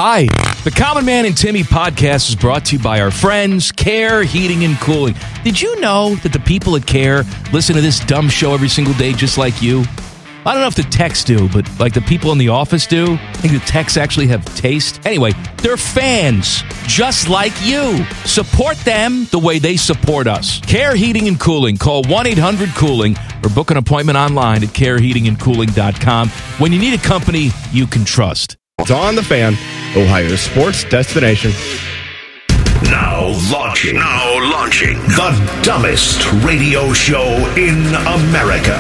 Hi. The Common Man and Timmy podcast is brought to you by our friends, Care Heating and Cooling. Did you know that the people at Care listen to this dumb show every single day just like you? I don't know if the techs do, but like the people in the office do. I think the techs actually have taste. Anyway, they're fans, just like you. Support them the way they support us. Care Heating and Cooling. Call 1-800-COOLING or book an appointment online at careheatingandcooling.com when you need a company you can trust. It's on the Fan, Ohio's sports destination. Now launching the dumbest radio show in America.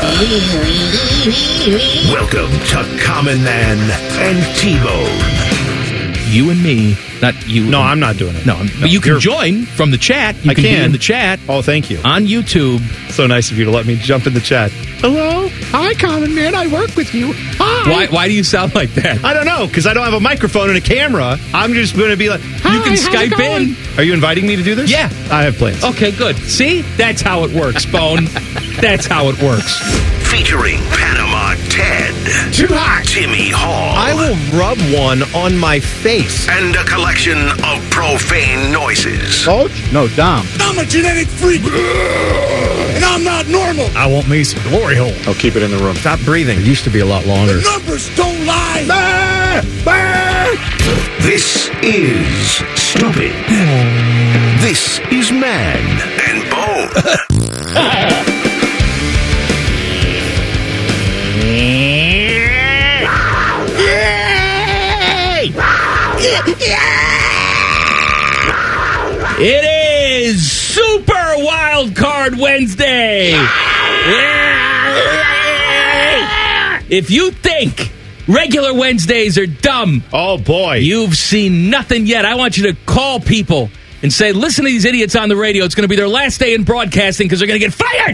Welcome to Common Man and T-Bone. You and me, not you. No, I'm not doing it. No, but you can join from the chat. You can be in the chat. Oh, thank you. On YouTube. So nice of you to let me jump in the chat. Hello? Hi, Common Man. I work with you. Hi. Why do you sound like that? I don't know, because I don't have a microphone and a camera. I'm just going to be like, hi, you can Skype in. Are you inviting me to do this? Yeah. I have plans. Okay, good. See? That's how it works, Bone. That's how it works. Featuring Panama Ted. Too hot. Timmy Hall. I will rub one on my face. And a collection of profane noises. Coach? No, Dom. I'm a genetic freak. And I'm not normal. I want me some glory hole. I'll keep it in the room. Stop breathing. It used to be a lot longer. The numbers don't lie. This is Stupid. This is Man and Bone. It is Super Wild Card Wednesday. If you think regular Wednesdays are dumb, oh boy, you've seen nothing yet. I want you to call people and say, listen to these idiots on the radio. It's going to be their last day in broadcasting because they're going to get fired.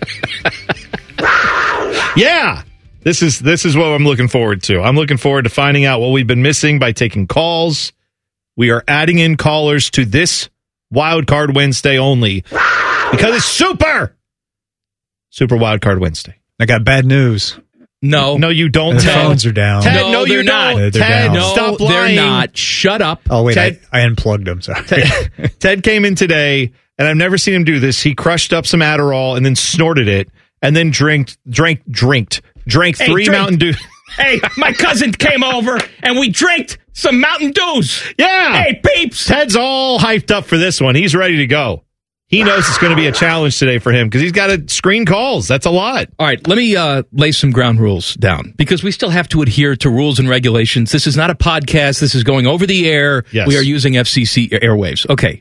Yeah. This is what I'm looking forward to. I'm looking forward to finding out what we've been missing by taking calls. We are adding in callers to this Wild Card Wednesday only because it's Super Wild Card Wednesday. I got bad news. No, you don't. The phones are down. Ted, no, you don't. They're Ted, down. No, stop lying. they're not. Shut up. Oh, wait, Ted, I unplugged them. Sorry. Ted came in today, and I've never seen him do this. He crushed up some Adderall and then snorted it, and then drank three Mountain Dew. Hey, my cousin came over, and we drank some Mountain Dews. Yeah. Hey, peeps. Ted's all hyped up for this one. He's ready to go. He knows it's going to be a challenge today for him because he's got to screen calls. That's a lot. All right, let me lay some ground rules down because we still have to adhere to rules and regulations. This is not a podcast. This is going over the air. Yes. We are using FCC airwaves. Okay.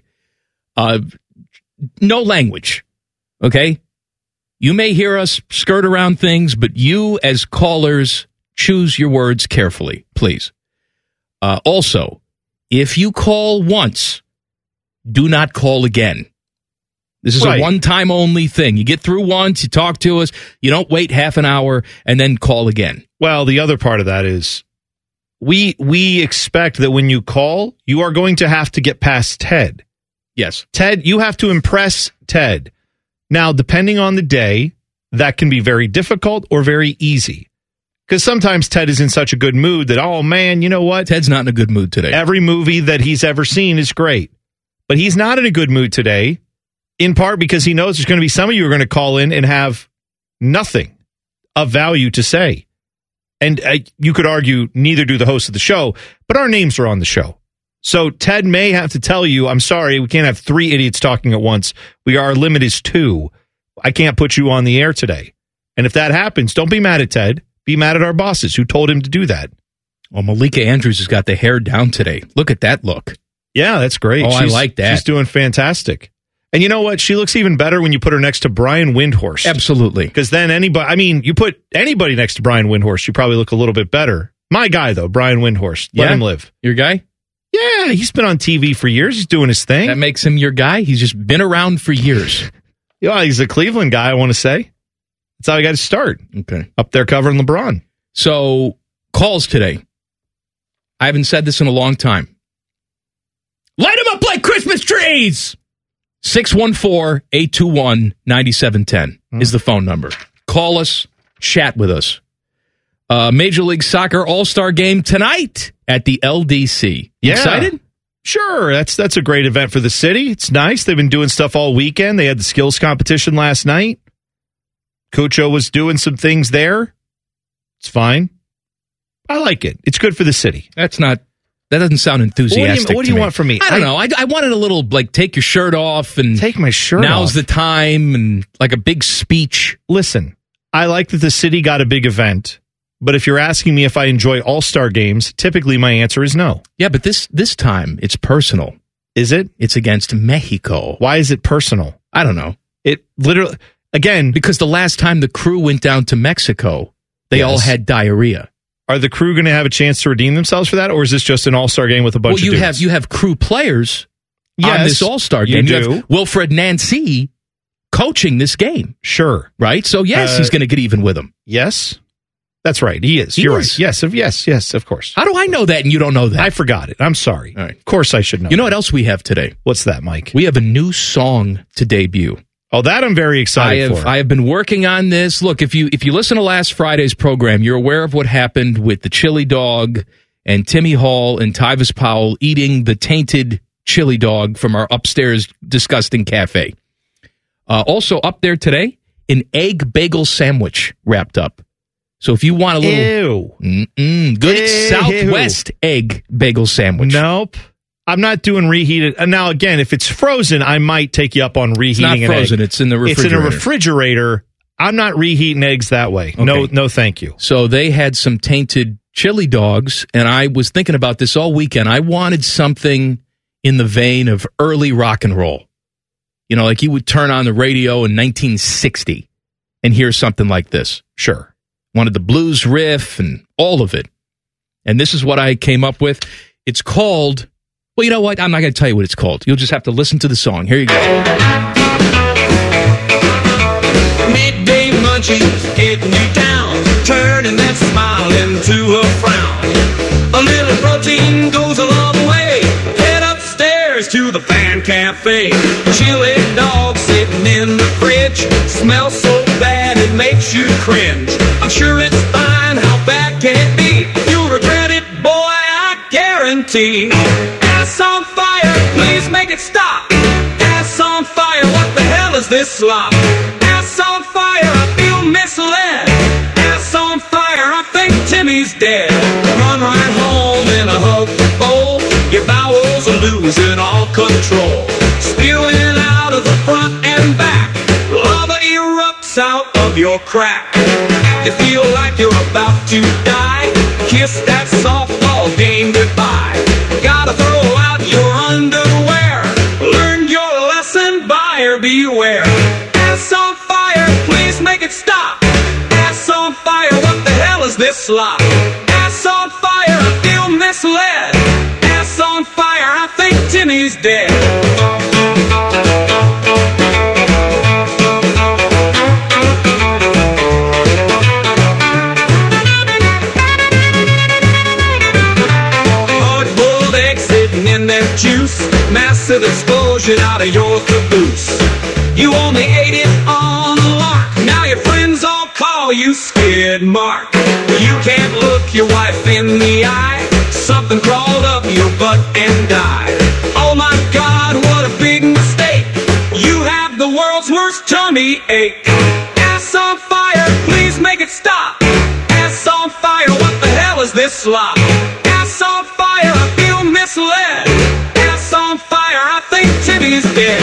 No language. Okay? You may hear us skirt around things, but you as callers choose your words carefully, please. Also, if you call once, do not call again. This is a one-time only thing. You get through once, you talk to us, you don't wait half an hour, and then call again. Well, the other part of that is we expect that when you call, you are going to have to get past Ted. Yes. Ted, you have to impress Ted. Now, depending on the day, that can be very difficult or very easy. Because sometimes Ted is in such a good mood that, oh, man, you know what? Ted's not in a good mood today. Every movie that he's ever seen is great. But he's not in a good mood today, in part because he knows there's going to be some of you who are going to call in and have nothing of value to say. And you could argue neither do the hosts of the show, but our names are on the show. So Ted may have to tell you, I'm sorry, we can't have 3 idiots talking at once. Our limit is 2. I can't put you on the air today. And if that happens, don't be mad at Ted. Be mad at our bosses who told him to do that. Well, Malika Andrews has got the hair down today. Look at that look. Yeah, that's great. Oh, I like that. She's doing fantastic. And you know what? She looks even better when you put her next to Brian Windhorst. Absolutely. Because then you put anybody next to Brian Windhorst, you probably look a little bit better. My guy, though, Brian Windhorst. Let him live. Your guy? Yeah, he's been on TV for years. He's doing his thing. That makes him your guy? He's just been around for years. Yeah, he's a Cleveland guy, I want to say. That's how he got to start. Okay. Up there covering LeBron. So, calls today. I haven't said this in a long time. Light them up like Christmas trees! 614-821-9710 is the phone number. Call us, chat with us. Major League Soccer All-Star Game tonight at the LDC. Yeah. Excited? Sure, that's a great event for the city. It's nice. They've been doing stuff all weekend. They had the skills competition last night. Cucho was doing some things there. It's fine. I like it. It's good for the city. That doesn't sound enthusiastic. What do you want from me? I don't know. I wanted a little, like, take your shirt off and take my shirt off. Now's the time, and like a big speech. Listen, I like that the city got a big event. But if you're asking me if I enjoy all-star games, typically my answer is no. Yeah, but this time it's personal. Is it? It's against Mexico. Why is it personal? I don't know. It literally, again... Because the last time the crew went down to Mexico, they all had diarrhea. Are the crew going to have a chance to redeem themselves for that, or is this just an all-star game with a bunch of dudes? You have crew players on this all-star game. You have Wilfred Nancy coaching this game. Sure. Right? So, yes, he's going to get even with them. Yes. That's right. He is. You're right. Yes, of course. How do I know that and you don't know that? I forgot it. I'm sorry. All right. Of course I should know. You know what else we have today? What's that, Mike? We have a new song to debut. Oh, that I'm very excited for. I have been working on this. Look, if you listen to last Friday's program, you're aware of what happened with the chili dog and Timmy Hall and Tyvis Powell eating the tainted chili dog from our upstairs disgusting cafe. Also up there today, an egg bagel sandwich wrapped up. So if you want a little good Southwest egg bagel sandwich. Nope. I'm not doing reheated. Now, again, if it's frozen, I might take you up on reheating an egg. It's not frozen. It's in the refrigerator. It's in a refrigerator. I'm not reheating eggs that way. Okay. No, thank you. So they had some tainted chili dogs, and I was thinking about this all weekend. I wanted something in the vein of early rock and roll. You know, like you would turn on the radio in 1960 and hear something like this. Sure. Wanted the blues riff and all of it. And this is what I came up with. It's called, well, you know what? I'm not going to tell you what it's called. You'll just have to listen to the song. Here you go. Midday munchies getting you down, turning that smile into a frown. A little protein goes a long way. Head upstairs to the Fan Cafe. Chili dog sitting in the fridge, smells so bad it makes you cringe. I'm sure it's fine, how bad can it be? You'll regret it, boy, I guarantee. Ass on fire, please make it stop. Ass on fire, what the hell is this slop? Ass on fire, I feel misled. Ass on fire, I think Timmy's dead. Run right home and hug the bowl. Your bowels are losing all control. Spewing out of the front and back. Lava erupts out of your crack. You feel like you're about to die. Kiss that softball game goodbye. Gotta throw out your underwear. Learn your lesson, buyer beware. Ass on fire, please make it stop. Ass on fire, what the hell is this slop? Ass on fire, I feel misled. Ass on fire, I think Timmy's dead. In that juice, massive explosion out of your caboose. You only ate it on a lark. Now your friends all call you Skid Mark. You can't look your wife in the eye. Something crawled up your butt and died. Oh my God, what a big mistake. You have the world's worst tummy ache. Ass on fire, please make it stop. Ass on fire, what the hell is this slop? Ass on fire, I feel misled. Ass on fire, I think Timmy's dead.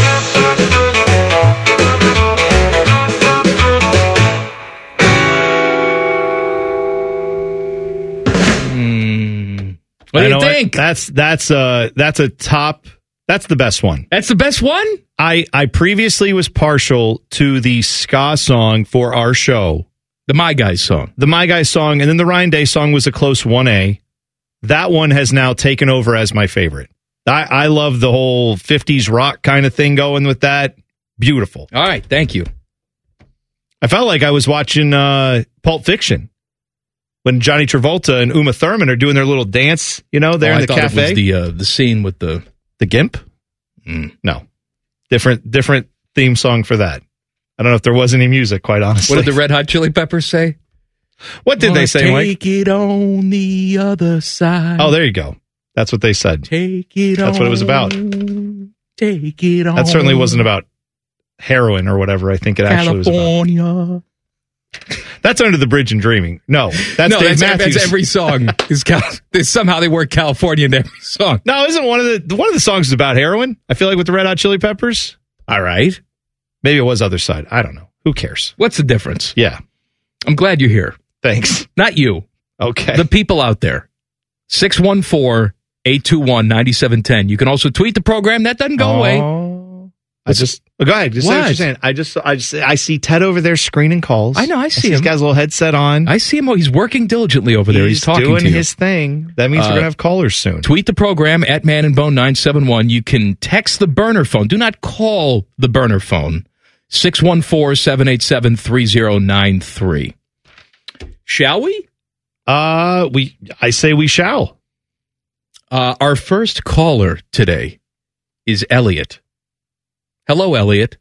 What do you think? That's a top. That's the best one. That's the best one? I previously was partial to the ska song for our show. The My Guys song. The My Guys song, and then the Ryan Day song was a close 1A. That one has now taken over as my favorite. I love the whole 50s rock kind of thing going with that. Beautiful. All right, thank you. I felt like I was watching Pulp Fiction when Johnny Travolta and Uma Thurman are doing their little dance, there in the cafe. It was the scene with the gimp? No. Different theme song for that. I don't know if there was any music, quite honestly. What did the Red Hot Chili Peppers say? What did they say, Mike? Take it on the other side. Oh, there you go. That's what they said. Take it That's on. what it was about. Take it on. That certainly wasn't about heroin or whatever. I think it actually was about. California. That's Under the Bridge and Dreaming. No, that's Dave Matthews. That's every song. Somehow they work California into every song. No, isn't one of the songs is about heroin? I feel like with the Red Hot Chili Peppers. All right. Maybe it was Other Side. I don't know. Who cares? What's the difference? Yeah. I'm glad you're here. Thanks. Not you. Okay. The people out there. 614-821-9710. You can also tweet the program. That doesn't go away. Go ahead. Just say what you're saying. I see Ted over there screening calls. I know. I see him. He's got his little headset on. I see him. He's working diligently over there. He's talking doing to you. his thing. That means we're going to have callers soon. Tweet the program at Man and Bone 971. You can text the burner phone. Do not call the burner phone. 614-787-3093. Shall we? I say we shall. Our first caller today is Elliot. Hello, Elliot.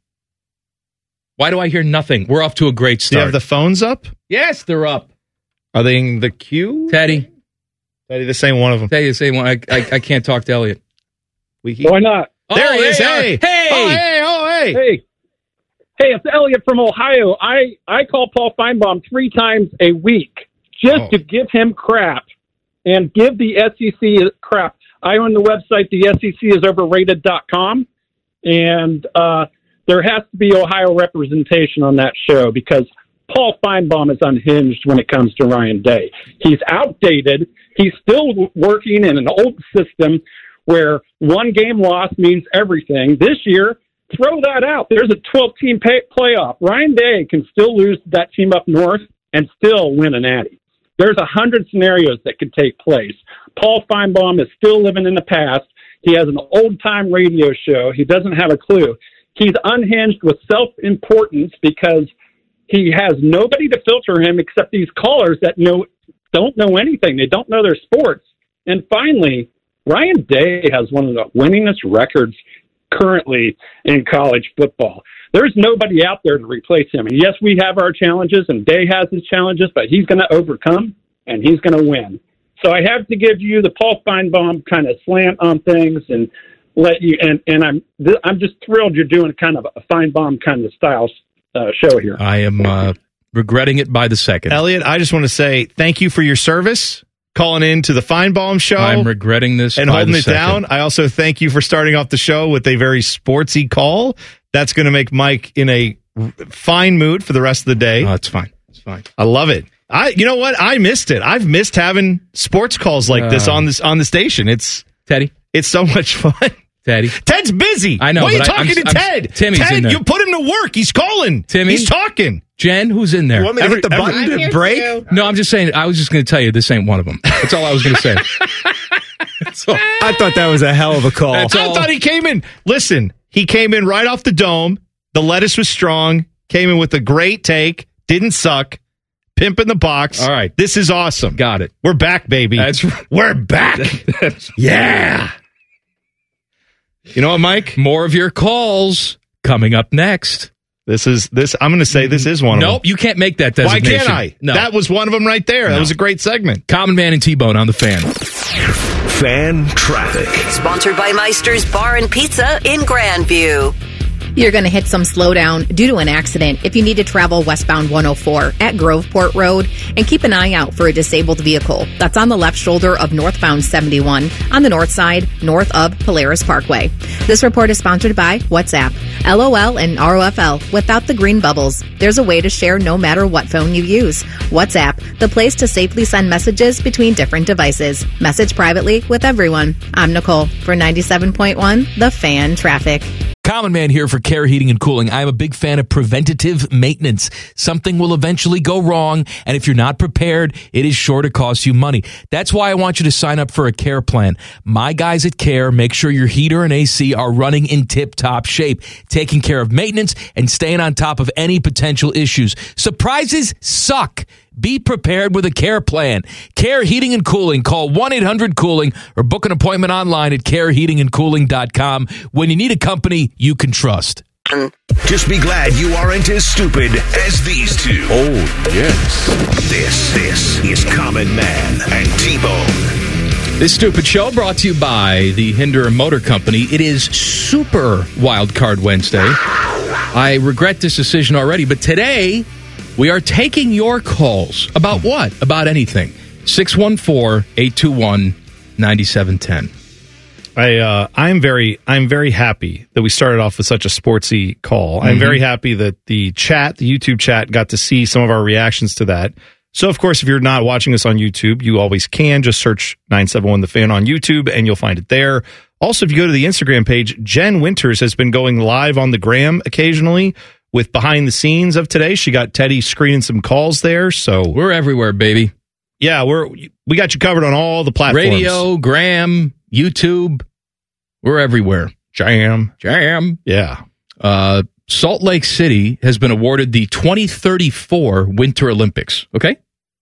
Why do I hear nothing? We're off to a great start. Do you have the phones up? Yes, they're up. Are they in the queue? Teddy, this ain't one of them. Teddy, the same one. I can't talk to Elliot. Why not? There he is. Hey. Hey. Hey, it's Elliot from Ohio. I call Paul Feinbaum 3 times a week just to give him crap and give the SEC crap. I own the website, the SEC is overrated.com, and there has to be Ohio representation on that show because Paul Feinbaum is unhinged when it comes to Ryan Day. He's outdated. He's still working in an old system where one game loss means everything. This year, throw that out. There's a 12-team playoff. Ryan Day can still lose to that team up north and still win a natty. There's 100 scenarios that could take place. Paul Feinbaum is still living in the past. He has an old-time radio show. He doesn't have a clue. He's unhinged with self-importance because he has nobody to filter him except these callers that don't know anything. They don't know their sports. And finally, Ryan Day has one of the winningest records currently in college football. There's nobody out there to replace him. And yes, we have our challenges, and Day has his challenges, but he's going to overcome, and he's going to win. So I have to give you the Paul Feinbaum kind of slant on things and let you. And I'm just thrilled you're doing kind of a Feinbaum kind of style show here. I am regretting it by the second. Elliot, I just want to say thank you for your service. Calling in to the Feinbaum show. I'm regretting this and by holding the it second. down. I also thank you for starting off the show with a very sportsy call. That's going to make Mike in a fine mood for the rest of the day. Oh, it's fine. It's fine. I love it. You know what? I missed it. I've missed having sports calls like this on the station. It's so much fun. Ted's busy. I know. Why are you talking to Ted? Timmy's Ted, in there. you put him to work. He's calling. Timmy, he's talking. Jen, who's in there? You want me to hit the button to break? No, I'm just saying. I was just going to tell you this ain't one of them. That's all I was going to say. I thought that was a hell of a call. I thought he came in. Listen, he came in right off the dome. The lettuce was strong. Came in with a great take. Didn't suck. Pimp in the box. All right. This is awesome. Got it. We're back, baby. We're back. Yeah. You know what, Mike? More of your calls coming up next. I'm going to say this is one of them. Nope, you can't make that designation. Why can't I? No. That was one of them right there. That was a great segment. Common Man and T-Bone on the Fan. Fan traffic. Sponsored by Meister's Bar and Pizza in Grandview. You're going to hit some slowdown due to an accident if you need to travel westbound 104 at Groveport Road, and keep an eye out for a disabled vehicle that's on the left shoulder of northbound 71 on the north side, north of Polaris Parkway. This report is sponsored by WhatsApp, LOL, and ROFL without the green bubbles. There's a way to share no matter what phone you use. WhatsApp, the place to safely send messages between different devices. Message privately with everyone. I'm Nicole for 97.1 The Fan Traffic. Common Man here for Care Heating and Cooling. I'm a big fan of preventative maintenance. Something will eventually go wrong, and if you're not prepared, it is sure to cost you money. That's why I want you to sign up for a Care plan. My guys at Care make sure your heater and AC are running in tip-top shape, taking care of maintenance and staying on top of any potential issues. Surprises suck. Be prepared with a Care plan. Care Heating and Cooling. Call 1-800-COOLING or book an appointment online at careheatingandcooling.com when you need a company you can trust. Just be glad you aren't as stupid as these two. Oh, yes. This is Common Man and T-Bone. This stupid show brought to you by the Hinder Motor Company. It is Super Wild Card Wednesday. I regret this decision already, but today we are taking your calls. About what? About anything. 614-821-9710. I'm very happy that we started off with such a sportsy call. I'm very happy that the YouTube chat, got to see some of our reactions to that. So, of course, if you're not watching us on YouTube, you always can. Just search 971 The Fan on YouTube, and you'll find it there. Also, if you go to the Instagram page, Jen Winters has been going live on the gram occasionally with behind the scenes of today. She got Teddy screening some calls there. So we're everywhere, baby. Yeah, we got you covered on all the platforms. Radio, gram, YouTube. We're everywhere. Jam. Yeah. Salt Lake City has been awarded the 2034 Winter Olympics. Okay?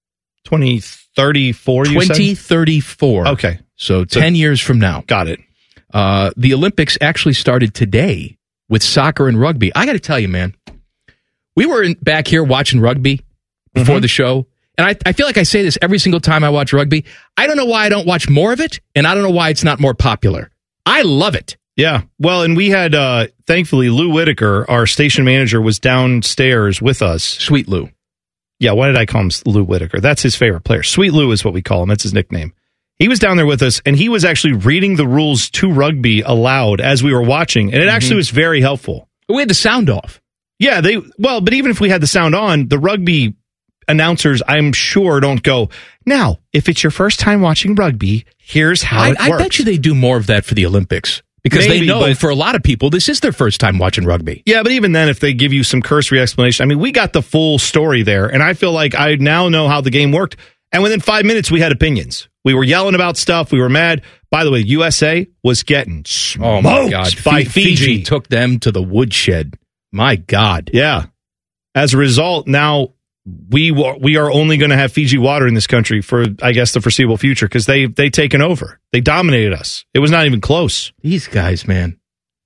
2034, you said? 2034. Okay. So 10 years from now. Got it. The Olympics actually started today with soccer and rugby. I got to tell you, man, we were back here watching rugby before the show, and I feel like I say this every single time I watch rugby. I don't know why I don't watch more of it, and I don't know why it's not more popular. I love it. Yeah. Well, and we had, thankfully, Lou Whitaker, our station manager, was downstairs with us. Sweet Lou. Yeah, why did I call him Lou Whitaker? That's his favorite player. Sweet Lou is what we call him. That's his nickname. He was down there with us, and he was actually reading the rules to rugby aloud as we were watching, and it actually was very helpful. We had the sound off. Yeah, but even if we had the sound on, the rugby announcers, I'm sure, don't go, now, if it's your first time watching rugby, here's how it works. I bet you they do more of that for the Olympics. Because they know for a lot of people, this is their first time watching rugby. Yeah, but even then, if they give you some cursory explanation, I mean, we got the full story there, and I feel like I now know how the game worked. And within 5 minutes, we had opinions. We were yelling about stuff. We were mad. By the way, USA was getting smoked oh my God. by Fiji. Took them to the woodshed. My God. Yeah. As a result, now we are only going to have Fiji water in this country for, I guess, the foreseeable future because they taken over. They dominated us. It was not even close. These guys, man.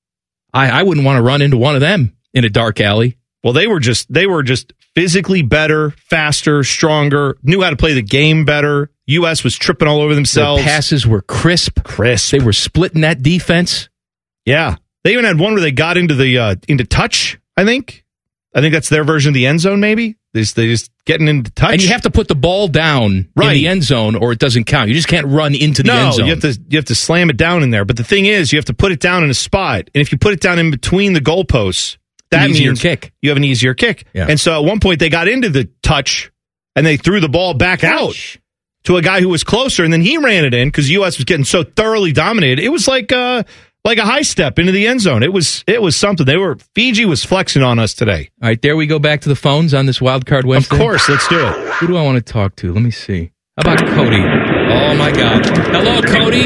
I wouldn't want to run into one of them in a dark alley. Well, they were just physically better, faster, stronger, knew how to play the game better. U.S. was tripping all over themselves. Their passes were crisp. They were splitting that defense. Yeah. They even had one where they got into the into touch, I think. I think that's their version of the end zone, maybe. They just getting into touch. And you have to put the ball down in the end zone or it doesn't count. You just can't run into the end zone. You have to slam it down in there. But the thing is, you have to put it down in a spot. And if you put it down in between the goalposts, that means kick. You have an easier kick. Yeah. And so at one point they got into the touch and they threw the ball back out to a guy who was closer, and then he ran it in because U.S. was getting so thoroughly dominated. It was like a high step into the end zone. It was something. Fiji was flexing on us today. All right, there we go back to the phones on this Wild Card Wednesday. Of course, let's do it. Who do I want to talk to? Let me see. How about Cody? Oh my God! Hello, Cody.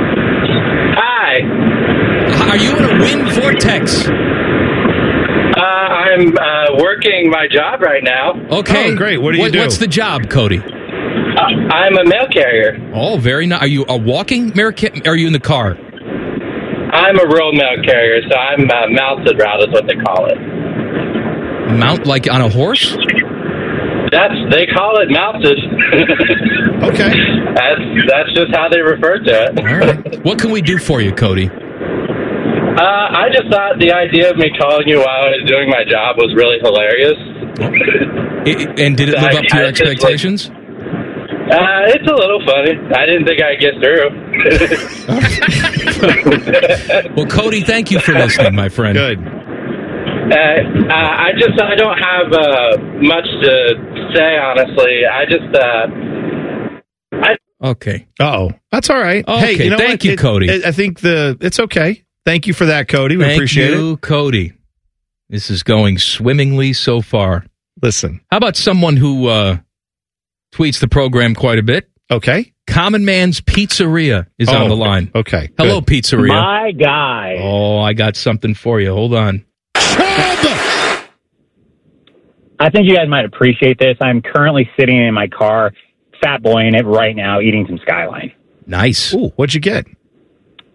Hi. Are you in a wind vortex? I'm working my job right now. Okay, oh, great. What do you do? What's the job, Cody? I'm a mail carrier. Oh, very nice. Are you a walking mail carrier? Are you in the car? I'm a road mail carrier, so I'm mounted route is what they call it. Mount like on a horse? They call it mounted. Okay. That's just how they refer to it. All right. What can we do for you, Cody? I just thought the idea of me calling you while I was doing my job was really hilarious. And did it live up to your expectations? It's a little funny. I didn't think I'd get through. Well, Cody, thank you for listening, my friend. Good. I don't have much to say, honestly. Okay. Uh-oh. That's all right. Okay, hey, you know thank you, Cody. I think it's okay. Thank you for that, Cody. We appreciate it. Thank you, Cody. This is going swimmingly so far. Listen. How about someone who tweets the program quite a bit? Okay. Common Man's Pizzeria is on the line. Okay. Hello, good. Pizzeria. My guy. Oh, I got something for you. Hold on. I think you guys might appreciate this. I'm currently sitting in my car, fat boying it right now, eating some Skyline. Nice. Ooh, what'd you get?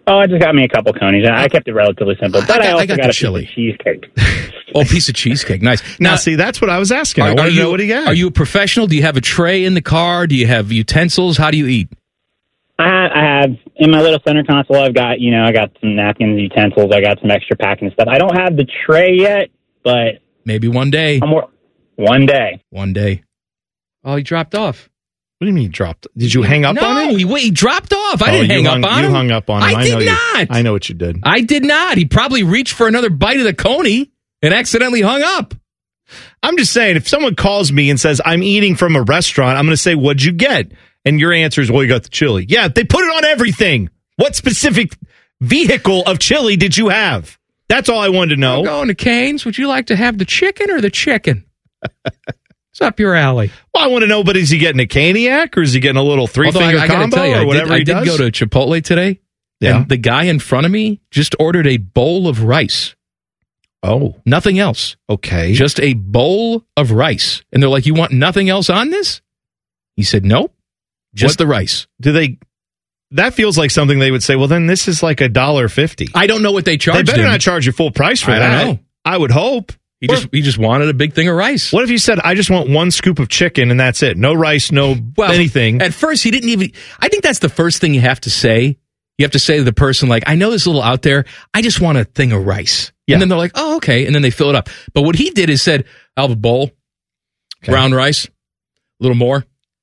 Oh, I just got me a couple conies. I kept it relatively simple, but I also got a chili. piece of cheesecake. Oh, a piece of cheesecake. Nice. Now, see, that's what I was asking. I want to know what he got. Are you a professional? Do you have a tray in the car? Do you have utensils? How do you eat? I have, in my little center console, I got some napkins, utensils. I got some extra packing stuff. I don't have the tray yet, but... Maybe one day. One day. One day. Oh, he dropped off. What do you mean he dropped? Did you hang up on him? No, he dropped off. I didn't hang up on him. You hung up on him. I did not. I know what you did. I did not. He probably reached for another bite of the coney and accidentally hung up. I'm just saying, if someone calls me and says, I'm eating from a restaurant, I'm going to say, what'd you get? And your answer is, well, you got the chili. Yeah, they put it on everything. What specific vehicle of chili did you have? That's all I wanted to know. I'm going to Cane's. Would you like to have the chicken or the chicken? It's up your alley. Well, I want to know, but is he getting a Caniac or is he getting a little three-finger combo or whatever he does? I did go to Chipotle today. Yeah. And the guy in front of me just ordered a bowl of rice. Oh. Nothing else. Okay. Just a bowl of rice. And they're like, you want nothing else on this? He said, nope. Just the rice. That feels like something they would say, well, then this is like $1.50. I don't know what they charged him. They better not charge you full price for that. I don't know. I would hope. He just wanted a big thing of rice. What if you said, I just want one scoop of chicken and that's it? No rice, no anything. At first, he didn't even... I think that's the first thing you have to say. You have to say to the person, like, I know this is a little out there. I just want a thing of rice. Yeah. And then they're like, oh, okay. And then they fill it up. But what he did is said, I'll have a bowl, brown rice, a little more,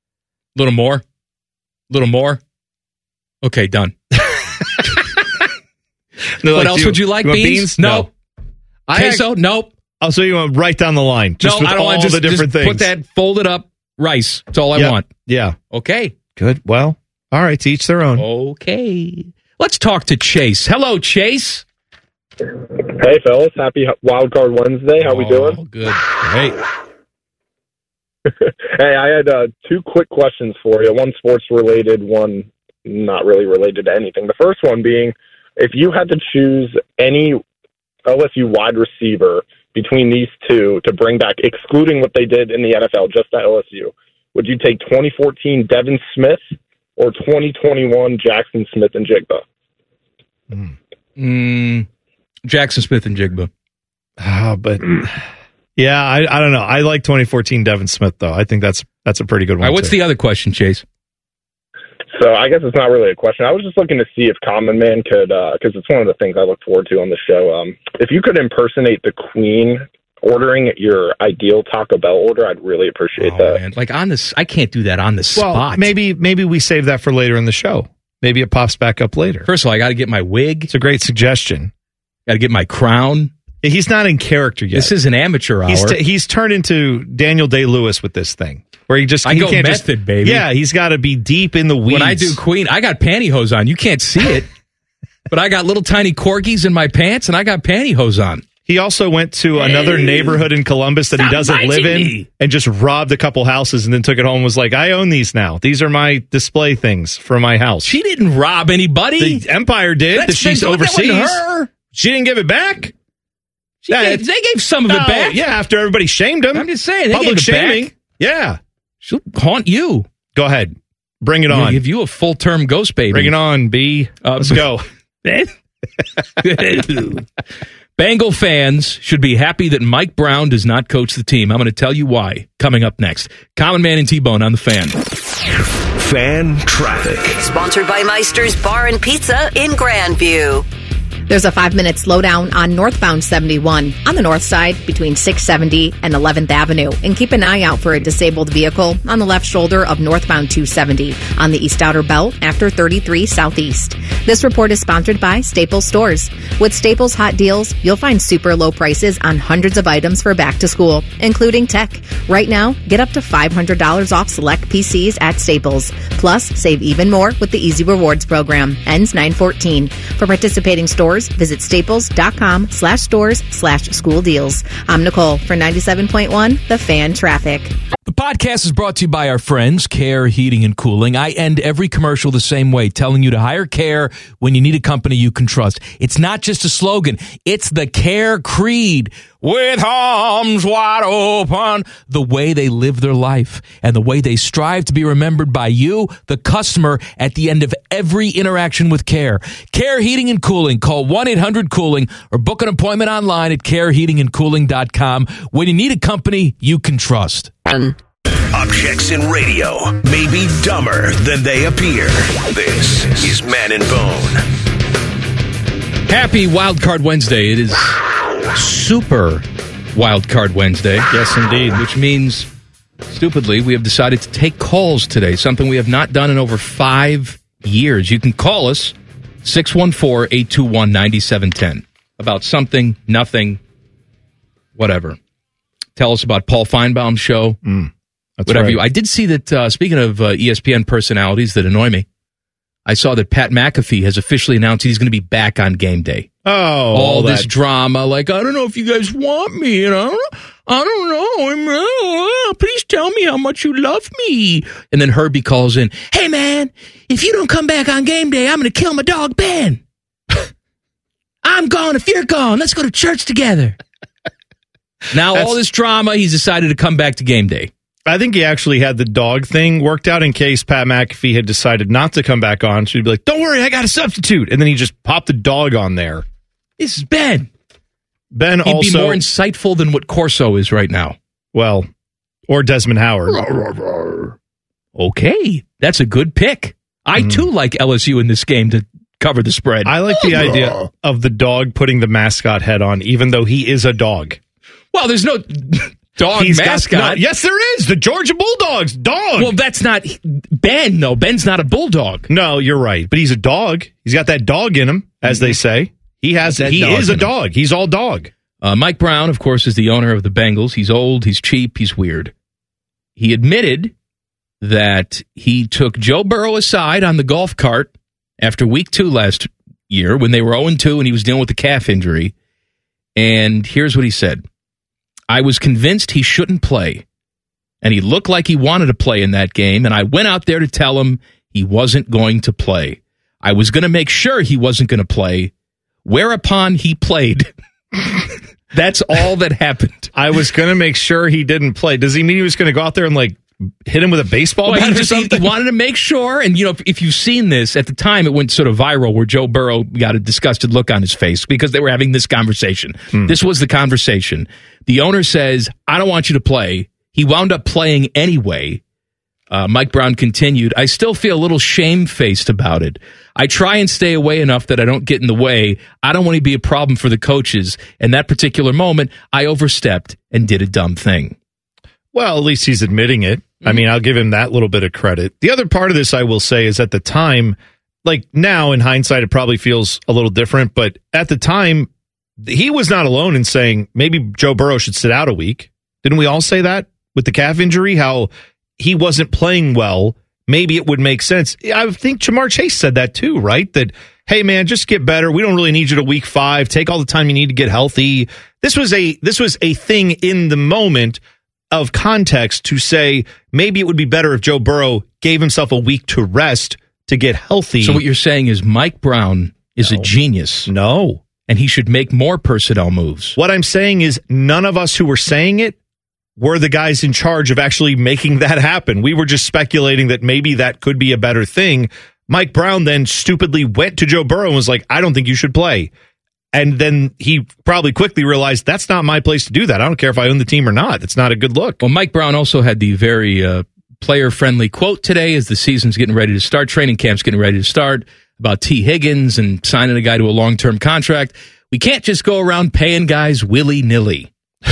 Okay, done. What else would you like? Beans? No. Queso? Nope. Oh, so you want right down the line? Just with I don't all want the different things. Put that folded up rice. That's all I want. Yeah. Okay. Good. Well, all right. To each their own. Okay. Let's talk to Chase. Hello, Chase. Hey, fellas. Happy Wild Card Wednesday. How we doing? Good. Great. Hey, I had two quick questions for you. One sports related, one not really related to anything. The first one being, if you had to choose any LSU wide receiver between these two to bring back, excluding what they did in the NFL, just at LSU, would you take 2014 Devin Smith or 2021 Jackson Smith and Jigba? Jackson Smith and Jigba. But yeah, I don't know. I like 2014 Devin Smith though. I think that's a pretty good one. All right, what's the other question, Chase? So I guess it's not really a question. I was just looking to see if Common Man could, because it's one of the things I look forward to on the show. If you could impersonate the Queen ordering your ideal Taco Bell order, I'd really appreciate that. Man. Like on this, I can't do that on the spot. Maybe we save that for later in the show. Maybe it pops back up later. First of all, I got to get my wig. It's a great suggestion. Got to get my crown. He's not in character yet. This is an amateur hour. He's turned into Daniel Day-Lewis with this thing. Where he go method, baby. Yeah, he's got to be deep in the weeds. When I do Queen, I got pantyhose on. You can't see it, but I got little tiny corgis in my pants, and I got pantyhose on. He also went to another neighborhood in Columbus that he doesn't live in and just robbed a couple houses and then took it home and was like, I own these now. These are my display things for my house. She didn't rob anybody. The Empire did. That she's overseas. Her. She didn't give it back. They gave some of it back. Yeah, after everybody shamed him. I'm just saying. They Public gave it shaming. back. Yeah. She'll haunt you. Go ahead. Bring it on. Give you a full-term ghost baby. Bring it on, B. Let's go. Bengal fans should be happy that Mike Brown does not coach the team. I'm going to tell you why. Coming up next. Common Man and T-Bone on the Fan. Fan Traffic. Sponsored by Meister's Bar and Pizza in Grandview. There's a 5-minute slowdown on northbound 71 on the north side between 670 and 11th Avenue. And keep an eye out for a disabled vehicle on the left shoulder of northbound 270 on the East Outer Belt after 33 Southeast. This report is sponsored by Staples Stores. With Staples Hot Deals, you'll find super low prices on hundreds of items for back to school, including tech. Right now, get up to $500 off select PCs at Staples. Plus, save even more with the Easy Rewards program. Ends 9/14. For participating stores, visit staples.com/stores/school deals. I'm Nicole for 97.1 The Fan Traffic. The podcast is brought to you by our friends, Care Heating and Cooling. I end every commercial the same way, telling you to hire Care when you need a company you can trust. It's not just a slogan. It's the Care creed. With arms wide open. The way they live their life and the way they strive to be remembered by you, the customer, at the end of every interaction with Care. Care Heating and Cooling. Call 1-800-COOLING or book an appointment online at careheatingandcooling.com when you need a company you can trust. Objects in radio may be dumber than they appear. This is Man and Bone. Happy Wild Card Wednesday. It is Super Wild Card Wednesday. Yes, indeed. Which means, stupidly, we have decided to take calls today, something we have not done in over 5 years. You can call us, 614-821-9710, about something, nothing, whatever. Tell us about Paul Feinbaum's show. Whatever right. I did see that, speaking of ESPN personalities that annoy me, I saw that Pat McAfee has officially announced he's going to be back on game day. Oh, all this drama, like, I don't know if you guys want me, and I don't know, please tell me how much you love me. And then Herbie calls in, hey man, if you don't come back on game day, I'm going to kill my dog Ben. I'm gone if you're gone. Let's go to church together. Now all this drama, he's decided to come back to game day. I think he actually had the dog thing worked out in case Pat McAfee had decided not to come back on. So he'd be like, don't worry, I got a substitute. And then he just popped the dog on there. This is Ben. Ben He'd also... be more insightful than what Corso is right now. Well, or Desmond Howard. Okay, that's a good pick. I, too, like LSU in this game to cover the spread. I like the idea of the dog putting the mascot head on, even though he is a dog. Well, there's no... dog mascot. Yes, there is. The Georgia Bulldogs. Dog. Well, that's not Ben, though. Ben's not a bulldog. No, you're right. But he's a dog. He's got that dog in him, as they say. He is a dog. He's all dog. Mike Brown, of course, is the owner of the Bengals. He's old. He's cheap. He's weird. He admitted that he took Joe Burrow aside on the golf cart after week 2 last year when they were 0-2 and he was dealing with a calf injury. And here's what he said. I was convinced he shouldn't play, and he looked like he wanted to play in that game, and I went out there to tell him he wasn't going to play. I was going to make sure he wasn't going to play, whereupon he played. That's all that happened. I was going to make sure he didn't play. Does he mean he was going to go out there and, like, hit him with a baseball bat or something? He wanted to make sure, and, you know, if you've seen this, at the time it went sort of viral where Joe Burrow got a disgusted look on his face because they were having this conversation. This was the conversation. The owner says, I don't want you to play. He wound up playing anyway. Mike Brown continued, I still feel a little shamefaced about it. I try and stay away enough that I don't get in the way. I don't want to be a problem for the coaches. In that particular moment, I overstepped and did a dumb thing. Well, at least he's admitting it. I mean, I'll give him that little bit of credit. The other part of this, I will say, is at the time, like now in hindsight, it probably feels a little different. But at the time, he was not alone in saying maybe Joe Burrow should sit out a week. Didn't we all say that with the calf injury? How he wasn't playing well. Maybe it would make sense. I think Jamar Chase said that too, right? That, hey, man, just get better. We don't really need you to week 5. Take all the time you need to get healthy. This was a thing in the moment of context to say maybe it would be better if Joe Burrow gave himself a week to rest to get healthy. So what you're saying is Mike Brown is a genius. No. And he should make more personnel moves. What I'm saying is none of us who were saying it were the guys in charge of actually making that happen. We were just speculating that maybe that could be a better thing. Mike Brown then stupidly went to Joe Burrow and was like, I don't think you should play. And then he probably quickly realized that's not my place to do that. I don't care if I own the team or not. That's not a good look. Well, Mike Brown also had the very player-friendly quote today as the season's getting ready to start, training camp's getting ready to start, about T. Higgins and signing a guy to a long-term contract. We can't just go around paying guys willy-nilly.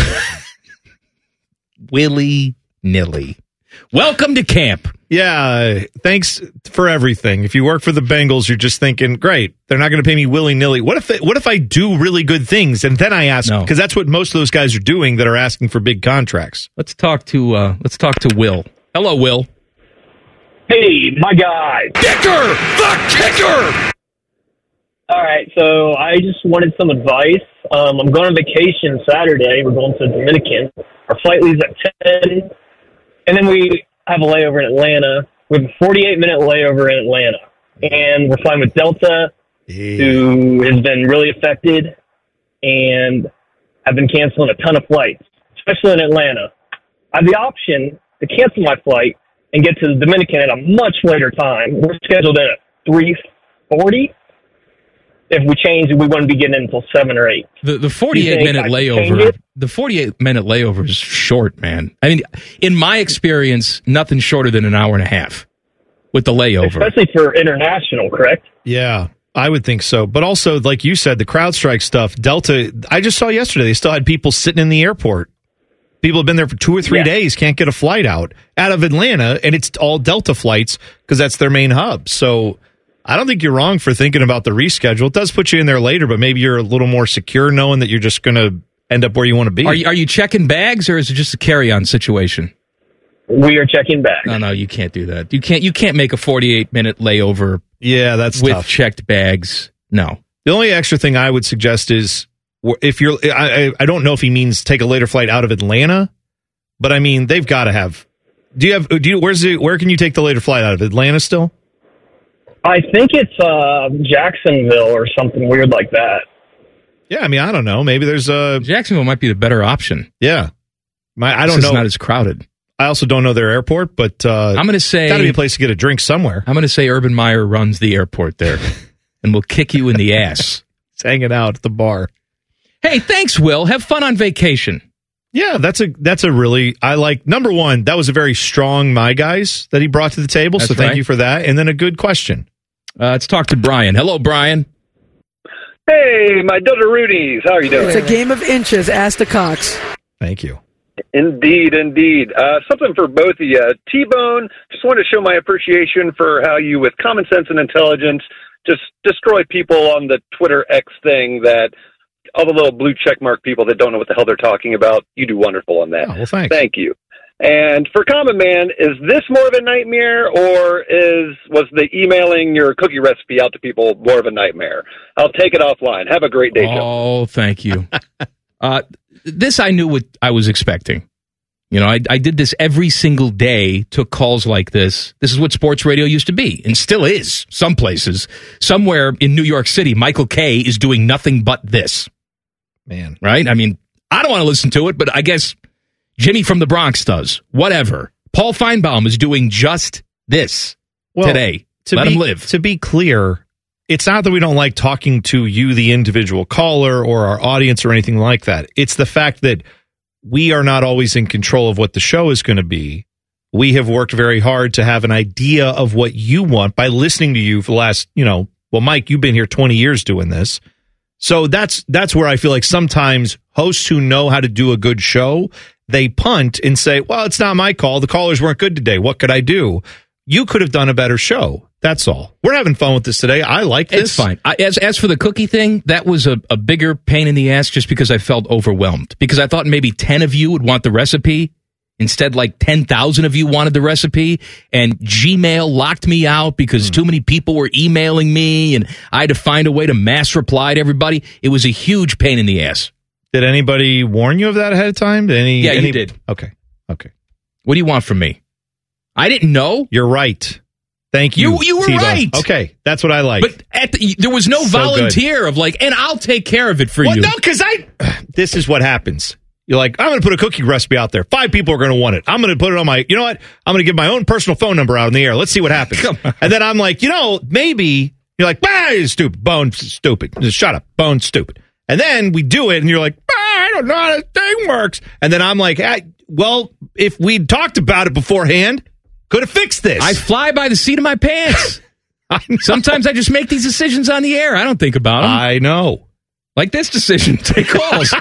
Willy-nilly. Welcome to camp. Yeah, thanks for everything. If you work for the Bengals, you're just thinking, great, they're not going to pay me willy-nilly. What if I do really good things? And then I ask, because that's what most of those guys are doing that are asking for big contracts. Let's talk to Will. Hello, Will. Hey, my guy. Kicker! The kicker! All right, so I just wanted some advice. I'm going on vacation Saturday. We're going to Dominican. Our flight leaves at 10. and then we have a layover in Atlanta. We have a 48-minute layover in Atlanta, and we're flying with Delta, who has been really affected, and I've been canceling a ton of flights, especially in Atlanta. I have the option to cancel my flight and get to the Dominican at a much later time. We're scheduled in at 3:40. If we change it, we wouldn't be getting in until 7 or 8. The 48-minute layover. The 48-minute layover is short, man. I mean, in my experience, nothing shorter than an hour and a half with the layover, especially for international. Correct? Yeah, I would think so. But also, like you said, the CrowdStrike stuff. Delta. I just saw yesterday they still had people sitting in the airport. People have been there for 2 or 3 days, can't get a flight out of Atlanta, and it's all Delta flights because that's their main hub. So I don't think you're wrong for thinking about the reschedule. It does put you in there later, but maybe you're a little more secure knowing that you're just going to end up where you want to be. Are you checking bags, or is it just a carry-on situation? We are checking bags. No, you can't do that. You can't make a 48-minute layover. Yeah, that's with tough. Checked bags. No. The only extra thing I would suggest is, if you're, I don't know if he means take a later flight out of Atlanta, but I mean they've got to have. Where can you take the later flight out of Atlanta still? I think it's Jacksonville or something weird like that. Yeah, I mean I don't know. Maybe there's Jacksonville might be the better option. Yeah, I don't know. It's not as crowded. I also don't know their airport, but I'm going to say got to be a place to get a drink somewhere. I'm going to say Urban Meyer runs the airport there, and will kick you in the ass. It's hanging out at the bar. Hey, thanks, Will. Have fun on vacation. Yeah, that's a really, I like, number one, that was a very strong My Guys that he brought to the table, so thank you for that. And then a good question. Let's talk to Brian. Hello, Brian. Hey, my Dudaroonies. How are you doing? It's a game of inches. Ask the Cox. Thank you. Indeed. Something for both of you. T-Bone, just wanted to show my appreciation for how you, with common sense and intelligence, just destroy people on the Twitter X thing that all the little blue checkmark people that don't know what the hell they're talking about. You do wonderful on that. Oh, well, thanks. Thank you. And for Common Man, is this more of a nightmare, or was the emailing your cookie recipe out to people more of a nightmare? I'll take it offline. Have a great day, Joe. Oh, thank you. This I knew what I was expecting. You know, I did this every single day, took calls like this. This is what sports radio used to be, and still is, some places. Somewhere in New York City, Michael Kay is doing nothing but this. Man. Right? I mean, I don't want to listen to it, but I guess Jimmy from the Bronx does. Whatever. Paul Feinbaum is doing just this today. Let him live. To be clear, it's not that we don't like talking to you, the individual caller, or our audience or anything like that. It's the fact that we are not always in control of what the show is going to be. We have worked very hard to have an idea of what you want by listening to you for the last, Mike, you've been here 20 years doing this. So that's where I feel like sometimes hosts who know how to do a good show, they punt and say, well, it's not my call. The callers weren't good today. What could I do? You could have done a better show. That's all. We're having fun with this today. I like this. It's fine. As for the cookie thing, that was a bigger pain in the ass just because I felt overwhelmed. Because I thought maybe 10 of you would want the recipe. Instead, like 10,000 of you wanted the recipe, and Gmail locked me out because too many people were emailing me, and I had to find a way to mass reply to everybody. It was a huge pain in the ass. Did anybody warn you of that ahead of time? You did. Okay. What do you want from me? I didn't know. You're right. Thank you. You were T-Bone. right. Okay, that's what I like. But there was no volunteer of and I'll take care of it for you. No, because this is what happens. You're like, I'm going to put a cookie recipe out there. 5 people are going to want it. I'm going to put it on my, you know what? I'm going to give my own personal phone number out in the air. Let's see what happens. And then I'm like, maybe you're like, stupid, bone, stupid. Just shut up, bone, stupid. And then we do it, and you're like, I don't know how this thing works. And then I'm like, if we'd talked about it beforehand, could have fixed this. I fly by the seat of my pants. Sometimes I just make these decisions on the air. I don't think about them. I know. Like this decision, take calls.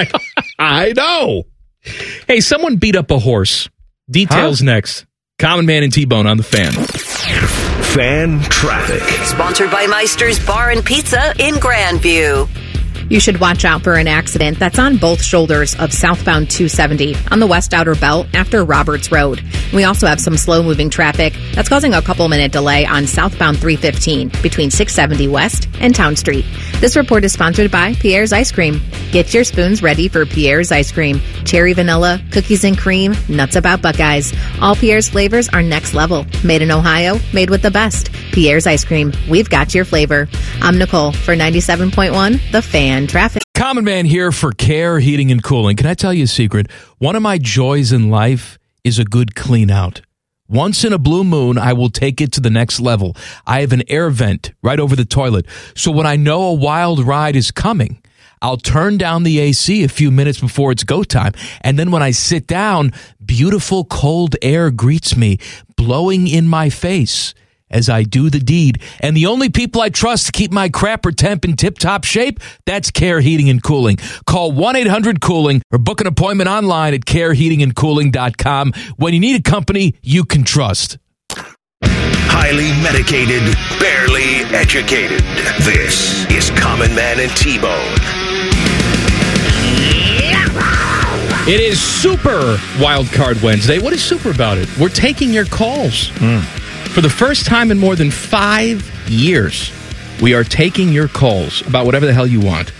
I know. Hey, someone beat up a horse. Details next. Common Man and T-Bone on the Fan. Fan Traffic. Sponsored by Meister's Bar and Pizza in Grandview. You should watch out for an accident that's on both shoulders of southbound 270 on the west outer belt after Roberts Road. We also have some slow-moving traffic that's causing a couple-minute delay on southbound 315 between 670 West and Town Street. This report is sponsored by Pierre's Ice Cream. Get your spoons ready for Pierre's Ice Cream. Cherry vanilla, cookies and cream, nuts about Buckeyes. All Pierre's flavors are next level. Made in Ohio, made with the best. Pierre's Ice Cream. We've got your flavor. I'm Nicole for 97.1 The Fan Traffic. Common Man here for Care Heating and Cooling. Can I tell you a secret? One of my joys in life is a good clean out. Once in a blue moon, I will take it to the next level. I have an air vent right over the toilet. So when I know a wild ride is coming, I'll turn down the AC a few minutes before it's go time. And then when I sit down, beautiful cold air greets me, blowing in my face as I do the deed. And the only people I trust to keep my crapper temp in tip-top shape, that's Care Heating and Cooling. Call 1-800-COOLING or book an appointment online at careheatingandcooling.com when you need a company you can trust. Highly medicated, barely educated. This is Common Man and T-Bone. It is Super Wildcard Wednesday. What is super about it? We're taking your calls. For the first time in more than 5 years, we are taking your calls about whatever the hell you want.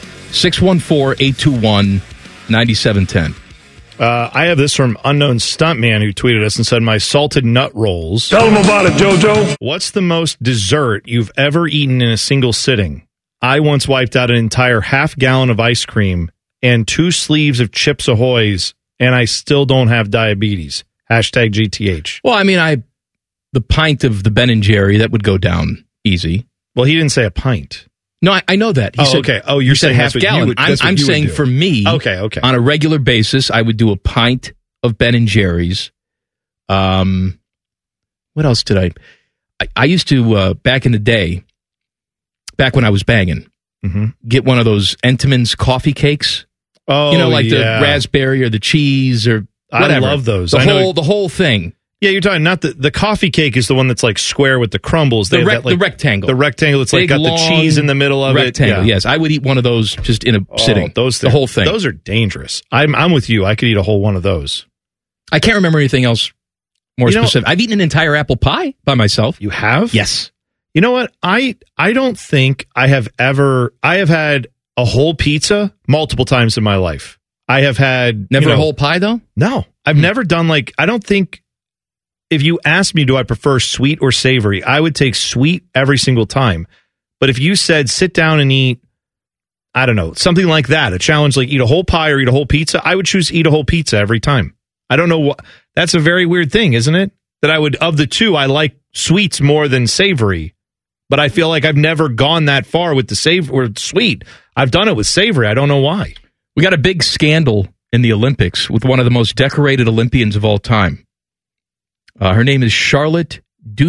614-821-9710. I have this from Unknown Stuntman who tweeted us and said, my salted nut rolls. Tell them about it, JoJo. What's the most dessert you've ever eaten in a single sitting? I once wiped out an entire half-gallon of ice cream and 2 sleeves of Chips Ahoy's, and I still don't have diabetes. Hashtag GTH. Well, I mean, the pint of the Ben & Jerry, that would go down easy. Well, he didn't say a pint. No, I know that. He said, okay. Oh, you're saying half gallon. I'm saying for me, okay, on a regular basis, I would do a pint of Ben & Jerry's. What else did I used to, back in the day, back when I was banging, get one of those Entenmann's coffee cakes. Oh, the raspberry or the cheese or whatever. I love those. The whole thing. Yeah, you're talking not the coffee cake is the one that's like square with the crumbles. The rectangle. The rectangle. It's like got the cheese in the middle of rectangle, it. Yeah. Yes, I would eat one of those just in a sitting. The whole thing. Those are dangerous. I'm with you. I could eat a whole one of those. I can't remember anything else more specific. I've eaten an entire apple pie by myself. You have? Yes. You know what? I don't think I have had a whole pizza multiple times in my life. I have had never a whole pie though? No. I've never done I don't think. If you ask me, do I prefer sweet or savory, I would take sweet every single time. But if you said sit down and eat, I don't know, something like that, a challenge like eat a whole pie or eat a whole pizza, I would choose eat a whole pizza every time. I don't know what. That's a very weird thing, isn't it? That I would, of the two, I like sweets more than savory. But I feel like I've never gone that far with the sweet. I've done it with savory. I don't know why. We got a big scandal in the Olympics with one of the most decorated Olympians of all time. Her name is Charlotte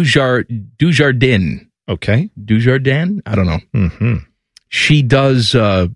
Dujardin. Okay. Dujardin? I don't know. Mm-hmm. She does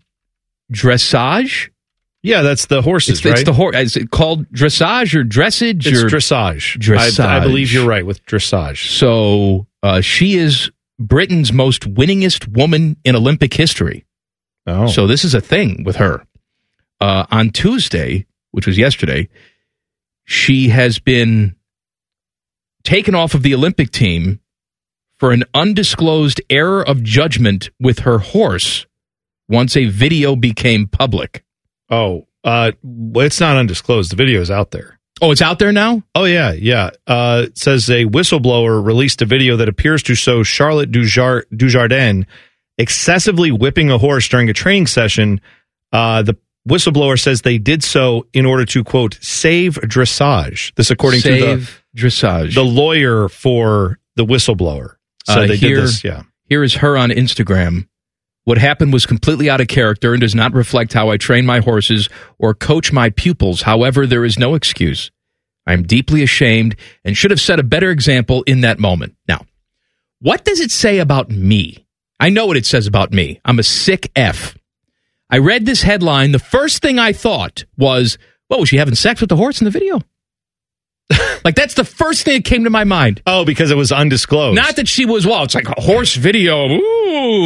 dressage. Yeah, that's the horses, right? It's the horse. Is it called dressage or dressage? It's dressage. Dressage. I believe you're right with dressage. So she is Britain's most winningest woman in Olympic history. Oh. So this is a thing with her. On Tuesday, which was yesterday, she has been taken off of the Olympic team for an undisclosed error of judgment with her horse once a video became public. Oh, it's not undisclosed. The video is out there. Oh, it's out there now? Oh, yeah. It says a whistleblower released a video that appears to show Charlotte Dujardin excessively whipping a horse during a training session. The whistleblower says they did so in order to, quote, save dressage. This according to dressage. The lawyer for the whistleblower. So they did this, yeah. Here is her on Instagram. What happened was completely out of character and does not reflect how I train my horses or coach my pupils. However, there is no excuse. I am deeply ashamed and should have set a better example in that moment. Now, what does it say about me? I know what it says about me. I'm a sick F. I read this headline. The first thing I thought was, was she having sex with the horse in the video? Like, that's the first thing that came to my mind. Oh, because it was undisclosed. Not that she was, it's like a horse video. Ooh.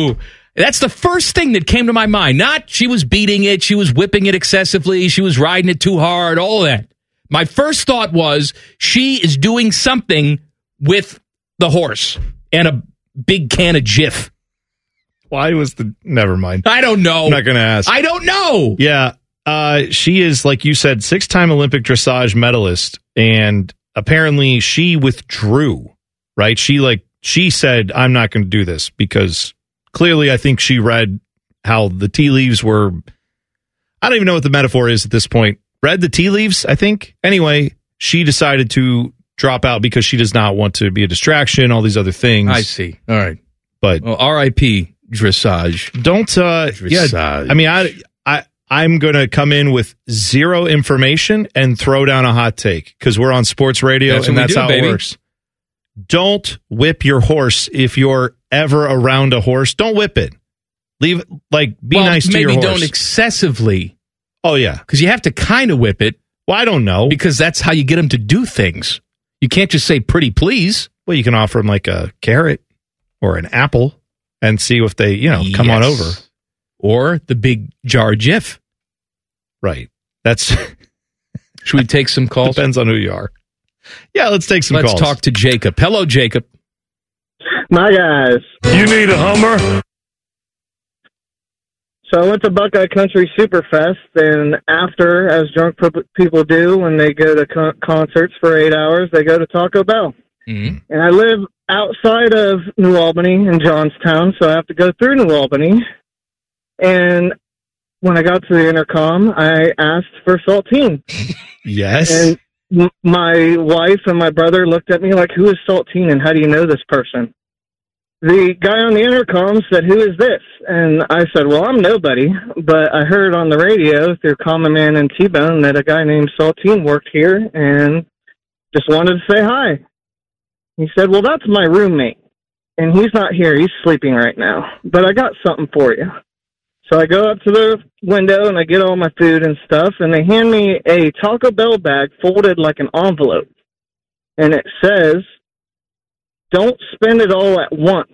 That's the first thing that came to my mind. Not she was beating it, she was whipping it excessively, she was riding it too hard, all of that. My first thought was she is doing something with the horse and a big can of Jif. Why was the... Never mind. I don't know. I'm not going to ask. I don't know. Yeah. She is, like you said, 6-time Olympic dressage medalist, and apparently she withdrew, right? She said, I'm not going to do this, because clearly I think she read how the tea leaves were... I don't even know what the metaphor is at this point. Read the tea leaves, I think. Anyway, she decided to drop out because she does not want to be a distraction, all these other things. I see. All right. But R.I.P. dressage. Don't dressage. Yeah, I mean, I'm going to come in with zero information and throw down a hot take, because we're on sports radio, and that's how it works. Don't whip your horse if you're ever around a horse. Don't whip it. Leave it, be nice to your horse. Maybe don't excessively. Oh, yeah. Because you have to kind of whip it. Well, I don't know. Because that's how you get them to do things. You can't just say pretty please. Well, you can offer them like a carrot or an apple and see if they, come on over. Or the big jar of Jif. Right. That's... Should we take some calls? Depends on who you are. Yeah, let's take some calls. Let's talk to Jacob. Hello, Jacob. My guys. You need a Hummer? So I went to Buckeye Country Superfest, and after, as drunk people do when they go to concerts for 8 hours, they go to Taco Bell. Mm-hmm. And I live outside of New Albany in Johnstown, so I have to go through New Albany. And when I got to the intercom, I asked for saltine. Yes. And my wife and my brother looked at me like, who is Saltine and how do you know this person? The guy on the intercom said, who is this? And I said, well, I'm nobody, but I heard on the radio through Common Man and T-Bone that a guy named Saltine worked here and just wanted to say hi. He said, well, that's my roommate, and he's not here. He's sleeping right now, but I got something for you. So I go up to the window and I get all my food and stuff, and they hand me a Taco Bell bag folded like an envelope. And it says, don't spend it all at once.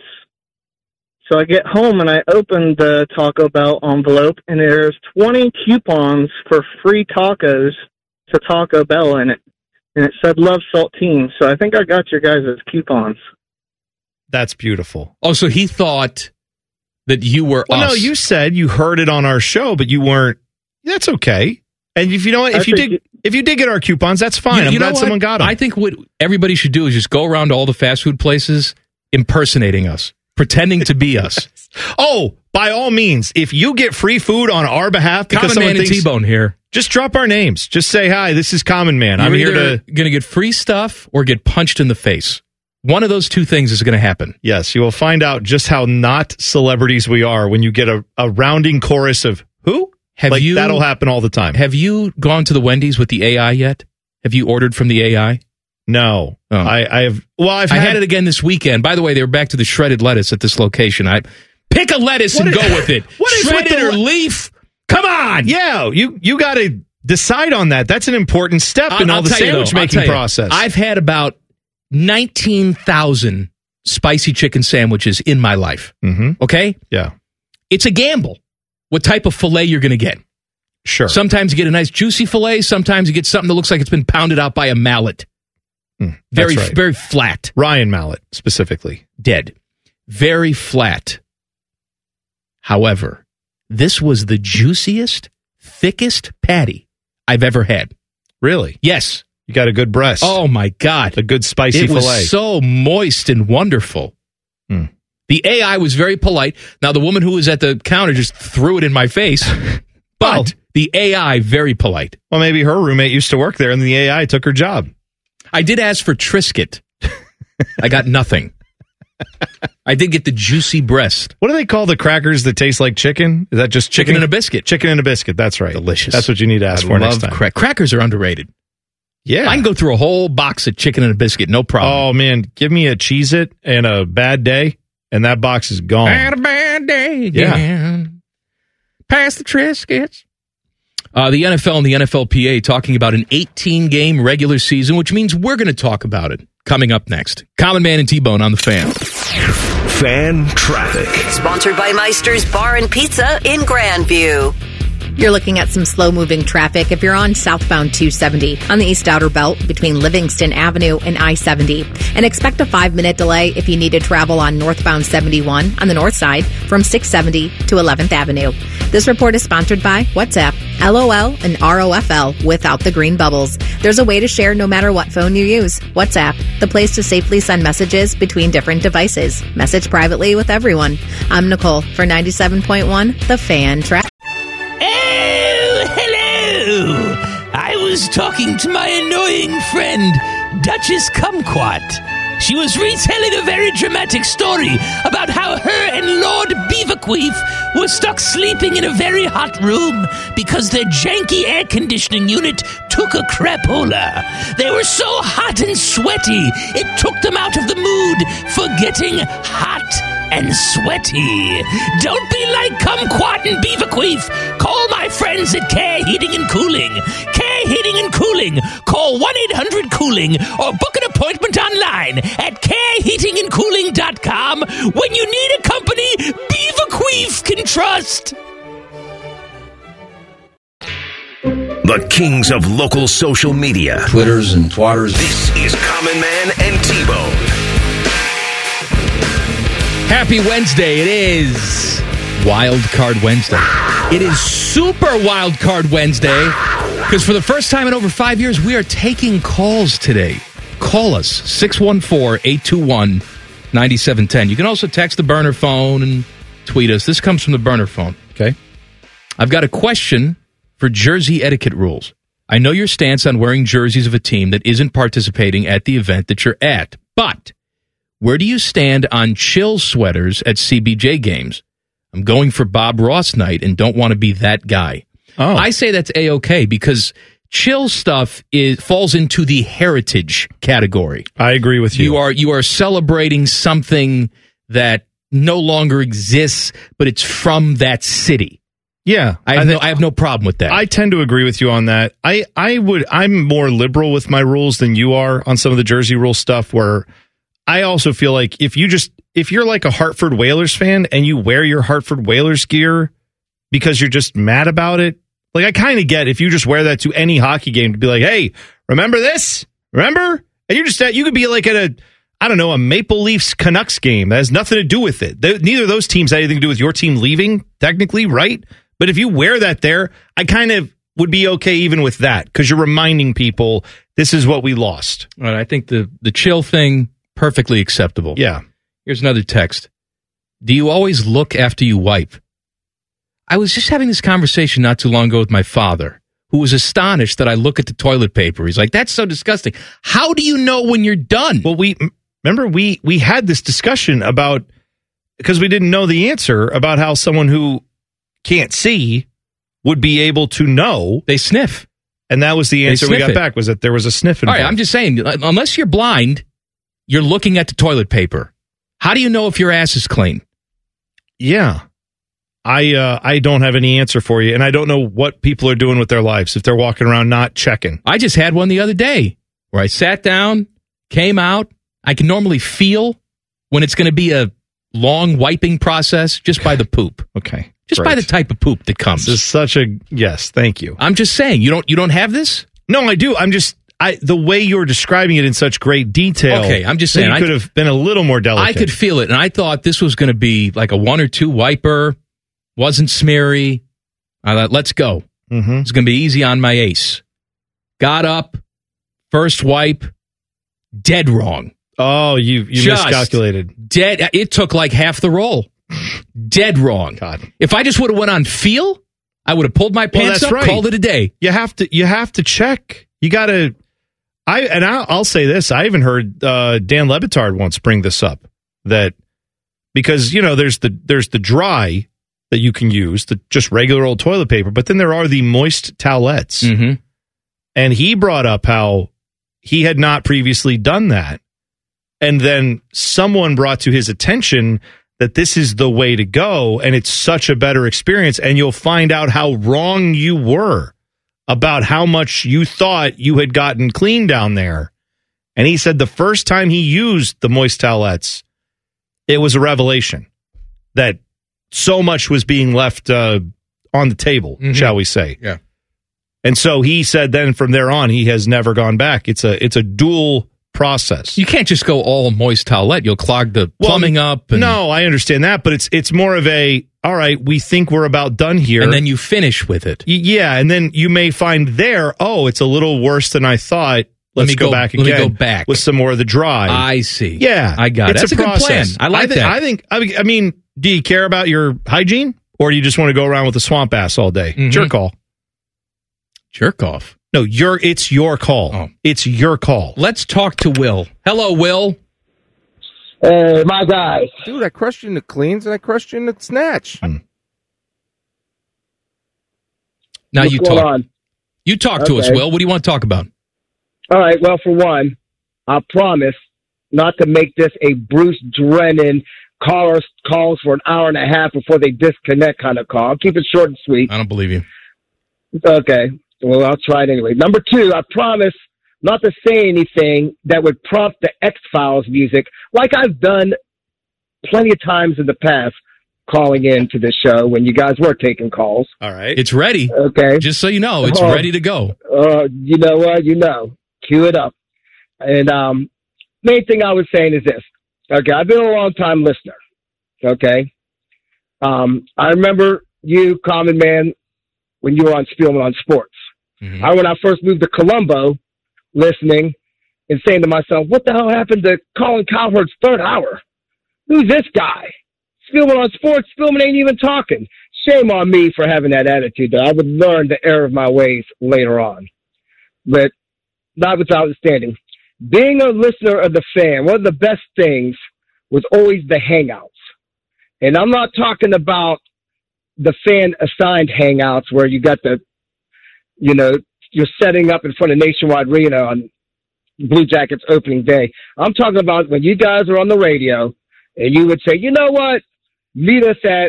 So I get home and I open the Taco Bell envelope, and there's 20 coupons for free tacos to Taco Bell in it. And it said, love Saltine. So I think I got your guys' coupons. That's beautiful. Oh, so he thought that you were well, us. No, you said you heard it on our show, but you weren't. That's okay. And if you know, if you did get our coupons, that's fine. I'm glad someone got them. I think what everybody should do is just go around to all the fast food places impersonating us, pretending to be us. Oh, by all means, if you get free food on our behalf because Common Man and thinks, T-Bone here, just drop our names. Just say, hi, this is Common Man. I'm here to... going to get free stuff or get punched in the face. One of those two things is going to happen. Yes, you will find out just how not celebrities we are when you get a rounding chorus of, who? That'll happen all the time. Have you gone to the Wendy's with the AI yet? Have you ordered from the AI? No. Oh. I have. Well, I had it again this weekend. By the way, they were back to the shredded lettuce at this location. I pick a lettuce and go with it. What is shredded or leaf? Come on. Yeah, you got to decide on that. That's an important step in all the sandwich making process. I've had about 19,000 spicy chicken sandwiches in my life. Mm-hmm. Okay? Yeah. It's a gamble what type of filet you're going to get. Sure. Sometimes you get a nice juicy filet. Sometimes you get something that looks like it's been pounded out by a mallet. Very, right. Very flat. Ryan Mallet, specifically. Dead. Very flat. However, this was the juiciest, thickest patty I've ever had. Really? Yes. You got a good breast. Oh, my God. A good spicy filet. It was so moist and wonderful. The AI was very polite. Now, the woman who was at the counter just threw it in my face. But the AI, very polite. Well, maybe her roommate used to work there and the AI took her job. I did ask for Triscuit. I got nothing. I did get the juicy breast. What do they call the crackers that taste like chicken? Is that just chicken and a biscuit? Chicken and a biscuit. That's right. Delicious. That's what you need to ask for next time. Crackers are underrated. Yeah. I can go through a whole box of chicken and a biscuit, no problem. Oh, man. Give me a Cheez-It and a bad day, and that box is gone. Had a bad day again. Yeah. Pass the Triscuits. The NFL and the NFLPA talking about an 18-game regular season, which means we're going to talk about it coming up next. Common Man and T-Bone on the Fan. Fan Traffic. Sponsored by Meister's Bar and Pizza in Grandview. You're looking at some slow-moving traffic if you're on southbound 270 on the East Outer Belt between Livingston Avenue and I-70. And expect a 5-minute delay if you need to travel on northbound 71 on the north side from 670 to 11th Avenue. This report is sponsored by WhatsApp, LOL, and ROFL without the green bubbles. There's a way to share no matter what phone you use. WhatsApp, the place to safely send messages between different devices. Message privately with everyone. I'm Nicole for 97.1 The Fan Traffic. Oh, hello! I was talking to my annoying friend, Duchess Kumquat. She was retelling a very dramatic story about how her and Lord Beaverqueef were stuck sleeping in a very hot room because their janky air conditioning unit took a crapola. They were so hot and sweaty, it took them out of the mood for getting hot and sweaty. Don't be like Kumquat and Beaverqueef. Call my friends at Care Heating and Cooling. Care Heating and Cooling. Call 1-800-COOLING or book an appointment online at careheatingandcooling.com when you need a company Beaverqueef can trust. The kings of local social media. Twitters and twatters. This is Common Man and T-Bone. Happy Wednesday. It is Wild Card Wednesday. It is Super Wild Card Wednesday because for the first time in over 5 years, we are taking calls today. Call us, 614-821-9710. You can also text the burner phone and tweet us. This comes from the burner phone, okay? I've got a question for jersey etiquette rules. I know your stance on wearing jerseys of a team that isn't participating at the event that you're at, but where do you stand on chill sweaters at CBJ games? I'm going for Bob Ross night and don't want to be that guy. Oh. I say that's A-okay because chill stuff falls into the heritage category. I agree with you. You are celebrating something that no longer exists, but it's from that city. Yeah. I have no problem with that. I tend to agree with you on that. I'm more liberal with my rules than you are on some of the jersey rule stuff where I also feel like if you're like a Hartford Whalers fan and you wear your Hartford Whalers gear because you're just mad about it, like I kind of get if you just wear that to any hockey game to be like, hey, remember this? Remember? And you could be like at a Maple Leafs Canucks game that has nothing to do with it. Neither of those teams had anything to do with your team leaving, technically, right? But if you wear that there, I kind of would be okay even with that because you're reminding people this is what we lost. All right, I think the chill thing, perfectly acceptable. Yeah. Here's another text. Do you always look after you wipe? I was just having this conversation not too long ago with my father, who was astonished that I look at the toilet paper. He's like, that's so disgusting. How do you know when you're done? Well, we had this discussion about, because we didn't know the answer, about how someone who can't see would be able to know. They sniff. And that was the answer we got back, was that there was a sniff involved. All right, I'm just saying, unless you're blind, you're looking at the toilet paper. How do you know if your ass is clean? Yeah. I don't have any answer for you, and I don't know what people are doing with their lives if they're walking around not checking. I just had one the other day where I sat down, came out. I can normally feel when it's going to be a long wiping process just by the poop. Okay. Just by the type of poop that comes. This is such a yes, thank you. I'm just saying, you don't have this? No, I do. The way you're describing it in such great detail. Okay, I'm just saying. You could have been a little more delicate. I could feel it, and I thought this was going to be like a 1 or 2 wiper. Wasn't smeary. I thought, let's go. Mm-hmm. It's going to be easy on my ace. Got up, first wipe, dead wrong. Oh, you miscalculated. Dead. It took like half the roll. Dead wrong. God. If I just would have went on feel, I would have pulled my pants up, right. Called it a day. You have to check. You got to. I'll say this. I even heard Dan Le Batard once bring this up, that because there's the dry that you can use, the just regular old toilet paper, but then there are the moist towelettes. Mm-hmm. And he brought up how he had not previously done that, and then someone brought to his attention that this is the way to go, and it's such a better experience, and you'll find out how wrong you were about how much you thought you had gotten clean down there. And he said the first time he used the moist towelettes, it was a revelation that so much was being left on the table, shall we say. Yeah. And so he said then from there on, he has never gone back. It's a dual process. You can't just go all moist towelette. You'll clog the plumbing up. And, no, I understand that, but it's more of a, all right, we think we're about done here. And then you finish with it. Yeah, and then you may find there, it's a little worse than I thought. Let's go back again. Let me go back. With some more of the dry. I see. Yeah. I got it. That's a process. good plan. I like that. I mean, do you care about your hygiene? Or do you just want to go around with a swamp ass all day? Jerk call. Jerk off? No, it's your call. Oh. It's your call. Let's talk to Will. Hello, Will. Hey, my guys. Dude, I crushed you in the cleans and I crushed you in the snatch. Now What's you going talk. on? You talk to us, Will. What do you want to talk about? All right. Well, for one, I promise not to make this a Bruce Drennan calls for an hour and a half before they disconnect kind of call. I'll keep it short and sweet. I don't believe you. Okay. Well, I'll try it anyway. Number two, I promise not to say anything that would prompt the X-Files music like I've done plenty of times in the past calling in to this show when you guys were taking calls. All right. It's ready. Okay. Just so you know, it's ready to go. You know what? Cue it up. And main thing I was saying is this. Okay, I've been a long-time listener. Okay? I remember you, Common Man, when you were on Spielman on Sports. When I first moved to Colombo, listening and saying to myself, what the hell happened to Colin Cowherd's third hour? Who's this guy? Spielman on Sports, Spielman ain't even talking. Shame on me for having that attitude, though. I would learn the error of my ways later on. But notwithstanding, being a listener of the Fan, one of the best things was always the hangouts. And I'm not talking about the Fan assigned hangouts where you got you're setting up in front of Nationwide Arena on Blue Jackets opening day. I'm talking about when you guys are on the radio and you would say, you know what? Meet us at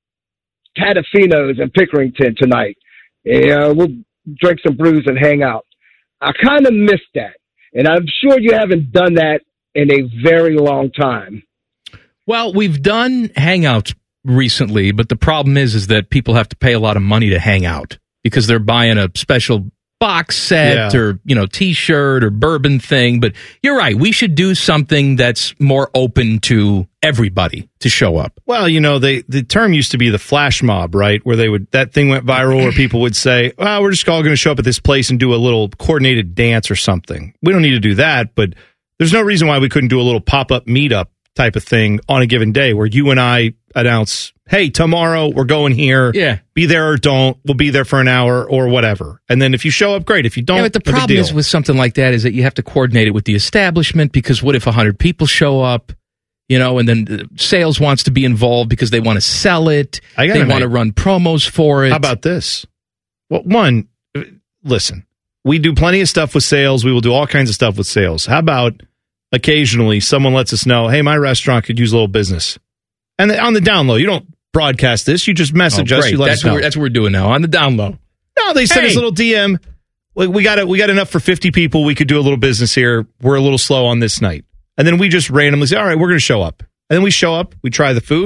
Catafino's in Pickerington tonight. We'll drink some brews and hang out. I kind of missed that. And I'm sure you haven't done that in a very long time. Well, we've done hangouts recently, but the problem is that people have to pay a lot of money to hang out because they're buying a special box set or, T-shirt or bourbon thing. But you're right. We should do something that's more open to everybody to show up. Well, the term used to be the flash mob, right? Where that thing went viral where people would say, well, we're just all going to show up at this place and do a little coordinated dance or something. We don't need to do that, but there's no reason why we couldn't do a little pop-up meetup type of thing on a given day where you and I announce, hey, tomorrow we're going here. Yeah. Be there or don't. We'll be there for an hour or whatever. And then if you show up, great. If you don't, but the problem is with something like that is that you have to coordinate it with the establishment because what if 100 people show up, and then sales wants to be involved because they want to sell it. They want to run promos for it. How about this? Well, one, listen, we do plenty of stuff with sales. We will do all kinds of stuff with sales. How about occasionally someone lets us know, hey, my restaurant could use a little business. And on the down low, you don't broadcast this. You just message us. You let us know. That's what we're doing now, on the down low. No, they send us a little DM. We got enough for 50 people. We could do a little business here. We're a little slow on this night. And then we just randomly say, all right, we're going to show up. And then we show up. We try the food.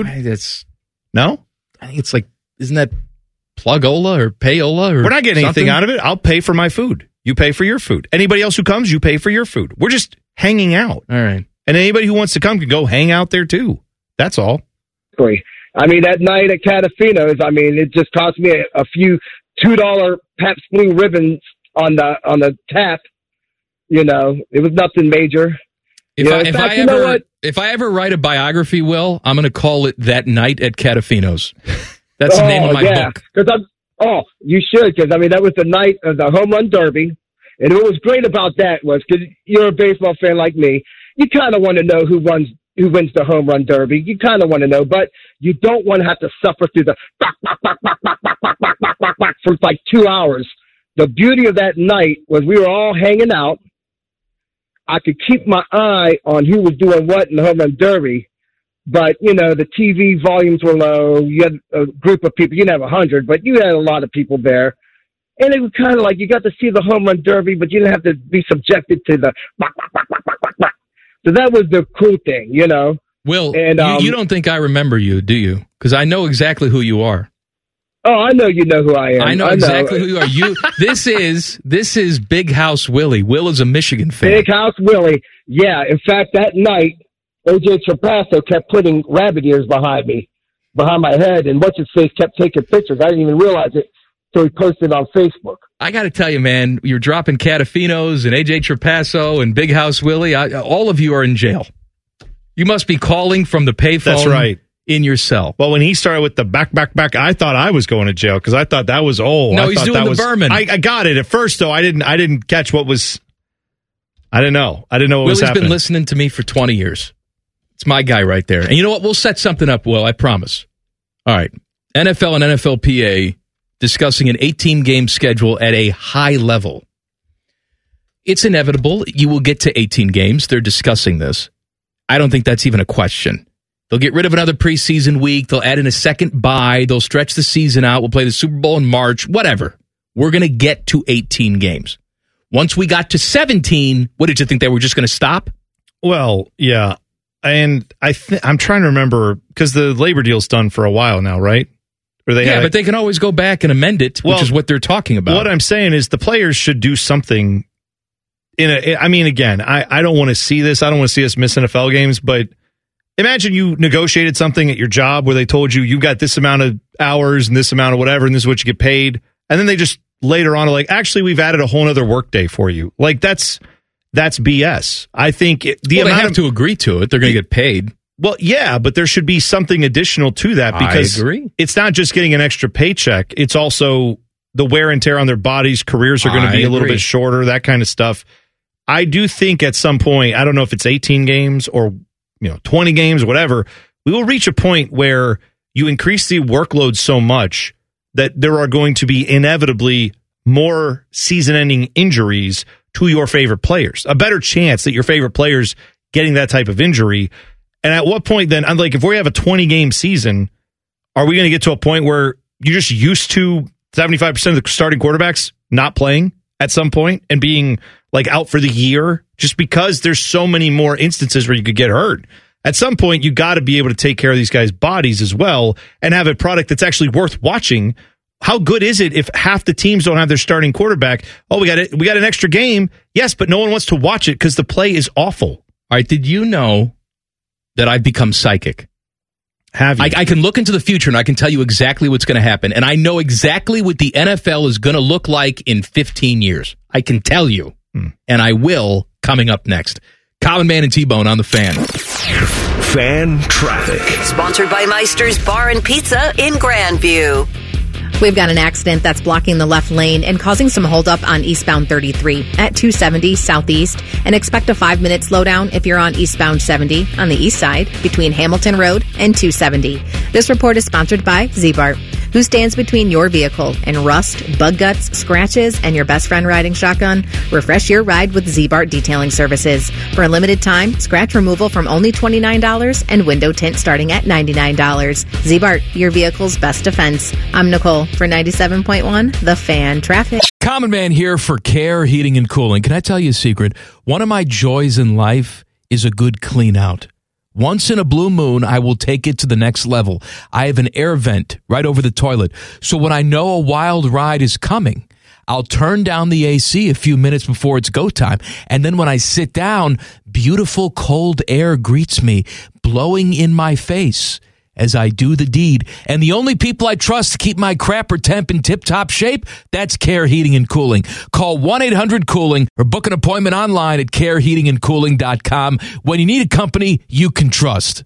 No? I think it's like, isn't that Plugola or Payola? Or we're not getting something? anything out of it. I'll pay for my food. You pay for your food. Anybody else who comes, you pay for your food. We're just hanging out. All right. And anybody who wants to come can go hang out there too. That's all. I mean, that night at Catafino's, it just cost me a few $2 Pabst Blue Ribbons on the tap. It was nothing major. If I ever write a biography, Will, I'm going to call it That Night at Catafino's. That's the name of my book. You should, because that was the night of the home run derby. And what was great about that was, because you're a baseball fan like me, you kind of want to know who wins the home run derby. You kind of want to know, but you don't want to have to suffer through the for like 2 hours. The beauty of that night was we were all hanging out. I could keep my eye on who was doing what in the home run derby, but the TV volumes were low. You had a group of people. You didn't have 100, but you had a lot of people there. And it was kind of like you got to see the home run derby, but you didn't have to be subjected to the. So that was the cool thing, Will, And, you don't think I remember you, do you? Because I know exactly who you are. Oh, I know you know who I am. I know exactly who you are. This is Big House Willie. Will is a Michigan fan. Big House Willie. Yeah. In fact, that night, AJ Trapasso kept putting rabbit ears behind my head, and what's-his-face kept taking pictures. I didn't even realize it until he posted on Facebook. I got to tell you, man, you're dropping Catafinos and AJ Trapasso and Big House Willie. All of you are in jail. You must be calling from the payphone. That's right. In your cell. Well, when he started with the back, I thought I was going to jail because I thought that was old. No, he's doing the Berman. I got it at first, though. I didn't catch what was. I didn't know. What was Willie's happening. Been listening to me for 20 years. It's my guy right there. And you know what? We'll set something up, Will. I promise. All right. NFL and NFLPA discussing an 18-game schedule at a high level. It's inevitable. You will get to 18 games. They're discussing this. I don't think that's even a question. They'll get rid of another preseason week. They'll add in a second bye. They'll stretch the season out. We'll play the Super Bowl in March. Whatever. We're going to get to 18 games. Once we got to 17, what did you think they were just going to stop? Well, yeah. And I'm trying to remember, because the labor deal's done for a while now, right? Or but they can always go back and amend it, which is what they're talking about. What I'm saying is the players should do something. Again, I don't want to see this. I don't want to see us miss NFL games, but imagine you negotiated something at your job where they told you got this amount of hours and this amount of whatever, and this is what you get paid. And then they just later on are like, actually, we've added a whole other work day for you. Like, that's BS. I think they have to agree to it. They're going to get paid. Well, yeah, but there should be something additional to that because I agree. It's not just getting an extra paycheck. It's also the wear and tear on their bodies. Careers are going to be a little bit shorter, that kind of stuff. I do think at some point, I don't know if it's 18 games or 20 games, whatever, we will reach a point where you increase the workload so much that there are going to be inevitably more season-ending injuries to your favorite players. A better chance that your favorite players getting that type of injury. And at what point then, I'm like, if we have a 20-game season, are we going to get to a point where you're just used to 75% of the starting quarterbacks not playing at some point and being like out for the year just because there's so many more instances where you could get hurt? At some point, you got to be able to take care of these guys' bodies as well and have a product that's actually worth watching. How good is it if half the teams don't have their starting quarterback? Oh, we got an extra game. Yes, but no one wants to watch it because the play is awful. All right, did you know that I've become psychic? Have you? I can look into the future and I can tell you exactly what's going to happen. And I know exactly what the NFL is going to look like in 15 years. I can tell you. And I will coming up next. Common Man and T-Bone on the Fan. Fan Traffic. Sponsored by Meister's Bar and Pizza in Grandview. We've got an accident that's blocking the left lane and causing some holdup on eastbound 33 at 270 southeast, and expect a 5-minute slowdown if you're on eastbound 70 on the east side between Hamilton Road and 270. This report is sponsored by Z-Bart, who stands between your vehicle and rust, bug guts, scratches, and your best friend riding shotgun. Refresh your ride with Z-Bart Detailing Services. For a limited time, scratch removal from only $29 and window tint starting at $99. Z-Bart, your vehicle's best defense. I'm Nicole for 97.1 The Fan Traffic. Common Man here for Care Heating and Cooling. Can I tell you a secret? One of my joys in life is a good clean out. Once in a blue moon, I will take it to the next level. I have an air vent right over the toilet. So when I know a wild ride is coming, I'll turn down the AC a few minutes before it's go time. And then when I sit down, beautiful cold air greets me, blowing in my face as I do the deed. And the only people I trust to keep my crapper temp in tip-top shape, that's Care Heating and Cooling. Call 1-800-COOLING or book an appointment online at careheatingandcooling.com when you need a company you can trust.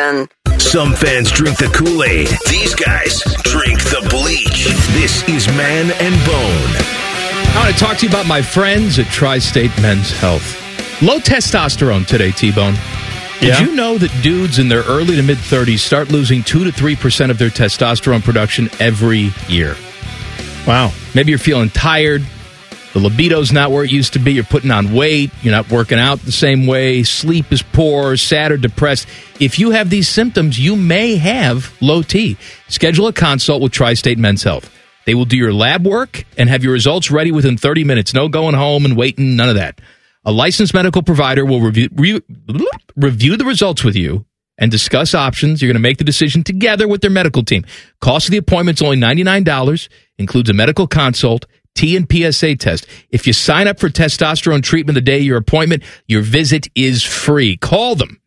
Some fans drink the Kool-Aid. These guys drink the bleach. This is Man and Bone. I want to talk to you about my friends at Tri-State Men's Health. Low testosterone today, T-Bone. Did you know that dudes in their early to mid-30s start losing 2 to 3% of their testosterone production every year? Wow. Maybe you're feeling tired. The libido's not where it used to be. You're putting on weight. You're not working out the same way. Sleep is poor, sad, or depressed. If you have these symptoms, you may have low T. Schedule a consult with Tri-State Men's Health. They will do your lab work and have your results ready within 30 minutes. No going home and waiting, none of that. A licensed medical provider will review the results with you and discuss options. You're going to make the decision together with their medical team. Cost of the appointment's only $99, includes a medical consult, T and PSA test. If you sign up for testosterone treatment the day of your appointment, your visit is free. Call them,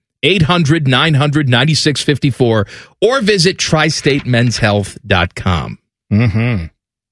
800-900-9654, or visit tristatemenshealth.com. Mm-hmm.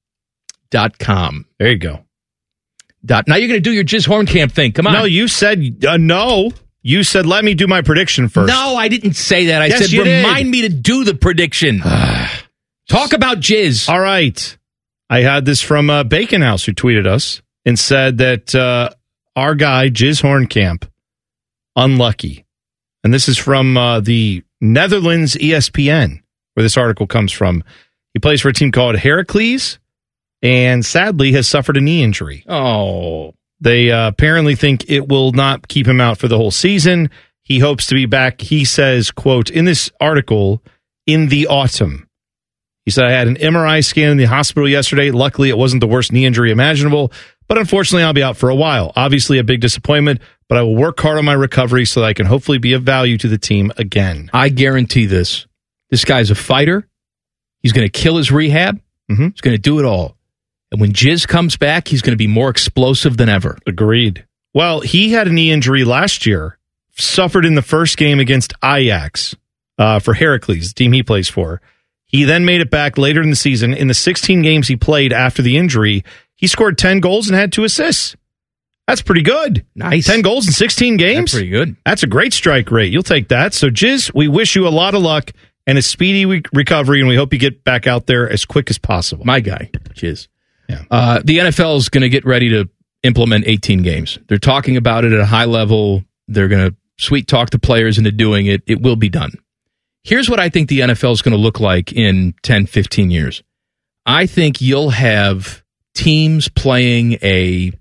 .com. There you go. Now you're going to do your Jizz Horncamp thing. Come on. No, you said no. You said let me do my prediction first. No, I didn't say that. I Yes, said you remind did. me to do the prediction. Talk about Jizz. All right. I had this from Bacon House, who tweeted us and said that our guy, Jizz Horncamp, unlucky. And this is from the Netherlands ESPN, where this article comes from. He plays for a team called Heracles, and sadly has suffered a knee injury. Oh. They apparently think it will not keep him out for the whole season. He hopes to be back, he says, quote, in this article, in the autumn. He said, I had an MRI scan in the hospital yesterday. Luckily, it wasn't the worst knee injury imaginable, but unfortunately, I'll be out for a while. Obviously, a big disappointment, but I will work hard on my recovery so that I can hopefully be of value to the team again. I guarantee this. This guy's a fighter. He's going to kill his rehab. Mm-hmm. He's going to do it all. And when Jizz comes back, he's going to be more explosive than ever. Agreed. Well, he had a knee injury last year, suffered in the first game against Ajax for Heracles, the team he plays for. He then made it back later in the season. In the 16 games he played after the injury, he scored 10 goals and had 2 assists. That's pretty good. Nice. 10 goals in 16 games? That's pretty good. That's a great strike rate. You'll take that. So, Jizz, we wish you a lot of luck and a speedy recovery, and we hope you get back out there as quick as possible. My guy, Jizz. Yeah. The NFL is going to get ready to implement 18 games. They're talking about it at a high level. They're going to sweet talk the players into doing it. It will be done. Here's what I think the NFL is going to look like in 10, 15 years. I think you'll have teams playing a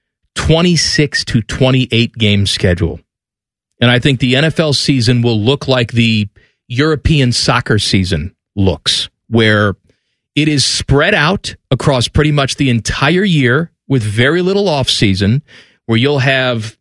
26 to 28 game schedule. And I think the NFL season will look like the European soccer season looks, where it is spread out across pretty much the entire year with very little off season, where you'll have,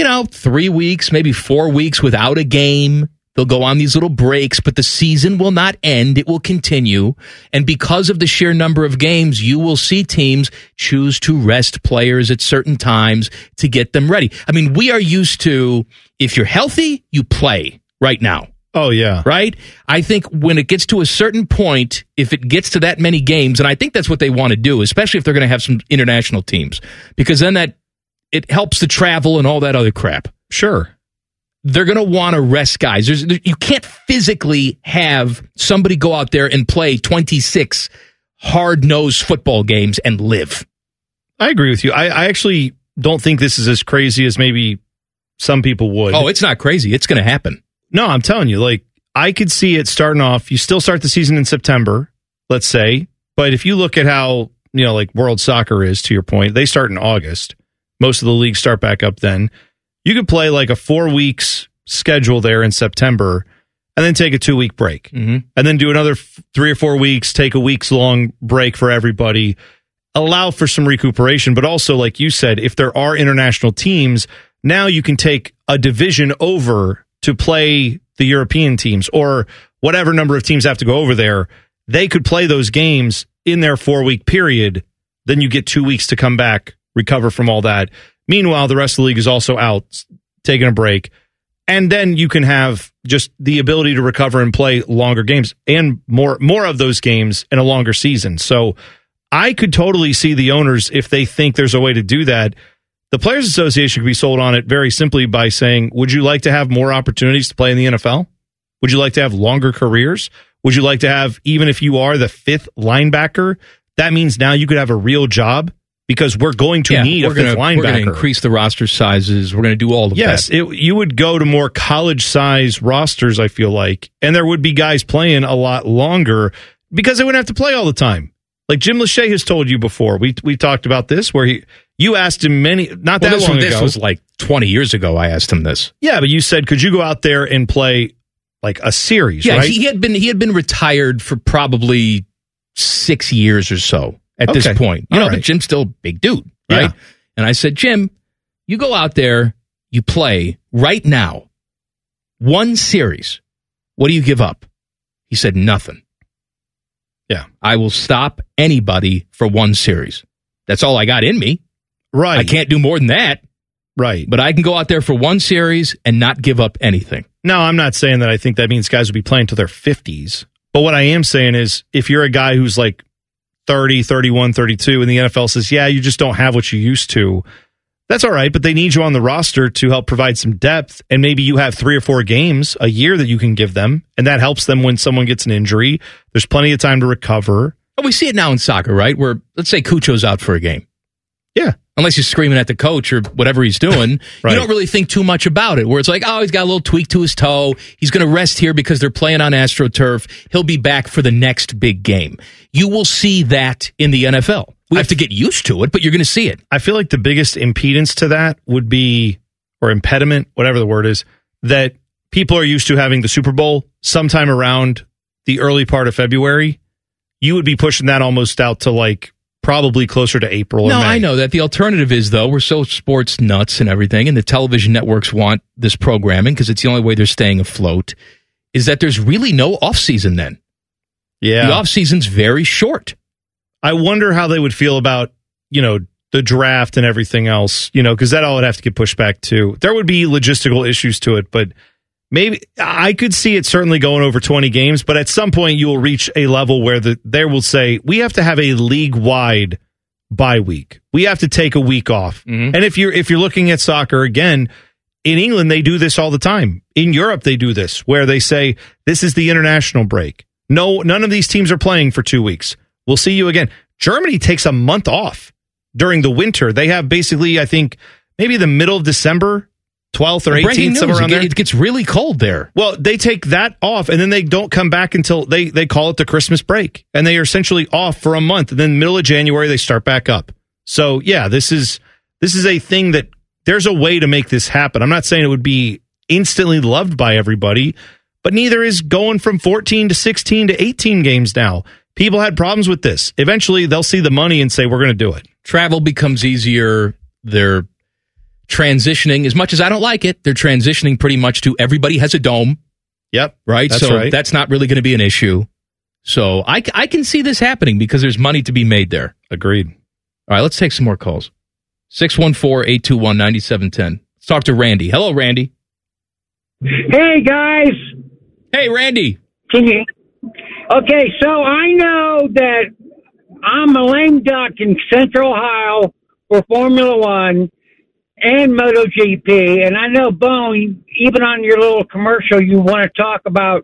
3 weeks, maybe 4 weeks without a game. They'll go on these little breaks, but the season will not end. It will continue. And because of the sheer number of games, you will see teams choose to rest players at certain times to get them ready. I mean, we are used to, if you're healthy, you play right now. Oh, yeah. Right? I think when it gets to a certain point, if it gets to that many games, and I think that's what they want to do, especially if they're going to have some international teams, because then it helps the travel and all that other crap. Sure. They're going to want to rest guys. You can't physically have somebody go out there and play 26 hard-nosed football games and live. I agree with you. I actually don't think this is as crazy as maybe some people would. Oh, it's not crazy. It's going to happen. No, I'm telling you, I could see it starting off. You still start the season in September, let's say. But if you look at how, world soccer is, to your point, they start in August. Most of the leagues start back up then. You could play a 4 weeks schedule there in September and then take a 2-week break. Mm-hmm. And then do another 3 or 4 weeks, take a week's long break for everybody. Allow for some recuperation. But also, like you said, if there are international teams, now you can take a division over to play the European teams, or whatever number of teams have to go over there. They could play those games in their 4-week period. Then you get 2 weeks to come back, recover from all that. Meanwhile, the rest of the league is also out, taking a break. And then you can have just the ability to recover and play longer games and more of those games in a longer season. So I could totally see the owners, if they think there's a way to do that. The Players Association could be sold on it very simply by saying, would you like to have more opportunities to play in the NFL? Would you like to have longer careers? Would you like to have, even if you are the 5th linebacker, that means now you could have a real job? Because we're going to need a 5th linebacker. We're going to increase the roster sizes. We're going to do all of that. Yes, you would go to more college-size rosters, I feel like, and there would be guys playing a lot longer because they wouldn't have to play all the time. Like Jim Lachey has told you before. We talked about this, where you asked him long ago. This was 20 years ago. I asked him this. Yeah, but you said, could you go out there and play a series? Yeah, right? he had been retired for probably 6 years or so. At this point, but Jim's still a big dude, right? Yeah. And I said, Jim, you go out there, you play right now, one series, what do you give up? He said, nothing. Yeah. I will stop anybody for one series. That's all I got in me. Right. I can't do more than that. Right. But I can go out there for one series and not give up anything. No, I'm not saying that I think that means guys will be playing till their 50s. But what I am saying is if you're a guy who's like 30, 31, 32, and the NFL says, yeah, you just don't have what you used to, that's all right, but they need you on the roster to help provide some depth, and maybe you have 3 or 4 games a year that you can give them, and that helps them when someone gets an injury. There's plenty of time to recover. But we see it now in soccer, right? Where, let's say Cucho's out for a game. Yeah. Unless he's screaming at the coach or whatever he's doing, Right. You don't really think too much about it, where it's like, oh, he's got a little tweak to his toe. He's going to rest here because they're playing on AstroTurf. He'll be back for the next big game. You will see that in the NFL. We have to get used to it, but you're going to see it. I feel like the biggest impedance to that would be, or impediment, whatever the word is, that people are used to having the Super Bowl sometime around the early part of February. You would be pushing that almost out to like probably closer to April or No, May. I know that. The alternative is, though, we're so sports nuts and everything, and the television networks want this programming because it's the only way they're staying afloat, is that there's really no offseason then. Yeah. The offseason's very short. I wonder how they would feel about, the draft and everything else, because that all would have to get pushed back too. There would be logistical issues to it, but maybe I could see it certainly going over 20 games, but at some point you will reach a level where they will say, we have to have a league-wide bye week. We have to take a week off. Mm-hmm. And if you're looking at soccer again, in England, they do this all the time. In Europe, they do this, where they say, this is the international break. No, none of these teams are playing for 2 weeks. We'll see you again. Germany takes a month off during the winter. They have basically, I think, maybe the middle of December, 12th or 18th, somewhere around there. It gets really cold there. Well, they take that off, and then they don't come back until they call it the Christmas break. And they are essentially off for a month. And then middle of January, they start back up. So, yeah, this is a thing that there's a way to make this happen. I'm not saying it would be instantly loved by everybody, but neither is going from 14 to 16 to 18 games now. People had problems with this. Eventually, they'll see the money and say, we're going to do it. Travel becomes easier. They're transitioning. As much as I don't like it, they're transitioning pretty much to everybody has a dome. Yep. Right? That's so right. That's not really going to be an issue. So I can see this happening because there's money to be made there. Agreed. All right, let's take some more calls. 614-821-9710. Let's talk to Randy. Hello, Randy. Hey, guys. Hey, Randy. Okay, so I know that I'm a lame duck in Central Ohio for Formula One and MotoGP, and I know, Bone, even on your little commercial, you want to talk about,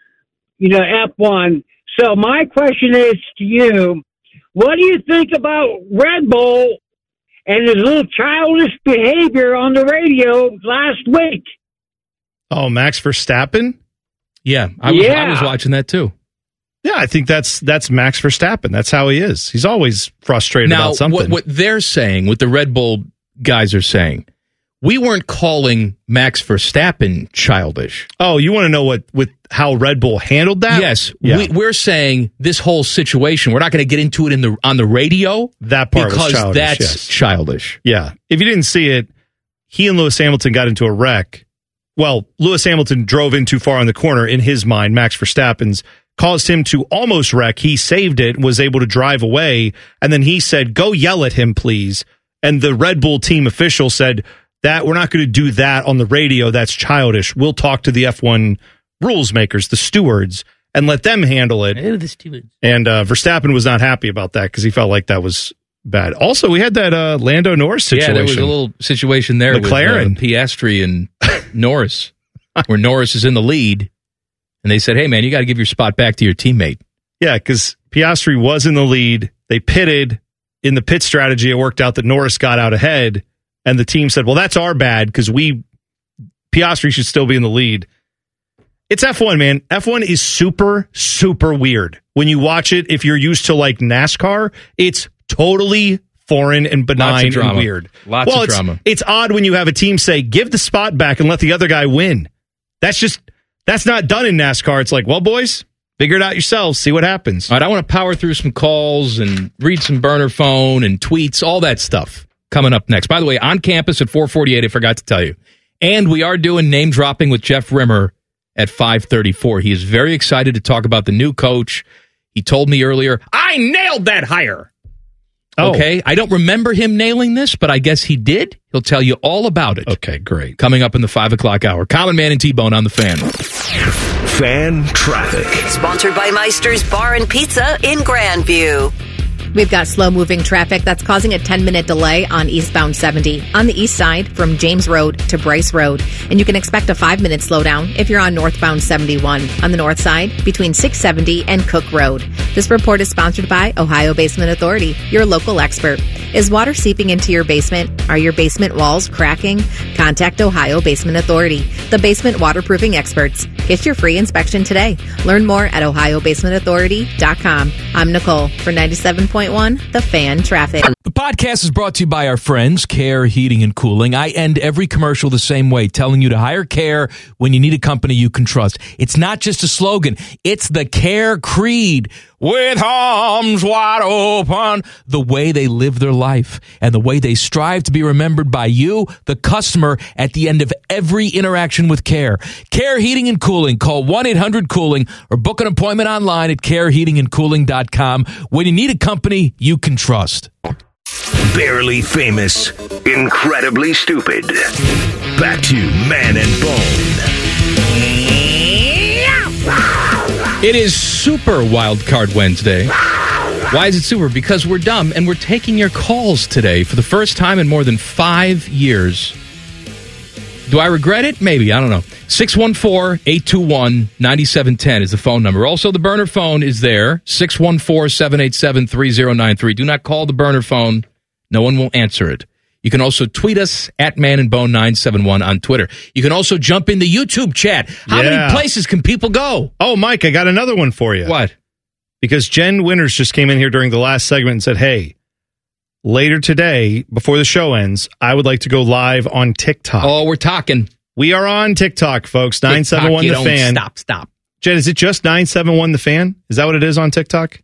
F1. So my question is to you, what do you think about Red Bull and his little childish behavior on the radio last week? Oh, Max Verstappen? Yeah, I was watching that too. Yeah, I think that's Max Verstappen. That's how he is. He's always frustrated Now, about something. what they're saying, what the Red Bull guys are saying, we weren't calling Max Verstappen childish. Oh, you want to know with how Red Bull handled that? Yes, Yeah. we're saying this whole situation. We're not going to get into it on the radio. That part because was childish. that's yes. childish. Yeah. If you didn't see it, he and Lewis Hamilton got into a wreck. Well, Lewis Hamilton drove in too far on the corner. In his mind, Max Verstappen's caused him to almost wreck. He saved it, was able to drive away, and then he said, "Go yell at him, please." And the Red Bull team official said that we're not going to do that on the radio. That's childish. We'll talk to the F1 rules makers, the stewards, and let them handle it. The stewards. And Verstappen was not happy about that because he felt like that was bad. Also, we had that Lando Norris situation. Yeah, there was a little situation there McLaren. with Piastri and Norris, where Norris is in the lead, and they said, "Hey, man, you got to give your spot back to your teammate." Yeah, because Piastri was in the lead. They pitted. In the pit strategy, it worked out that Norris got out ahead, and the team said, well, that's our bad because Piastri should still be in the lead. It's F1, man. F1 is super, super weird. When you watch it, if you're used to like NASCAR, it's totally foreign and benign and weird. Lots of drama. It's odd when you have a team say, give the spot back and let the other guy win. That's not done in NASCAR. It's like, well, boys, figure it out yourselves. See what happens. All right, I want to power through some calls and read some burner phone and tweets, all that stuff coming up next. By the way, on campus at 448, I forgot to tell you. And we are doing name dropping with Jeff Rimmer at 5:34. He is very excited to talk about the new coach. He told me earlier, I nailed that hire. Oh. Okay, I don't remember him nailing this, but I guess he did. He'll tell you all about it. Okay, great. Coming up in the 5 o'clock hour. Common Man and T-Bone on the Fan. Fan traffic. Sponsored by Meister's Bar and Pizza in Grandview. We've got slow-moving traffic that's causing a 10-minute delay on eastbound 70 on the east side from James Road to Bryce Road. And you can expect a 5-minute slowdown if you're on northbound 71 on the north side between 670 and Cook Road. This report is sponsored by Ohio Basement Authority, your local expert. Is water seeping into your basement? Are your basement walls cracking? Contact Ohio Basement Authority, the basement waterproofing experts. Get your free inspection today. Learn more at ohiobasementauthority.com. I'm Nicole for 97.1 The Fan Traffic. The podcast is brought to you by our friends, Care Heating and Cooling. I end every commercial the same way, telling you to hire Care when you need a company you can trust. It's not just a slogan. It's the Care creed. With arms wide open, the way they live their life and the way they strive to be remembered by you, the customer, at the end of every interaction with Care. Care Heating and Cooling. Call 1-800-COOLING or book an appointment online at careheatingandcooling.com when you need a company you can trust. Barely famous, incredibly stupid. Back to Man and Bone. It is Super Wild Card Wednesday. Why is it super? Because we're dumb and we're taking your calls today for the first time in more than 5 years. Do I regret it? Maybe. I don't know. 614-821-9710 is the phone number. Also, the burner phone is there. 614-787-3093. Do not call the burner phone. No one will answer it. You can also tweet us at manandbone971 on Twitter. You can also jump in the YouTube chat. How many places can people go? Oh, Mike, I got another one for you. What? Because Jen Winters just came in here during the last segment and said, hey, later today, before the show ends, I would like to go live on TikTok. Oh, we're talking. We are on TikTok, folks. 971 The Fan. Stop. Jen, is it just 971 The Fan? Is that what it is on TikTok?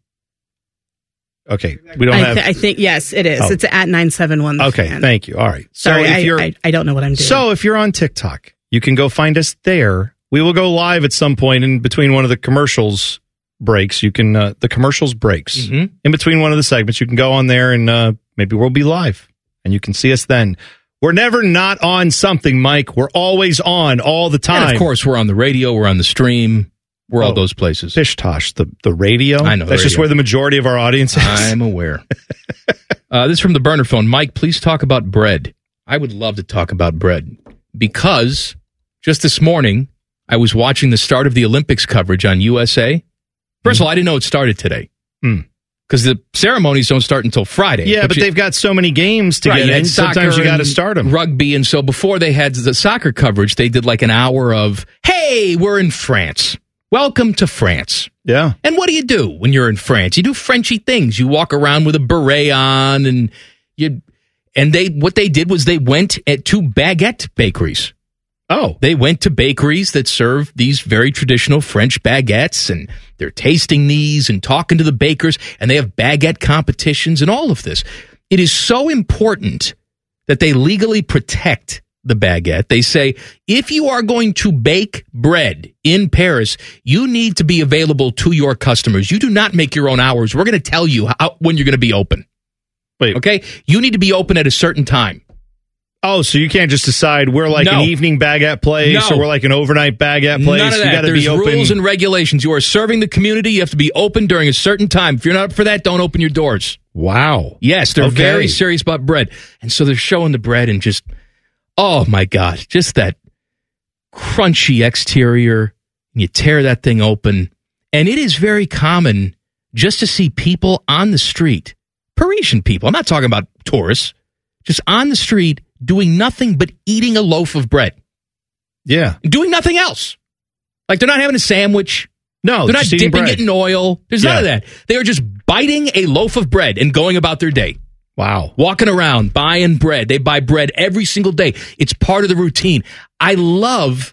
Okay, we don't have... I think, yes, it is. Oh. It's at 971 The Okay, Fan. thank you. All right. Sorry, I don't know what I'm doing. So if you're on TikTok, you can go find us there. We will go live at some point in between one of the commercials breaks. You can, the commercials breaks. Mm-hmm. In between one of the segments, you can go on there and maybe we'll be live and you can see us then. We're never not on something, Mike. We're always on all the time. And of course, we're on the radio. We're on the stream. We're all those places. Pish Tosh, the radio. I know. That's just where the majority of our audience is. I'm aware. This is from the burner phone. Mike, please talk about bread. I would love to talk about bread because just this morning, I was watching the start of the Olympics coverage on USA. First of all, I didn't know it started today because the ceremonies don't start until Friday. Yeah, but they've got so many games to get in. Sometimes you got to start them. Rugby, and so before they had the soccer coverage, they did like an hour of, hey, we're in France. Welcome to France. Yeah. And what do you do when you're in France? You do Frenchy things. You walk around with a beret on, and what they did was they went to baguette bakeries. Oh. They went to bakeries that serve these very traditional French baguettes, and they're tasting these and talking to the bakers, and they have baguette competitions and all of this. It is so important that they legally protect the baguette. They say, if you are going to bake bread in Paris, you need to be available to your customers. You do not make your own hours. We're going to tell you when you're going to be open. Wait. Okay? You need to be open at a certain time. Oh, so you can't just decide we're like an evening baguette place or we're like an overnight baguette place. None of that. You got to There's be open. rules and regulations. You are serving the community. You have to be open during a certain time. If you're not up for that, don't open your doors. Wow. Yes, they're very serious about bread. And so they're showing the bread and just, oh my God, just that crunchy exterior. And you tear that thing open. And it is very common just to see people on the street, Parisian people, I'm not talking about tourists, just on the street doing nothing but eating a loaf of bread. Yeah. Doing nothing else. Like they're not having a sandwich. No, they're not just eating dipping bread. it in oil. There's none of that. They are just biting a loaf of bread and going about their day. Wow. Walking around, buying bread. They buy bread every single day. It's part of the routine. I love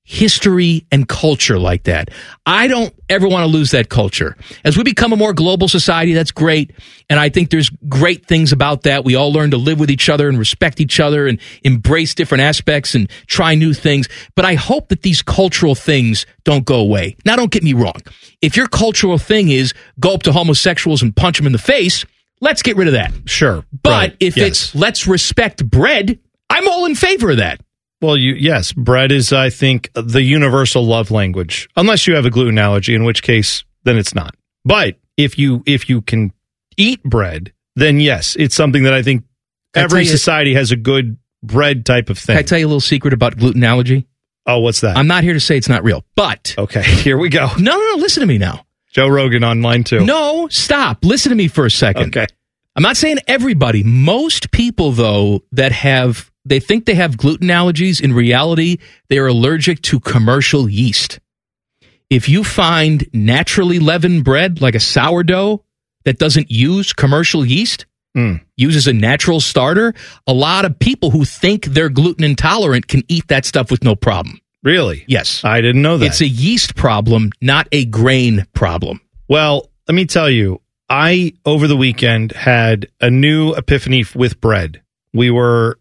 history and culture like that. I don't ever want to lose that culture. As we become a more global society, that's great. And I think there's great things about that. We all learn to live with each other and respect each other and embrace different aspects and try new things. But I hope that these cultural things don't go away. Now, don't get me wrong. If your cultural thing is go up to homosexuals and punch them in the face, let's get rid of that. Sure. But right. if it's let's respect bread, I'm all in favor of that. Well, yes, bread is, I think, the universal love language, unless you have a gluten allergy, in which case, then it's not. But if you can eat bread, then yes, it's something that I think every society has a good bread type of thing. Can I tell you a little secret about gluten allergy? Oh, what's that? I'm not here to say it's not real, but... Okay, here we go. No, listen to me now. Joe Rogan on line 2. No, stop. Listen to me for a second. Okay. I'm not saying everybody. Most people, though, they think they have gluten allergies. In reality, they are allergic to commercial yeast. If you find naturally leavened bread, like a sourdough, that doesn't use commercial yeast, uses a natural starter, a lot of people who think they're gluten intolerant can eat that stuff with no problem. Really? Yes. I didn't know that. It's a yeast problem, not a grain problem. Well, let me tell you, I, over the weekend, had a new epiphany with bread. We were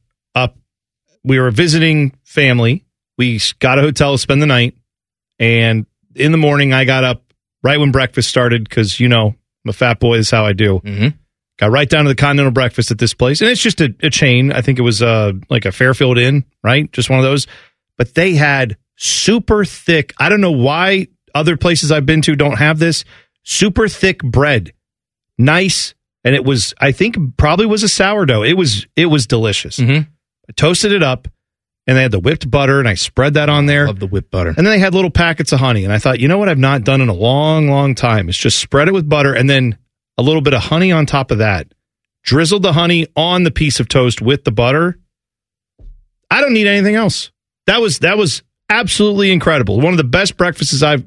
visiting family. We got a hotel to spend the night. And in the morning, I got up right when breakfast started because, I'm a fat boy. This is how I do. Mm-hmm. Got right down to the continental breakfast at this place. And it's just a chain. I think it was like a Fairfield Inn, right? Just one of those. But they had super thick. I don't know why other places I've been to don't have this. Super thick bread. Nice. And it was, I think, probably was a sourdough. It was delicious. Mm-hmm. I toasted it up, and they had the whipped butter, and I spread that on there. Love the whipped butter. And then they had little packets of honey, and I thought, you know what I've not done in a long, long time is just spread it with butter, and then a little bit of honey on top of that. Drizzled the honey on the piece of toast with the butter. I don't need anything else. That was absolutely incredible. One of the best breakfasts. One of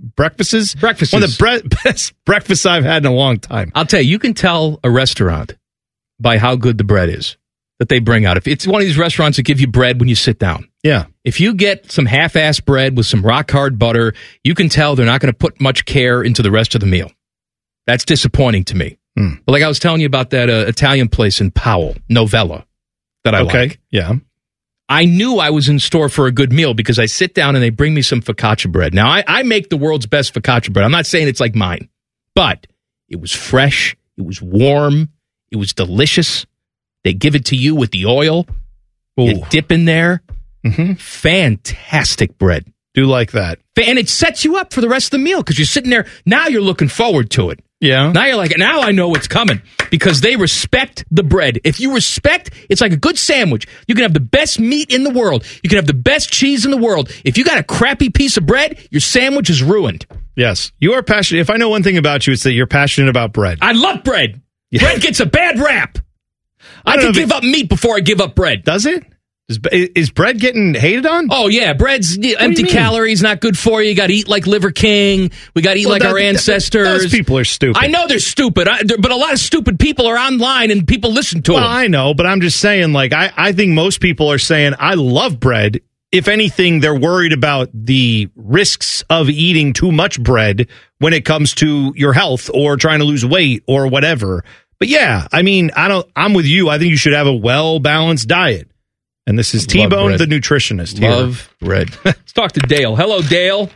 the best breakfasts I've had in a long time. I'll tell you, you can tell a restaurant by how good the bread is that they bring out. If it's one of these restaurants that give you bread when you sit down. Yeah. If you get some half-ass bread with some rock-hard butter, you can tell they're not going to put much care into the rest of the meal. That's disappointing to me. But like I was telling you about that Italian place in Powell, Novella, that I like. Yeah. I knew I was in store for a good meal because I sit down and they bring me some focaccia bread. Now, I make the world's best focaccia bread. I'm not saying it's like mine, but it was fresh. It was warm. It was delicious. They give it to you with the oil. Ooh. You dip in there. Mm-hmm. Fantastic bread. Do like that. And it sets you up for the rest of the meal because you're sitting there. Now you're looking forward to it. Yeah. Now you're like, now I know what's coming because they respect the bread. If you respect, it's like a good sandwich. You can have the best meat in the world. You can have the best cheese in the world. If you got a crappy piece of bread, your sandwich is ruined. Yes. You are passionate. If I know one thing about you, it's that you're passionate about bread. I love bread. Yeah. Bread gets a bad rap. I can give up meat before I give up bread. Does it? Is bread getting hated on? Oh, yeah. Bread's empty calories, not good for you. You got to eat like Liver King. We got to eat like our ancestors. Those people are stupid. I know they're stupid, but a lot of stupid people are online and people listen to them. Well, I know, but I'm just saying, like, I think most people are saying, I love bread. If anything, they're worried about the risks of eating too much bread when it comes to your health or trying to lose weight or whatever. But yeah, I mean, I'm with you. I think you should have a well-balanced diet. And this is T-Bone, the nutritionist here. Love bread. Let's talk to Dale. Hello, Dale.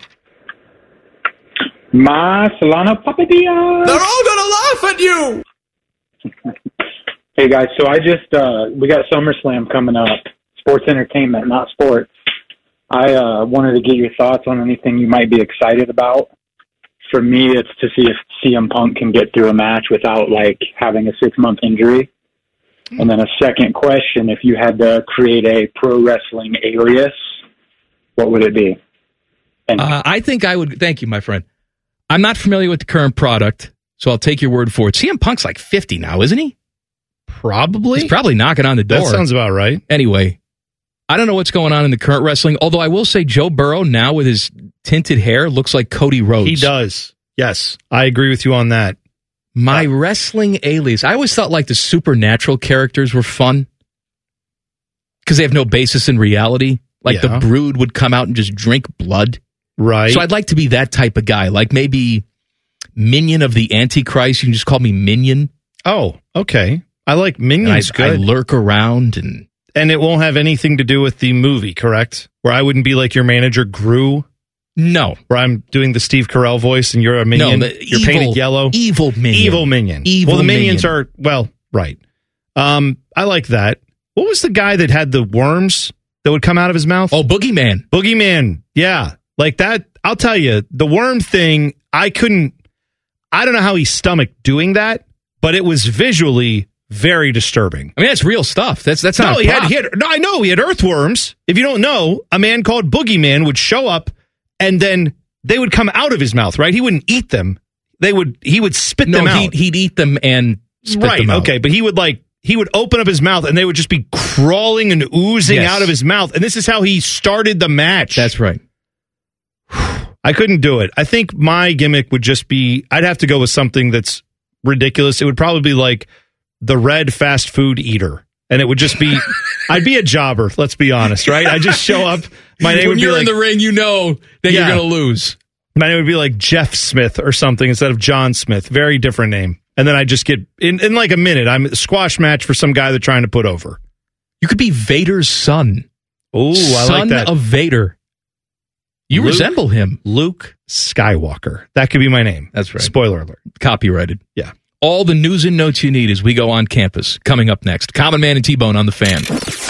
Ma Solano Papadilla. They're all going to laugh at you. Hey, guys. So I just, we got SummerSlam coming up. Sports entertainment, not sports. I wanted to get your thoughts on anything you might be excited about. For me, it's to see if CM Punk can get through a match without, like, having a 6-month injury. And then a second question, if you had to create a pro wrestling alias, what would it be? I think I would. Thank you, my friend. I'm not familiar with the current product, so I'll take your word for it. CM Punk's like 50 now, isn't he? Probably. He's probably knocking on the door. That sounds about right. Anyway, I don't know what's going on in the current wrestling, although I will say Joe Burrow now with his tinted hair looks like Cody Rhodes. He does. Yes, I agree with you on that. My wrestling alias. I always thought like the supernatural characters were fun because they have no basis in reality. Like the brood would come out and just drink blood. Right. So I'd like to be that type of guy. Like maybe Minion of the Antichrist. You can just call me Minion. Oh, okay. I like Minions. I lurk around and it won't have anything to do with the movie, correct? Where I wouldn't be like your manager, Gru. No. Where I'm doing the Steve Carell voice and you're a minion. No, you're painted yellow. Evil minion. Evil minion. Evil well, the minions minion. are, well, right. I like that. What was the guy that had the worms that would come out of his mouth? Oh, Boogeyman. Boogeyman. Yeah. Like that. I'll tell you, the worm thing, I don't know how he stomached doing that, but it was visually very disturbing. I mean, that's real stuff. That's not no, a prop. I know he had earthworms. If you don't know, a man called Boogeyman would show up and then they would come out of his mouth, right? He wouldn't eat them. He would spit them out. He'd eat them and spit them out. Okay, but he would open up his mouth and they would just be crawling and oozing out of his mouth. And this is how he started the match. That's right. I couldn't do it. I think my gimmick would just be, I'd have to go with something that's ridiculous. It would probably be like the red fast food eater. And it would just be, I'd be a jobber, let's be honest, right? I just show up. My name when would be you're like, in the ring, you know that you're going to lose. My name would be like Jeff Smith or something instead of John Smith. Very different name. And then I just get, in like a minute, I'm a squash match for some guy they're trying to put over. You could be Vader's son. Oh, I like that. Son of Vader. You resemble him. Luke Skywalker. That could be my name. That's right. Spoiler alert. Copyrighted. Yeah. All the news and notes you need as we go on campus. Coming up next. Common Man and T-Bone on the Fan.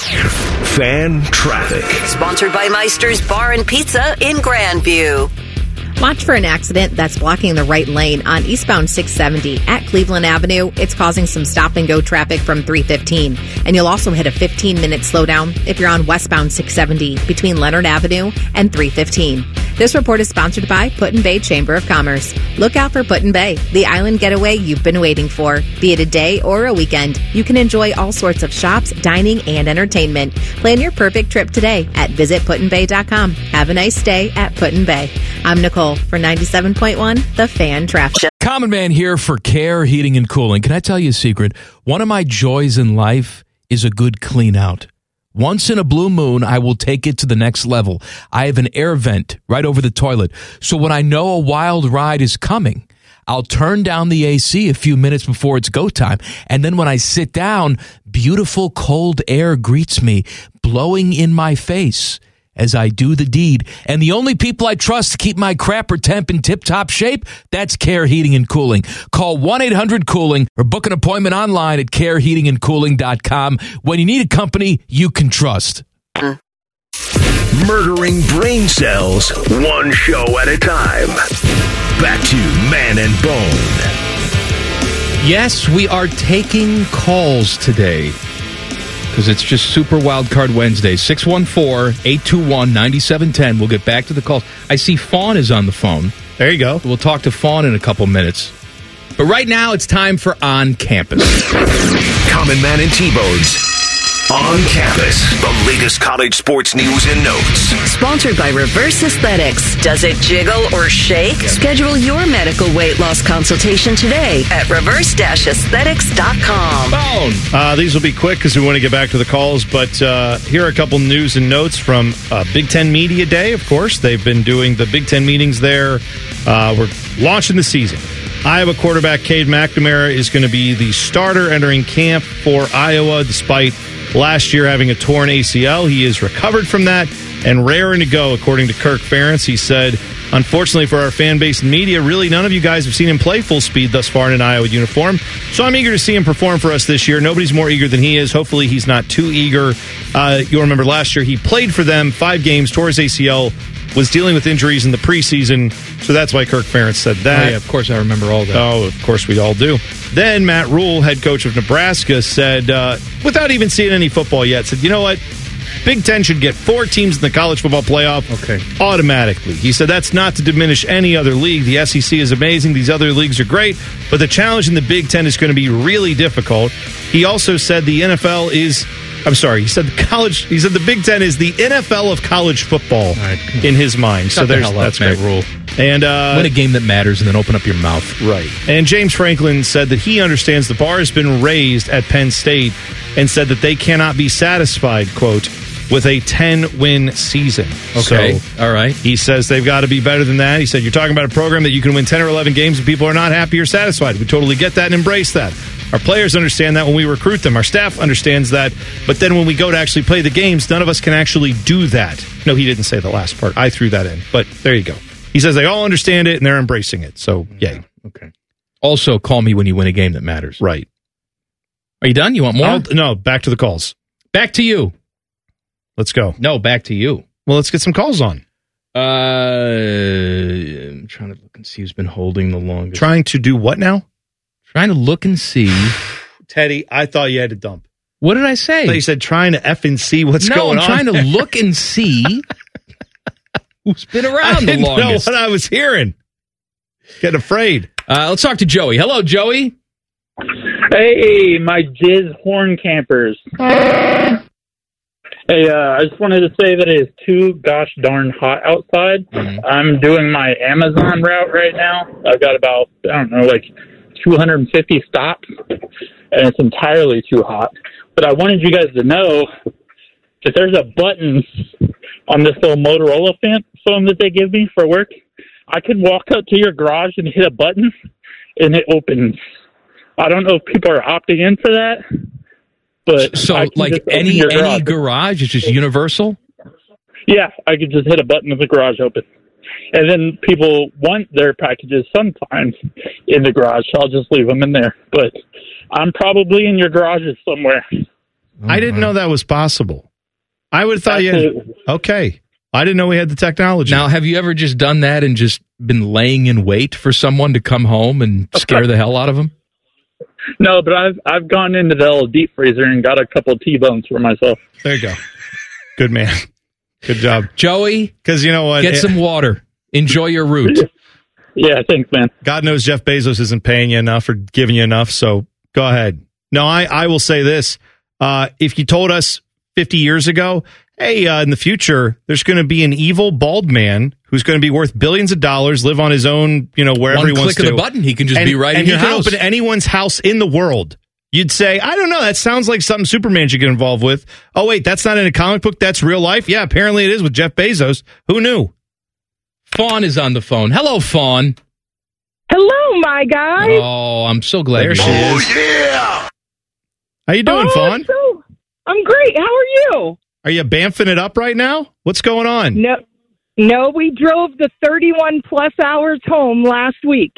Fan traffic. Sponsored by Meister's Bar and Pizza in Grandview. Watch for an accident that's blocking the right lane on eastbound 670 at Cleveland Avenue. It's causing some stop-and-go traffic from 315. And you'll also hit a 15-minute slowdown if you're on westbound 670 between Leonard Avenue and 315. This report is sponsored by Put-in-Bay Chamber of Commerce. Look out for Put-in-Bay, the island getaway you've been waiting for. Be it a day or a weekend, you can enjoy all sorts of shops, dining, and entertainment. Plan your perfect trip today at visitputinbay.com. Have a nice day at Put-in-Bay. I'm Nicole for 97.1 The Fan Traffic. Common Man here for Care Heating and Cooling. Can I tell you a secret? One of my joys in life is a good clean out. Once in a blue moon, I will take it to the next level. I have an air vent right over the toilet. So when I know a wild ride is coming, I'll turn down the AC a few minutes before it's go time. And then when I sit down, beautiful cold air greets me, blowing in my face as I do the deed. And the only people I trust to keep my crapper temp in tip-top shape, that's Care Heating and Cooling. Call 1-800-COOLING or book an appointment online at careheatingandcooling.com when you need a company you can trust. Murdering brain cells, one show at a time. Back to Man and Bone. Yes, we are taking calls today because it's just Super Wildcard Wednesday. 614-821-9710. We'll get back to the calls. I see Fawn is on the phone. There you go. We'll talk to Fawn in a couple minutes. But right now, it's time for On Campus. Common Man and T-Bones. On Campus, the latest college sports news and notes. Sponsored by Reverse Aesthetics. Does it jiggle or shake? Schedule your medical weight loss consultation today at reverse-aesthetics.com. These will be quick because we want to get back to the calls, but here are a couple news and notes from Big Ten Media Day, of course. They've been doing the Big Ten meetings there. We're launching the season. Iowa quarterback Cade McNamara is going to be the starter entering camp for Iowa despite last year having a torn ACL. He is recovered from that and raring to go, according to Kirk Ferentz. He said, unfortunately for our fan base and media, really none of you guys have seen him play full speed thus far in an Iowa uniform. So I'm eager to see him perform for us this year. Nobody's more eager than he is. Hopefully he's not too eager. You'll remember last year he played for them 5 games, tore his ACL, was dealing with injuries in the preseason. So that's why Kirk Ferentz said that. Oh, yeah, of course I remember all that. Oh, of course we all do. Then Matt Rule, head coach of Nebraska, said, without even seeing any football yet, said, you know what? Big Ten should get 4 teams in the college football playoff automatically. He said that's not to diminish any other league. The SEC is amazing. These other leagues are great. But the challenge in the Big Ten is going to be really difficult. He also said the NFL is... I'm sorry. He said the Big Ten is the NFL of college football in his mind. So that's great. Rule. And win a game that matters and then open up your mouth. Right. And James Franklin said that he understands the bar has been raised at Penn State and said that they cannot be satisfied, quote, with a 10-win season. Okay. So all right. he says they've got to be better than that. He said, you're talking about a program that you can win 10 or 11 games and people are not happy or satisfied. We totally get that and embrace that. Our players understand that when we recruit them. Our staff understands that. But then when we go to actually play the games, none of us can actually do that. No, he didn't say the last part. I threw that in. But there you go. He says they all understand it and they're embracing it. So, yay. Okay. Also, call me when you win a game that matters. Right. Are you done? You want more? No, back to the calls. Back to you. Let's go. No, back to you. Well, let's get some calls on. I'm trying to look and see who's been holding the longest. Trying to do what now? Trying to look and see. Teddy, I thought you had to dump. What did I say? I thought you said trying to effing see what's going on. No, I'm trying to look and see who's been around the longest. I didn't know what I was hearing. Getting afraid. Let's talk to Joey. Hello, Joey. Hey, my jizz horn campers. Hey, I just wanted to say that it is too gosh darn hot outside. Mm-hmm. I'm doing my Amazon route right now. I've got about, 250 stops, and it's entirely too hot. But I wanted you guys to know that there's a button on this little Motorola phone that they give me for work. I could walk up to your garage and hit a button, and it opens. I don't know if people are opting in for that, but so like any garage, it's just universal. Yeah, I could just hit a button and the garage open, and then people want their packages sometimes in the garage, so I'll just leave them in there. But I'm probably in your garages somewhere. I didn't know that was possible. I would have thought you had, okay. I didn't know we had the technology. Now, have you ever just done that and just been laying in wait for someone to come home and scare the hell out of them? No, but I've gone into the old deep freezer and got a couple of T-bones for myself. There you go. Good man. Good job. Joey, because you know what? Get some water. Enjoy your route. Yeah, thanks, man. God knows Jeff Bezos isn't paying you enough or giving you enough, so go ahead. No, I will say this. If you told us 50 years ago, hey, in the future, there's going to be an evil bald man who's going to be worth billions of dollars, live on his own, wherever he wants to. One click of the button, he can just be right in your house. And he can open anyone's house in the world. You'd say, I don't know, that sounds like something Superman should get involved with. Oh, wait, that's not in a comic book, that's real life? Yeah, apparently it is with Jeff Bezos. Who knew? Fawn is on the phone. Hello, Fawn. Hello, my guy. Oh, I'm so glad there she is. Oh, yeah. How you doing, Fawn? I'm great. How are you? Are you bamfing it up right now? What's going on? No, we drove the 31 plus hours home last week.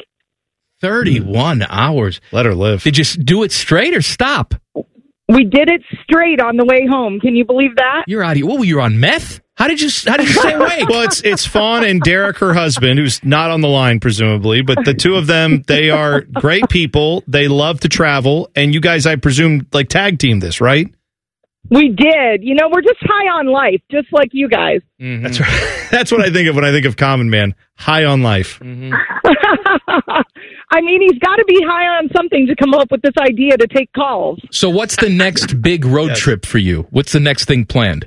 31 hours. Let her live. Did you do it straight or stop? We did it straight on the way home. Can you believe that? You're out of here. What, you're on meth? How did you stay awake? Well, it's Fawn and Derek, her husband, who's not on the line, presumably, but the two of them, they are great people. They love to travel, and you guys, I presume, like tag team this, right? We did. We're just high on life, just like you guys. Mm-hmm. That's right. That's what I think of when I think of Common Man. High on life. Mm-hmm. I mean, he's got to be high on something to come up with this idea to take calls. So what's the next big road trip for you? What's the next thing planned?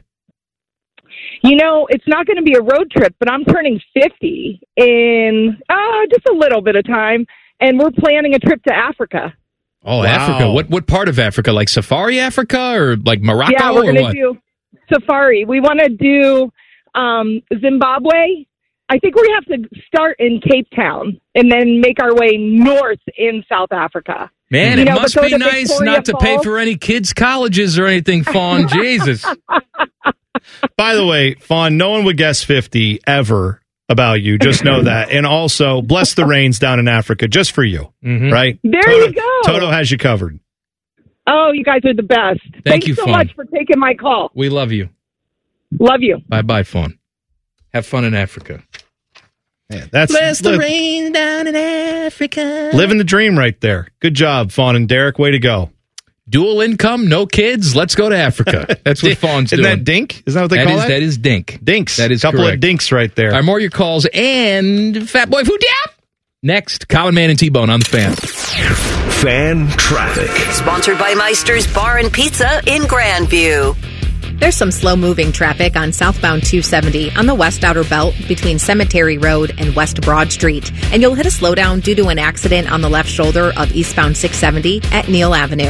It's not going to be a road trip, but I'm turning 50 in just a little bit of time, and we're planning a trip to Africa. Oh, wow. Africa. What part of Africa? Like Safari Africa or like Morocco? Yeah, we're going to do Safari. We want to do Zimbabwe. I think we have to start in Cape Town and then make our way north in South Africa. Man, it must be nice Victoria not to pay for any kids' colleges or anything, Fawn. Jesus. By the way, Fawn, no one would guess 50 ever about you. Just know that. And also, bless the rains down in Africa just for you. Mm-hmm. Right? You go. Toto has you covered. Oh, you guys are the best. Thank you so Fawn. much for taking my call. We love you. Love you. Bye-bye, Fawn. Have fun in Africa. Yeah, that's bless the rain down in Africa. Living the dream right there. Good job, Fawn and Derek. Way to go. Dual income, no kids. Let's go to Africa. That's what Fawn's doing. Isn't that Dink? Isn't that what they call that? That is Dink. Dinks. That is couple correct. Of dinks right there. All right, more of your calls and Fat Boy Food Yap. Next, Common Man and T-Bone on the Fan. Fan Traffic. Sponsored by Meister's Bar and Pizza in Grandview. There's some slow-moving traffic on southbound 270 on the West Outer Belt between Cemetery Road and West Broad Street. And you'll hit a slowdown due to an accident on the left shoulder of eastbound 670 at Neal Avenue.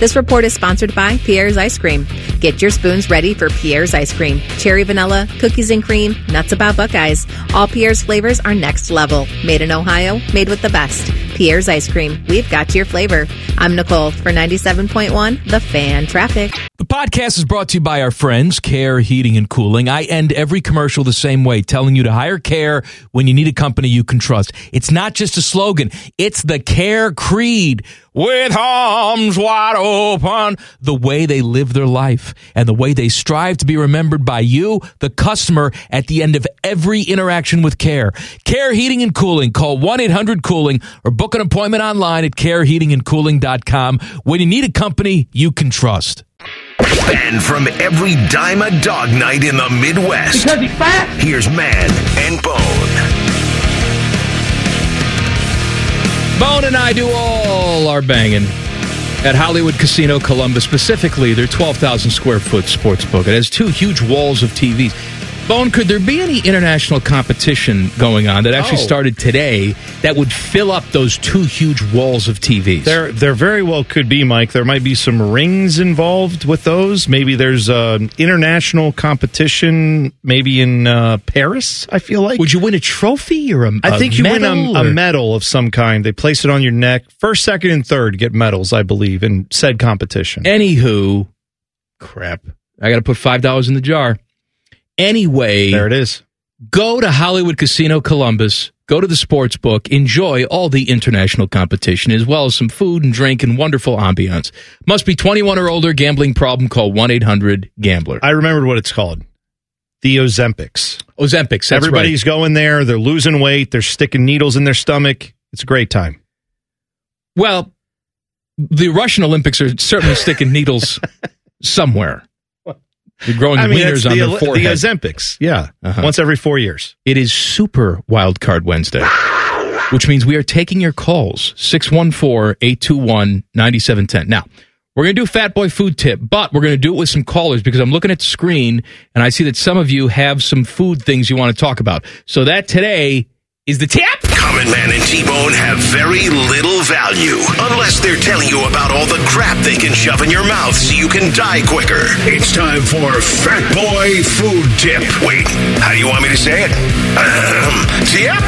This report is sponsored by Pierre's Ice Cream. Get your spoons ready for Pierre's Ice Cream. Cherry vanilla, cookies and cream, nuts about Buckeyes. All Pierre's flavors are next level. Made in Ohio, made with the best. Pierre's Ice Cream. We've got your flavor. I'm Nicole for 97.1 The Fan Traffic. The podcast is brought to you by our friends, Care Heating and Cooling. I end every commercial the same way, telling you to hire Care when you need a company you can trust. It's not just a slogan. It's the Care creed. With arms wide open, the way they live their life and the way they strive to be remembered by you, the customer, at the end of every interaction with Care. Care Heating and Cooling. Call 1-800-COOLING or book an appointment online at careheatingandcooling.com when you need a company you can trust. Banned from every dime a dog night in the Midwest. Because he's fat. Here's Man and Bone. Bone and I do all our banging at Hollywood Casino Columbus, specifically their 12,000 square foot sports book. It has 2 huge walls of TVs. Bone, could there be any international competition going on that actually started today that would fill up those 2 huge walls of TVs? There very well could be, Mike. There might be some rings involved with those. Maybe there's an international competition, maybe in Paris, I feel like. Would you win a trophy or I think you win medal, a medal of some kind. They place it on your neck. First, second, and third get medals, I believe, in said competition. Anywho, crap. I got to put $5 in the jar. Anyway, there it is. Go to Hollywood Casino Columbus, go to the sports book, enjoy all the international competition, as well as some food and drink and wonderful ambiance. Must be 21 or older. Gambling problem, call 1-800-GAMBLER. I remembered what it's called. The Ozempics. Ozempics, that's Everybody's going there. They're losing weight. They're sticking needles in their stomach. It's a great time. Well, the Russian Olympics are certainly sticking needles somewhere. They're growing wieners on their forehead. The Ozempics, yeah. Once every 4 years. It is Super Wildcard Wednesday, which means we are taking your calls, 614-821-9710. Now, we're going to do Fat Boy Food Tip, but we're going to do it with some callers because I'm looking at the screen, and I see that some of you have some food things you want to talk about. So that today is the tip. Common Man and T-Bone have very little value unless they're telling you about all the crap they can shove in your mouth so you can die quicker. It's time for Fat Boy Food Tip. Wait, how do you want me to say it? Tip?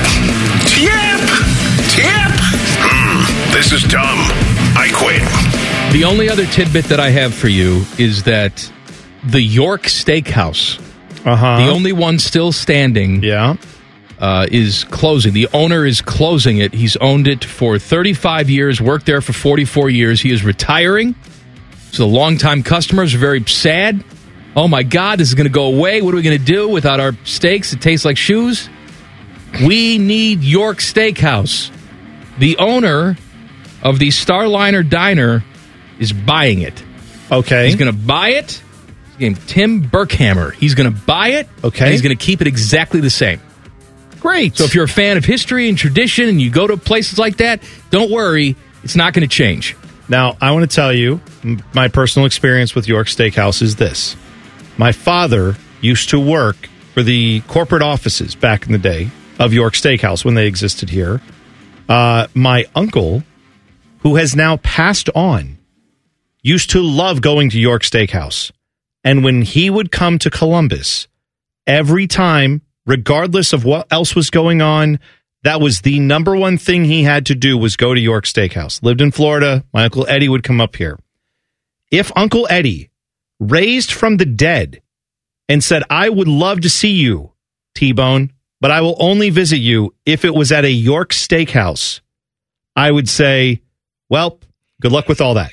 This is dumb. I quit. The only other tidbit that I have for you is that the York Steakhouse, the only one still standing, is closing. The owner is closing it. He's owned it for 35 years, worked there for 44 years. He is retiring. So the longtime customers are very sad. Oh my God, this is going to go away. What are we going to do without our steaks? It tastes like shoes. We need York Steakhouse. The owner of the Starliner Diner is buying it. Okay. He's going to buy it. His name Tim Berkhammer. He's going to buy it. Okay. And he's going to keep it exactly the same. Great. So if you're a fan of history and tradition and you go to places like that, don't worry. It's not going to change. Now, I want to tell you, my personal experience with York Steakhouse is this. My father used to work for the corporate offices back in the day of York Steakhouse when they existed here. My uncle, who has now passed on, used to love going to York Steakhouse. And when he would come to Columbus, every time, regardless of what else was going on, that was the number one thing he had to do was go to York Steakhouse. Lived in Florida. My Uncle Eddie would come up here. If Uncle Eddie raised from the dead and said, I would love to see you, T-Bone, but I will only visit you if it was at a York Steakhouse, I would say, well, good luck with all that.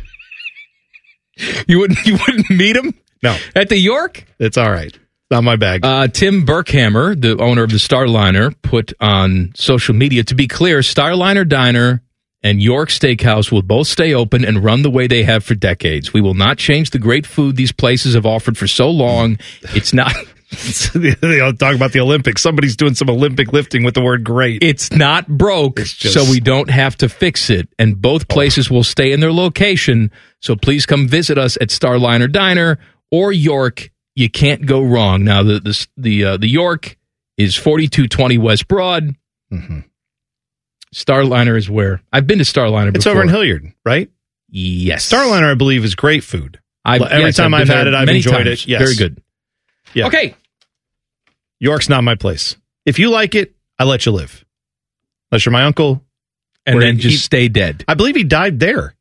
You wouldn't meet him? No. At the York? It's all right. Not my bag. Tim Berkhammer, the owner of the Starliner, put on social media, to be clear, Starliner Diner and York Steakhouse will both stay open and run the way they have for decades. We will not change the great food these places have offered for so long. It's not... They all talk about the Olympics. Somebody's doing some Olympic lifting with the word great. It's not broke, so we don't have to fix it. And both places will stay in their location. So please come visit us at Starliner Diner or York. You can't go wrong. Now, the York is 4220 West Broad. Mm-hmm. Starliner is where? I've been to Starliner before. It's over in Hilliard, right? Yes. Starliner, I believe, is great food. Every yes, time I've had it, I've many enjoyed times. it. Yes. Very good. Yeah. Okay. York's not my place. If you like it, I let you live. Unless you're my uncle. And then just stay dead. I believe he died there.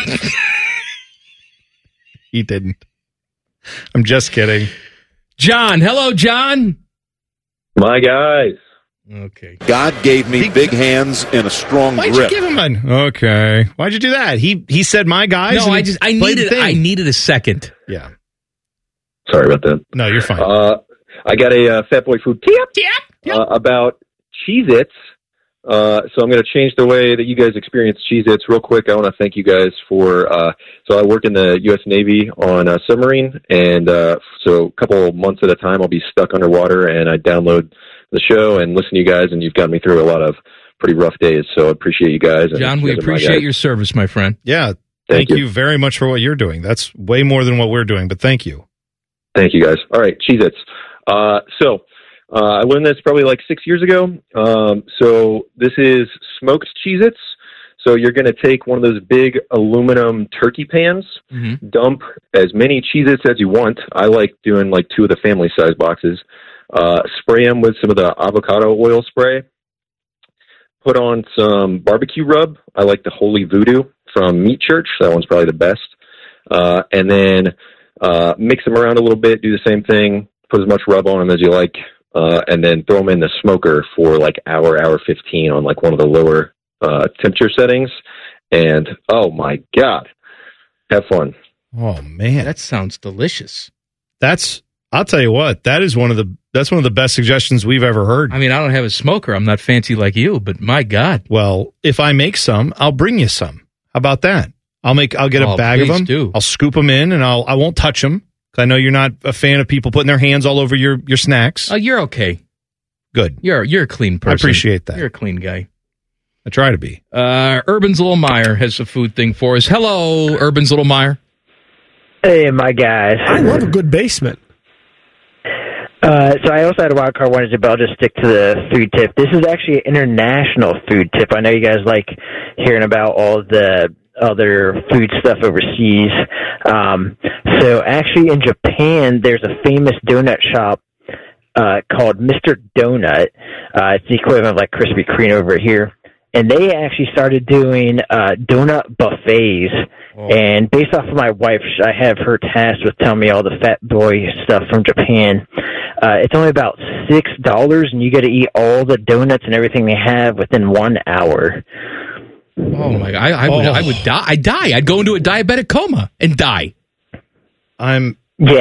He didn't. I'm just kidding. John. Hello, John. My guys. Okay. God gave me big hands and a strong Why'd grip. you give him an... Okay. Why'd you do that? He said my guys. No, and I needed a second. Yeah. Sorry about that. No, you're fine. I got a Fat Boy Food tip about Cheez-Its. So I'm going to change the way that you guys experience Cheez-Its real quick. I want to thank you guys for, so I work in the U.S. Navy on a submarine, and so a couple months at a time I'll be stuck underwater, and I download the show and listen to you guys, and you've got me through a lot of pretty rough days, so I appreciate you guys. And John, we appreciate your service, my friend. Yeah. Thank you very much for what you're doing. That's way more than what we're doing, but thank you. Thank you, guys. All right, Cheez-Its. I learned this probably like 6 years ago. So this is smoked Cheez-Its. So you're going to take one of those big aluminum turkey pans, dump as many Cheez-Its as you want. I like doing like 2 of the family size boxes. Spray them with some of the avocado oil spray. Put on some barbecue rub. I like the Holy Voodoo from Meat Church. That one's probably the best. And then mix them around a little bit. Do the same thing. Put as much rub on them as you like. And then throw them in the smoker for like hour 15 on like one of the lower temperature settings. And oh my God, have fun. Oh man, that sounds delicious. I'll tell you what, that's one of the best suggestions we've ever heard. I mean, I don't have a smoker. I'm not fancy like you, but my God. Well, if I make some, I'll bring you some. How about that? I'll get a bag of them. Do. I'll scoop them in, and I won't touch them. I know you're not a fan of people putting their hands all over your snacks. Oh, you're okay. Good. You're a clean person. I appreciate that. You're a clean guy. I try to be. Urban's Little Meyer has a food thing for us. Hello, Urban's Little Meyer. Hey, my guys. I love a good basement. So I also had a wild card one, but I'll just stick to the food tip. This is actually an international food tip. I know you guys like hearing about all the other food stuff overseas. So actually in Japan, there's a famous donut shop called Mr. Donut. It's the equivalent of like Krispy Kreme over here. And they actually started doing donut buffets. Oh. And based off of my wife, I have her tasked with telling me all the fat boy stuff from Japan. It's only about $6, and you get to eat all the donuts and everything they have within 1 hour. Oh my God! I would die. I'd die. I'd go into a diabetic coma and die. I'm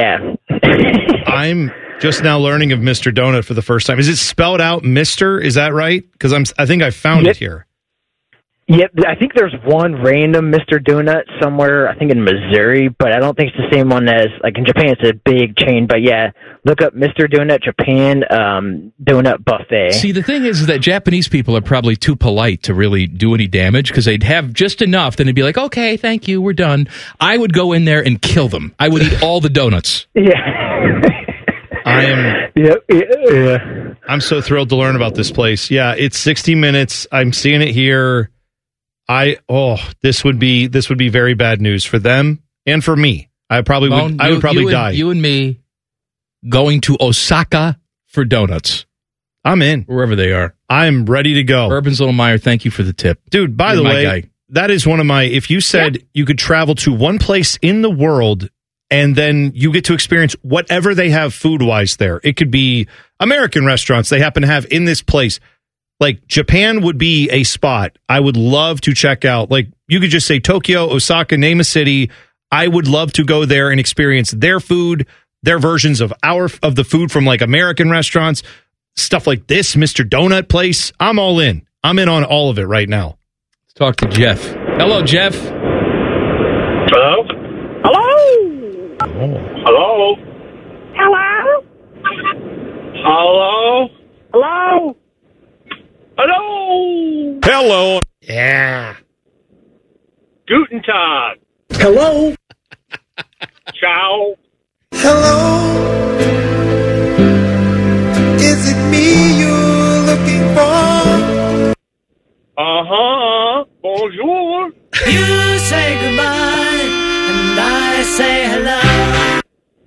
just now learning of Mr. Donut for the first time. Is it spelled out Mr.? Is that right? Because I think I found it here. Yep, I think there's one random Mr. Donut somewhere, I think in Missouri, but I don't think it's the same one as, like in Japan, it's a big chain. But yeah, look up Mr. Donut Japan Donut Buffet. See, the thing is that Japanese people are probably too polite to really do any damage because they'd have just enough, then they'd be like, okay, thank you, we're done. I would go in there and kill them. I would eat all the donuts. Yeah. I'm so thrilled to learn about this place. Yeah, it's 60 minutes. I'm seeing it here. This would be very bad news for them and for me. I would probably die. You and me going to Osaka for donuts. I'm in. Wherever they are. I'm ready to go. Urban's Little Meyer, thank you for the tip. Dude, by the way, that is one of my, if you said you could travel to one place in the world and then you get to experience whatever they have food-wise there. It could be American restaurants they happen to have in this place. Like, Japan would be a spot I would love to check out. Like, you could just say Tokyo, Osaka, name a city. I would love to go there and experience their food, their versions of the food from, like, American restaurants, stuff like this, Mr. Donut place. I'm all in. I'm in on all of it right now. Let's talk to Jeff. Hello, Jeff. Hello? Hello? Hello? Hello? Hello? Hello? Hello? Hello. Yeah. Guten Tag. Hello? Ciao. Hello? Is it me you're looking for? Uh-huh. Bonjour. You say goodbye. by, and I say hello.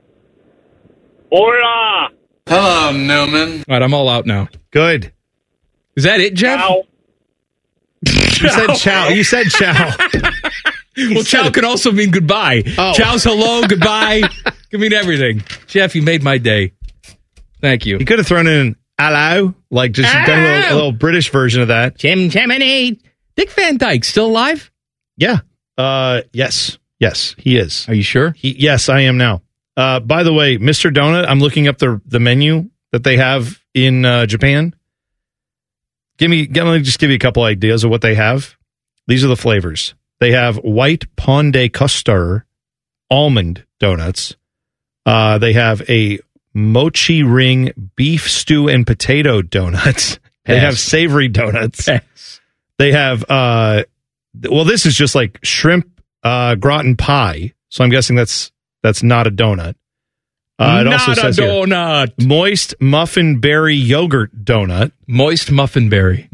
Hola. Hello, Newman. All right, I'm all out now. Good. Is that it, Jeff? Ciao. You said chow. You said chow. Well, chow can also mean goodbye. Oh. Chow's hello, goodbye. Can mean everything. Jeff, you made my day. Thank you. You could have thrown in hello, like just done a little British version of that. Jim Jiminy. Dick Van Dyke, still alive? Yeah. Yes. Yes, he is. Are you sure? Yes, I am now. By the way, Mr. Donut, I'm looking up the menu that they have in Japan. Let me just give you a couple ideas of what they have. These are the flavors. They have white Ponde Custard almond donuts. They have a mochi ring beef stew and potato donuts. They have savory donuts. They have, this is just like shrimp gratin pie. So I'm guessing that's not a donut. It Not also says a donut. Here, moist muffin berry yogurt donut. Moist muffin berry.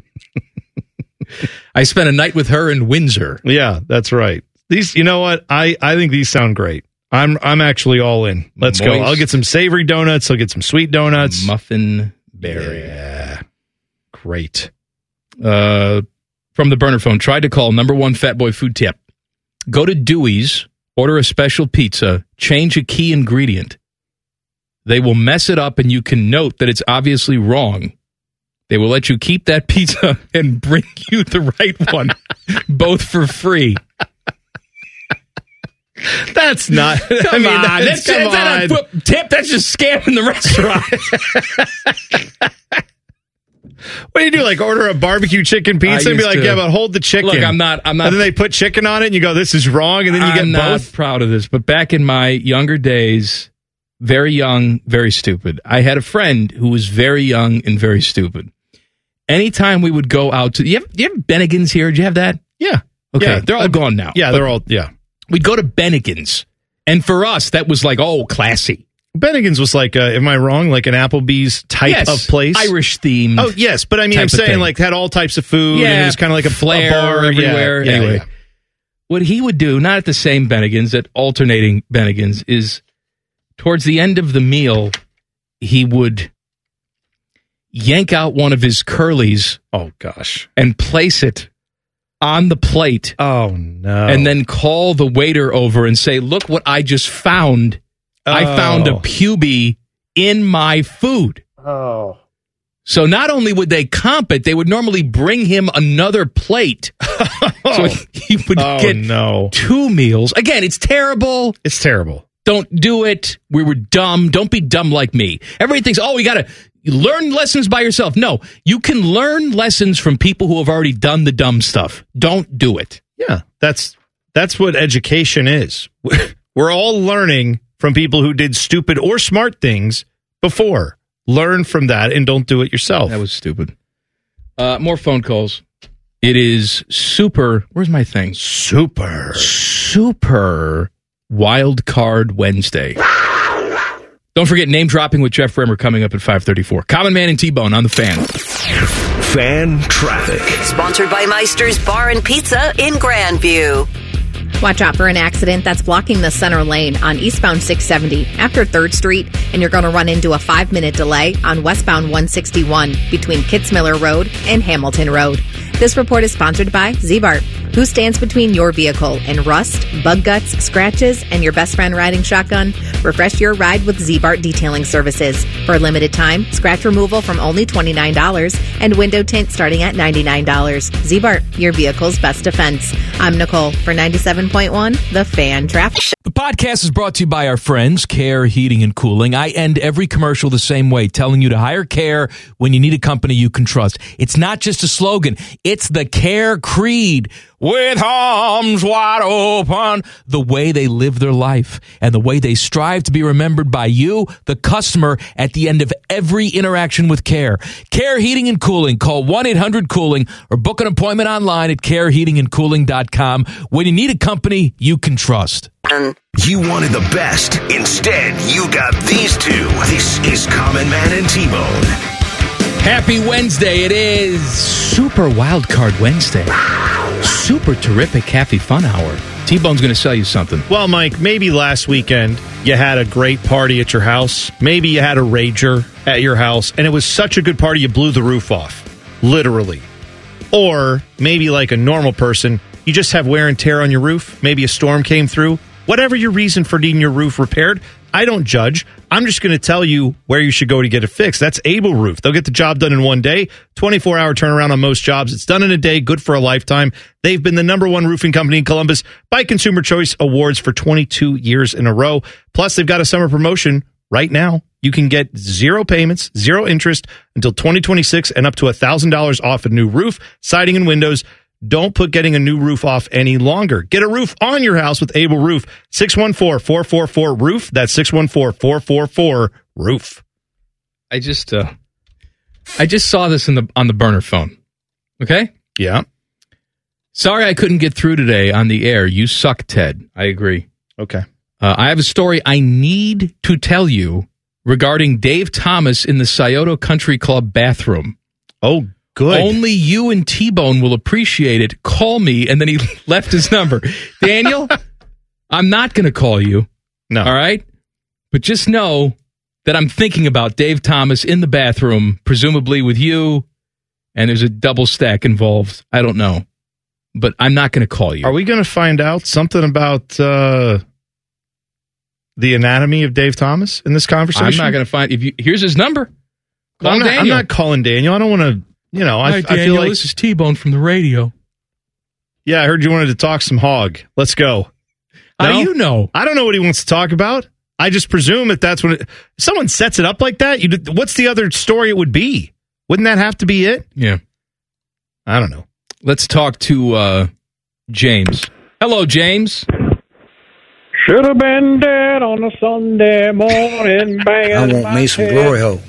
I spent a night with her in Windsor. Yeah, that's right. These, you know what? I think these sound great. I'm actually all in. Let's go. I'll get some savory donuts. I'll get some sweet donuts. Muffin berry. Yeah. Great. From the burner phone, tried to call number one Fat Boy food tip. Go to Dewey's, order a special pizza, change a key ingredient. They will mess it up and you can note that it's obviously wrong. They will let you keep that pizza and bring you the right one, both for free. That's not. Come on. That's not a tip. That's just scamming the restaurant. What do you do? Like order a barbecue chicken pizza and be like, yeah, but hold the chicken. Look, I'm not. And then they put chicken on it and you go, this is wrong. And then you get both. I'm not proud of this. But back in my younger days, very young, very stupid. I had a friend who was very young and very stupid. Anytime we would go out to, do you have Bennigan's here? Do you have that? Yeah. Okay. Yeah. They're all gone now. Yeah, they're all, yeah. We'd go to Bennigan's. And for us, that was like, oh, classy. Bennigan's was like, am I wrong? Like an Applebee's type of place? Irish themed. Oh, yes. But I mean, I'm saying like had all types of food. Yeah. And it was kind of like a flair bar everywhere. Yeah, anyway, yeah. what he would do, not at the same Bennigan's, at alternating Bennigan's, is towards the end of the meal, he would yank out one of his curlies. Oh, gosh. And place it on the plate. Oh, no. And then call the waiter over and say, look what I just found. I found a pubie in my food. Oh. So not only would they comp it, they would normally bring him another plate. So he would get 2 meals. Again, it's terrible. It's terrible. Don't do it. We were dumb. Don't be dumb like me. Everybody thinks, oh, you got to learn lessons by yourself. No, you can learn lessons from people who have already done the dumb stuff. Don't do it. Yeah, that's what education is. We're all learning from people who did stupid or smart things before. Learn from that and don't do it yourself. That was stupid. More phone calls. It is super. Where's my thing? Super Wild Card Wednesday. Don't forget name dropping with Jeff Brimmer coming up at 5:34. Common Man and T-Bone on the Fan. Fan traffic. Sponsored by Meister's Bar and Pizza in Grandview. Watch out for an accident that's blocking the center lane on eastbound 670 after 3rd Street, and you're going to run into a 5-minute delay on westbound 161 between Kitzmiller Road and Hamilton Road. This report is sponsored by Z-Bart, who stands between your vehicle and rust, bug guts, scratches, and your best friend riding shotgun. Refresh your ride with Z-Bart Detailing Services. For a limited time, scratch removal from only $29 and window tint starting at $99. Z-Bart, your vehicle's best defense. I'm Nicole for 97.1 The Fan Traffic. The podcast is brought to you by our friends, Care Heating and Cooling. I end every commercial the same way, telling you to hire Care when you need a company you can trust. It's not just a slogan. It's the Care creed. With arms wide open, the way they live their life and the way they strive to be remembered by you, the customer, at the end of every interaction with Care. Care Heating and Cooling. Call 1-800-COOLING or book an appointment online at careheatingandcooling.com when you need a company you can trust. You wanted the best. Instead, you got these two. This is Common Man and T-Bone. Happy Wednesday. It is Super Wildcard Wednesday. Super terrific Happy Fun Hour. T-Bone's going to sell you something. Well, Mike, maybe last weekend you had a great party at your house. Maybe you had a rager at your house, and it was such a good party you blew the roof off, literally. Or maybe like a normal person, you just have wear and tear on your roof. Maybe a storm came through. Whatever your reason for needing your roof repaired, I don't judge. I'm just going to tell you where you should go to get it fixed. That's Able Roof. They'll get the job done in one day. 24-hour turnaround on most jobs. It's done in a day, good for a lifetime. They've been the #1 roofing company in Columbus by Consumer Choice Awards for 22 years in a row. Plus, they've got a summer promotion right now. You can get 0 payments, 0 interest until 2026 and up to $1,000 off a new roof, siding, and windows. Don't put getting a new roof off any longer. Get a roof on your house with Able Roof. 614-444-ROOF. That's 614-444-ROOF. I just saw this on the burner phone. Okay? Yeah. Sorry I couldn't get through today on the air. You suck, Ted. I agree. Okay. I have a story I need to tell you regarding Dave Thomas in the Scioto Country Club bathroom. Oh, good. Only you and T-Bone will appreciate it. Call me. And then he left his number. Daniel, I'm not going to call you. No. All right? But just know that I'm thinking about Dave Thomas in the bathroom, presumably with you, and there's a double stack involved. I don't know. But I'm not going to call you. Are we going to find out something about the anatomy of Dave Thomas in this conversation? I'm not going to find... Here's his number. Call Daniel. I'm not calling Daniel. I don't want to... Hi, Daniel, I feel like this is T-Bone from the radio. Yeah, I heard you wanted to talk some hog. Let's go. How do you know? I don't know what he wants to talk about. I just presume that that's what someone sets it up like that. What's the other story it would be? Wouldn't that have to be it? Yeah. I don't know. Let's talk to James. Hello, James. Should have been dead on a Sunday morning. I want me some glory hole.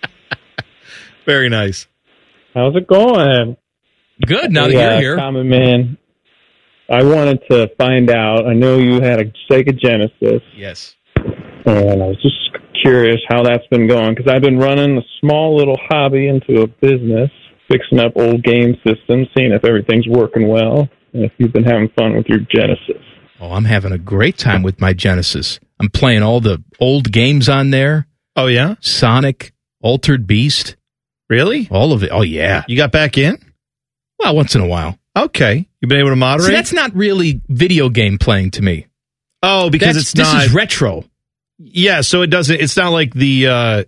Very nice. How's it going? Good, now that you're here. Common Man, I wanted to find out, I know you had a Sega Genesis. Yes. And I was just curious how that's been going, because I've been running a small little hobby into a business, fixing up old game systems, seeing if everything's working well, and if you've been having fun with your Genesis. Oh, I'm having a great time with my Genesis. I'm playing all the old games on there. Oh, yeah? Sonic, Altered Beast. Really? All of it. Oh, yeah. You got back in? Well, once in a while. Okay. You've been able to moderate? See, that's not really video game playing to me. Oh, because this is retro. Yeah, so it's not like the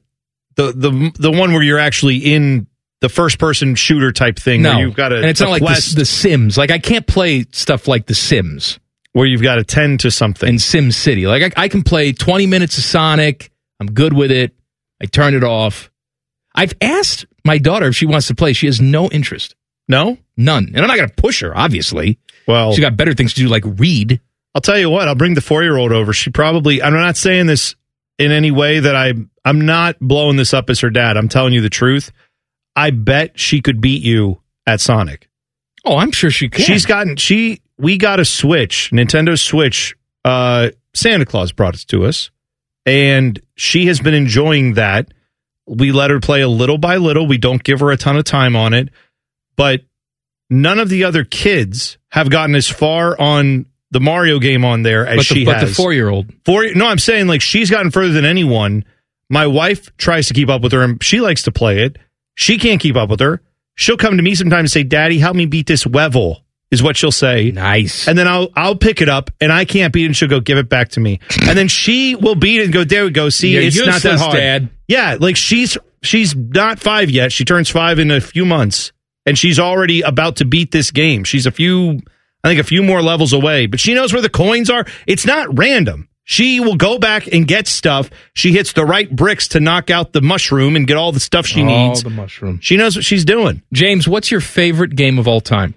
one where you're actually in the first person shooter type thing. No. Where you've got and it's not like the Sims. Like, I can't play stuff like the Sims. Where you've got to tend to something. In Sim City. Like, I can play 20 minutes of Sonic. I'm good with it. I turn it off. I've asked my daughter if she wants to play. She has no interest. No? None. And I'm not going to push her, obviously. Well, she got better things to do, like read. I'll tell you what. I'll bring the 4-year-old over. She probably... I'm not saying this in any way that I'm not blowing this up as her dad. I'm telling you the truth. I bet she could beat you at Sonic. Oh, I'm sure she can. We got a Switch, Nintendo Switch. Santa Claus brought it to us. And she has been enjoying that. We let her play a little by little. We don't give her a ton of time on it. But none of the other kids have gotten as far on the Mario game on there as she has. But the 4-year-old. No, I'm saying like she's gotten further than anyone. My wife tries to keep up with her, and she likes to play it. She can't keep up with her. She'll come to me sometimes and say, "Daddy, help me beat this level," is what she'll say. Nice. And then I'll pick it up, and I can't beat it, and she'll go, "Give it back to me." And then she will beat it and go, "There we go. See, it's not that hard." Dad. Yeah, like she's not 5 yet. She turns 5 in a few months, and she's already about to beat this game. She's a few more levels away, but she knows where the coins are. It's not random. She will go back and get stuff. She hits the right bricks to knock out the mushroom and get all the stuff she needs. The mushroom. She knows what she's doing. James, what's your favorite game of all time?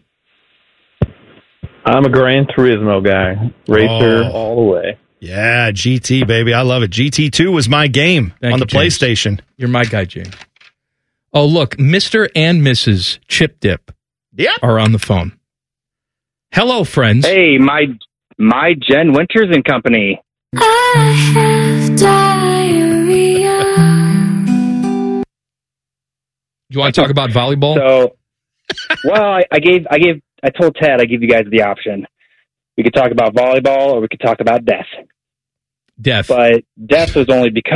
I'm a Gran Turismo guy. Racer all the way. Yeah, GT, baby. I love it. GT2 was my game on the James. PlayStation. You're my guy, James. Oh, look, Mr. and Mrs. Chip Dip are on the phone. Hello, friends. Hey, my Jen Winters and Company. I have diarrhea. You want to talk about volleyball? So, well, I told Ted I'd give you guys the option. We could talk about volleyball, or we could talk about death. Death. But death was only because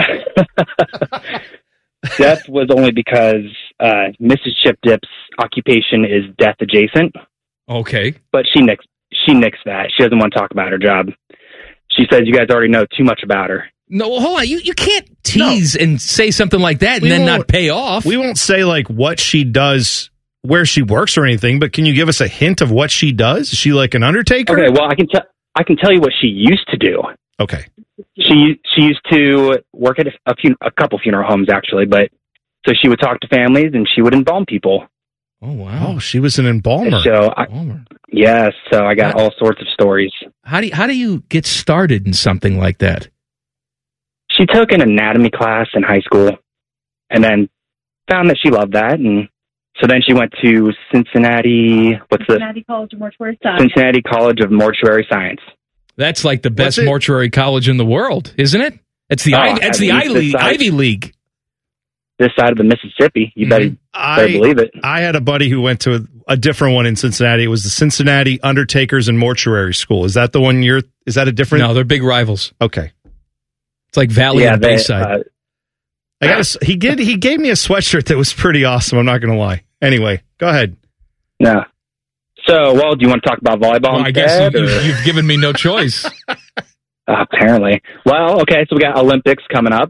Mrs. Chip Dip's occupation is death adjacent. Okay. But she nixed that. She doesn't want to talk about her job. She says you guys already know too much about her. No, well, hold on. You can't tease and say something like that and then not pay off. We won't say like what she does, where she works or anything, but can you give us a hint of what she does? Is she like an undertaker? Okay, well, I can tell you what she used to do. Okay. She used to work at a couple funeral homes, actually, but so she would talk to families and she would embalm people. Oh, wow. Oh, she was an embalmer. So yes, so I got all sorts of stories. How do you get started in something like that? She took an anatomy class in high school and found that she loved that, and so then she went to Cincinnati College of Mortuary Science. Cincinnati College of Mortuary Science. That's like the best mortuary college in the world, isn't it? It's the Ivy League. This side of the Mississippi, you better believe it. I had a buddy who went to a different one in Cincinnati. It was the Cincinnati Undertakers and Mortuary School. Is that the one is that a different? No, they're big rivals. Okay. It's like Valley and Bayside. He gave me a sweatshirt that was pretty awesome. I'm not going to lie. Anyway, go ahead. No. So, do you want to talk about volleyball? Well, I guess you've given me no choice. Apparently. Well, okay. So we got Olympics coming up.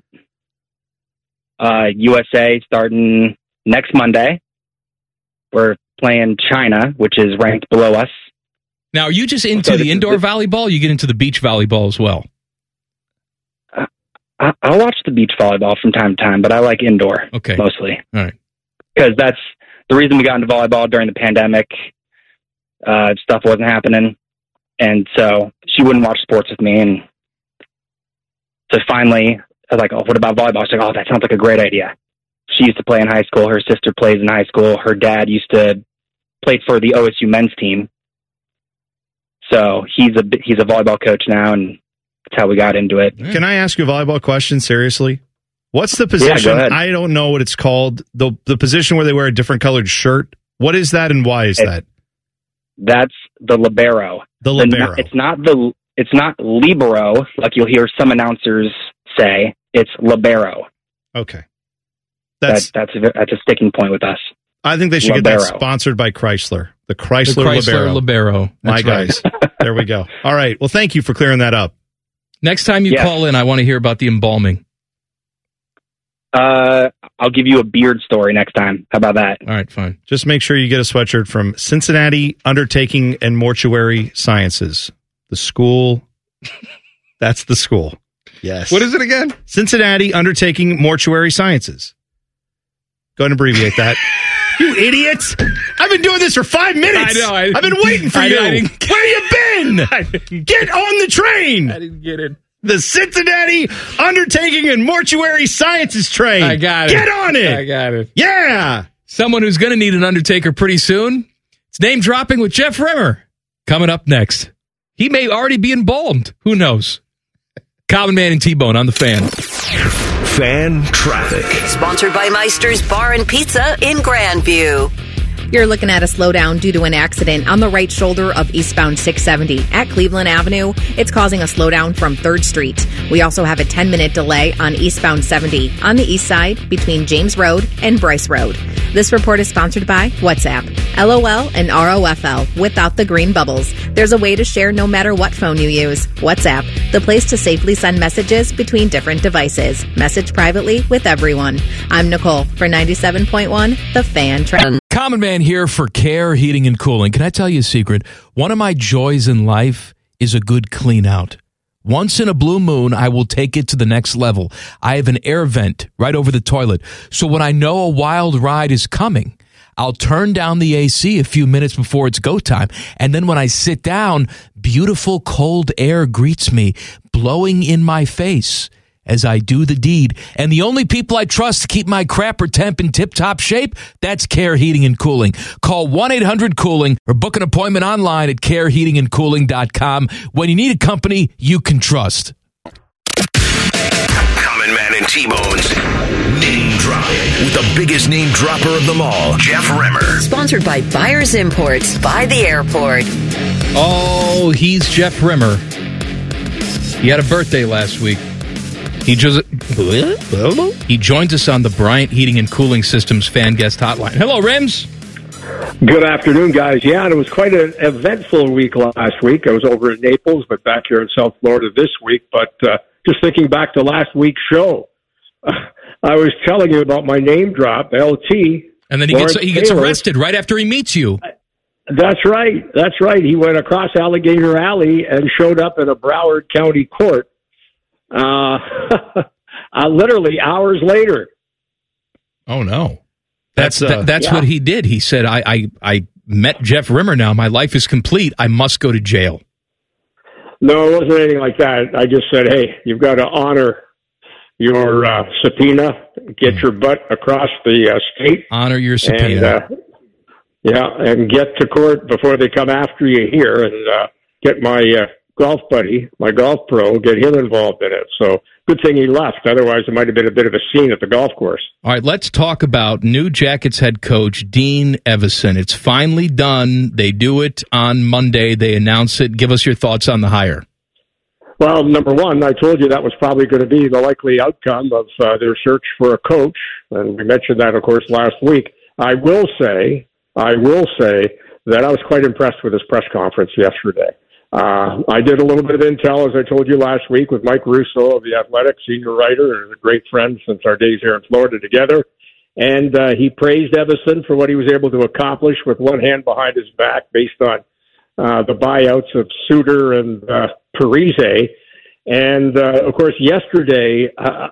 USA starting next Monday. We're playing China, which is ranked below us. Now, are you just into the indoor volleyball? Or you get into the beach volleyball as well? I watch the beach volleyball from time to time, but I like indoor mostly. All right. Because that's the reason we got into volleyball during the pandemic. Stuff wasn't happening. And so she wouldn't watch sports with me. And so finally, I was like, oh, what about volleyball? She's like, oh, that sounds like a great idea. She used to play in high school. Her sister plays in high school. Her dad used to play for the OSU men's team. So he's a volleyball coach now, and that's how we got into it. Can I ask you a volleyball question, seriously? What's the position? Yeah, go ahead. I don't know what it's called. The position where they wear a different colored shirt. What is that, and why is that? That's the libero. The libero. It's not libero, like you'll hear some announcers say. It's libero. Okay. That's a sticking point with us. I think they should libero. Get that sponsored by Chrysler. The Chrysler Libero. My guys. There we go. All right. Well, thank you for clearing that up. Next time you call in, I want to hear about the embalming. I'll give you a beard story next time. How about that? All right, fine. Just make sure you get a sweatshirt from Cincinnati Undertaking and Mortuary Sciences. The school. That's the school. Yes. What is it again? Cincinnati Undertaking Mortuary Sciences. Go ahead and abbreviate that. You idiots! I've been doing this for 5 minutes. I know. I've been waiting for you. Where you been? Get on the train. I didn't get it. The Cincinnati Undertaking and Mortuary Sciences train. I got it. Get on it. I got it. Yeah. Someone who's going to need an undertaker pretty soon. It's name dropping with Jeff Rimmer. Coming up next. He may already be embalmed. Who knows? Common Man and T-Bone on the Fan. Fan traffic. Sponsored by Meister's Bar and Pizza in Grandview. You're looking at a slowdown due to an accident on the right shoulder of eastbound 670 at Cleveland Avenue. It's causing a slowdown from 3rd Street. We also have a 10-minute delay on eastbound 70 on the east side between James Road and Bryce Road. This report is sponsored by WhatsApp, LOL and ROFL without the green bubbles. There's a way to share no matter what phone you use. WhatsApp, the place to safely send messages between different devices. Message privately with everyone. I'm Nicole for 97.1 The Fan Trend. Common Man here for Care Heating and Cooling. Can I tell you a secret? One of my joys in life is a good clean out. Once in a blue moon, I will take it to the next level. I have an air vent right over the toilet. So when I know a wild ride is coming, I'll turn down the AC a few minutes before it's go time. And then when I sit down, beautiful cold air greets me, blowing in my face as I do the deed. And the only people I trust to keep my crapper temp in tip-top shape, that's Care Heating and Cooling. Call 1-800-COOLING or book an appointment online at careheatingandcooling.com when you need a company you can trust. Common Man and T-Bone's Name Dropping. with the biggest name dropper of them all, Jeff Rimmer. Sponsored by Buyers Imports by the airport. Oh, he's Jeff Rimmer. He had a birthday last week. He joins us on the Bryant Heating and Cooling Systems fan guest hotline. Hello, Rims. Good afternoon, guys. Yeah, and it was quite an eventful week last week. I was over in Naples, but back here in South Florida this week. But just thinking back to last week's show, I was telling you about my name drop, LT. And then he gets arrested right after he meets you. That's right. That's right. He went across Alligator Alley and showed up in a Broward County court literally hours later. Oh, no. That's what he did. He said, I met Jeff Rimmer now. My life is complete. I must go to jail. No, it wasn't anything like that. I just said, hey, you've got to honor your subpoena, get your butt across the state. Honor your subpoena. And get to court before they come after you here, and get my golf buddy, my golf pro, get him involved in it. So good thing he left. Otherwise, it might have been a bit of a scene at the golf course. All right, let's talk about New Jackets head coach Dean Evason. It's finally done. They do it on Monday. They announce it. Give us your thoughts on the hire. Well, number one, I told you that was probably going to be the likely outcome of their search for a coach, and we mentioned that, of course, last week. I will say that I was quite impressed with his press conference yesterday. I did a little bit of intel, as I told you last week, with Mike Russo of The Athletic, senior writer, and a great friend since our days here in Florida together. And he praised Evason for what he was able to accomplish with one hand behind his back based on the buyouts of Suter and Parise. And, of course, yesterday,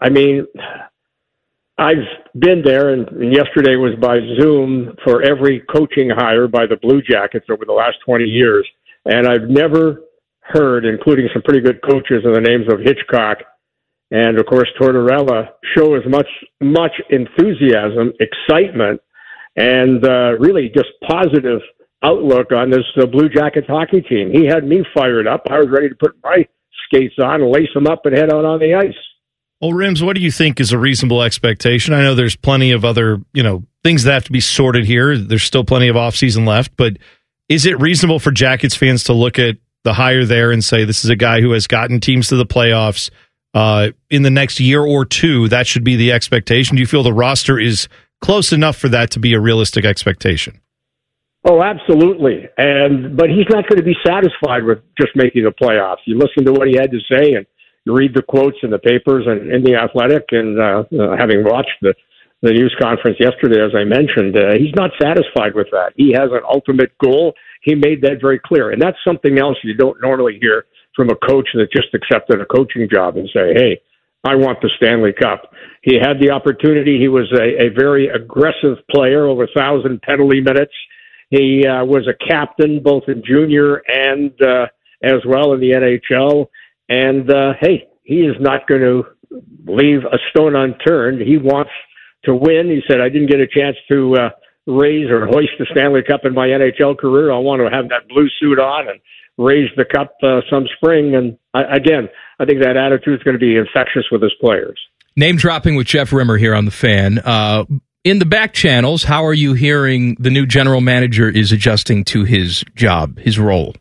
I've been there, and yesterday was by Zoom for every coaching hire by the Blue Jackets over the last 20 years. And I've never heard, including some pretty good coaches in the names of Hitchcock and, of course, Tortorella, show as much enthusiasm, excitement, and really just positive outlook on this Blue Jackets hockey team. He had me fired up. I was ready to put my skates on and lace them up and head out on the ice. Well, Rims, what do you think is a reasonable expectation? I know there's plenty of other, things that have to be sorted here. There's still plenty of offseason left, but is it reasonable for Jackets fans to look at the hire there and say this is a guy who has gotten teams to the playoffs in the next year or two? That should be the expectation. Do you feel the roster is close enough for that to be a realistic expectation? Oh, absolutely. But he's not going to be satisfied with just making the playoffs. You listen to what he had to say, and you read the quotes in the papers and in The Athletic, and having watched the news conference yesterday, as I mentioned, he's not satisfied with that. He has an ultimate goal. He made that very clear. And that's something else you don't normally hear from a coach that just accepted a coaching job and say, hey, I want the Stanley Cup. He had the opportunity. He was a very aggressive player, over 1,000 penalty minutes. He was a captain both in junior and as well in the NHL. And, hey, he is not going to leave a stone unturned. He wants to win. He said, I didn't get a chance to raise or hoist the Stanley Cup in my NHL career. I want to have that blue suit on and raise the cup some spring. And I think that attitude is going to be infectious with his players. Name dropping with Jeff Rimmer here on The Fan. In the back channels, how are you hearing the new general manager is adjusting to his job, his role?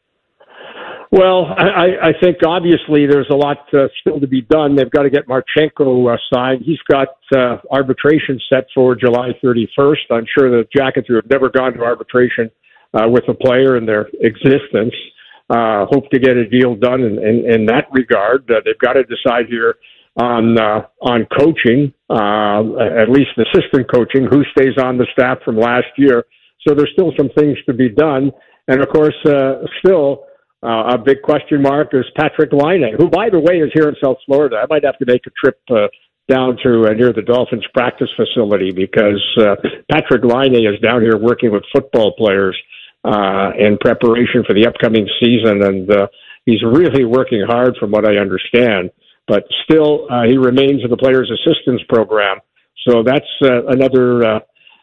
Well, I think obviously there's a lot still to be done. They've got to get Marchenko signed. He's got arbitration set for July 31st. I'm sure the Jackets, who have never gone to arbitration with a player in their existence, hope to get a deal done in that regard. They've got to decide here on coaching, at least assistant coaching, who stays on the staff from last year. So there's still some things to be done. And, of course, still a big question mark is Patrick Laine, who, by the way, is here in South Florida. I might have to make a trip down to near the Dolphins practice facility because Patrick Laine is down here working with football players in preparation for the upcoming season. And he's really working hard from what I understand. But still, he remains in the Players Assistance Program. So that's another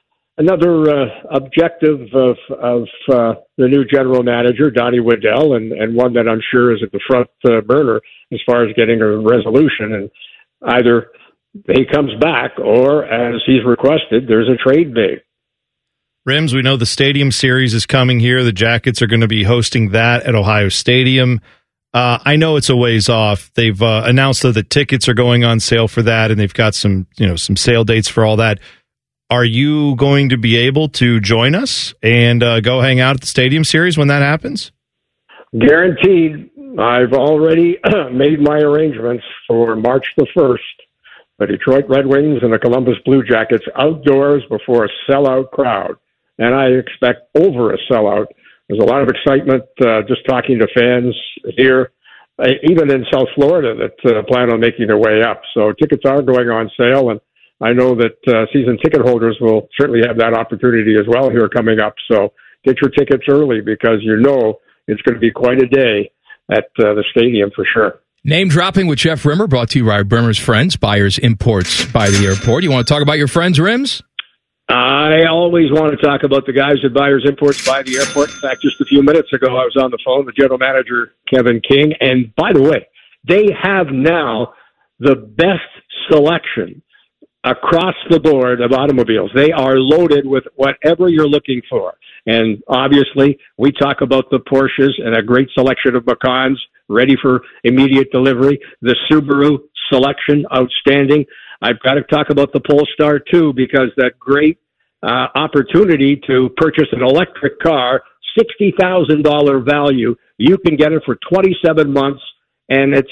objective of the new general manager, Donnie Waddell, and one that I'm sure is at the front burner as far as getting a resolution. And either he comes back, or as he's requested, there's a trade made. Rims, we know the Stadium Series is coming here. The Jackets are going to be hosting that at Ohio Stadium. I know it's a ways off. They've announced that the tickets are going on sale for that, and they've got some sale dates for all that. Are you going to be able to join us and go hang out at the Stadium Series when that happens? Guaranteed. I've already made my arrangements for March the 1st. The Detroit Red Wings and the Columbus Blue Jackets outdoors before a sellout crowd. And I expect over a sellout. There's a lot of excitement just talking to fans here, even in South Florida, that plan on making their way up. So tickets are going on sale, and I know that season ticket holders will certainly have that opportunity as well here coming up. So get your tickets early, because it's going to be quite a day at the stadium for sure. Name dropping with Jeff Rimmer, brought to you by Rimmer's Friends, Buyers Imports by the Airport. You want to talk about your friends, Rims? I always want to talk about the guys at Buyers Imports by the Airport. In fact, just a few minutes ago, I was on the phone with general manager Kevin King. And by the way, they have now the best selection across the board of automobiles. They are loaded with whatever you're looking for. And obviously, we talk about the Porsches and a great selection of Macans ready for immediate delivery. The Subaru selection, outstanding. I've got to talk about the Polestar, too, because that great opportunity to purchase an electric car, $60,000 value. You can get it for 27 months, and it's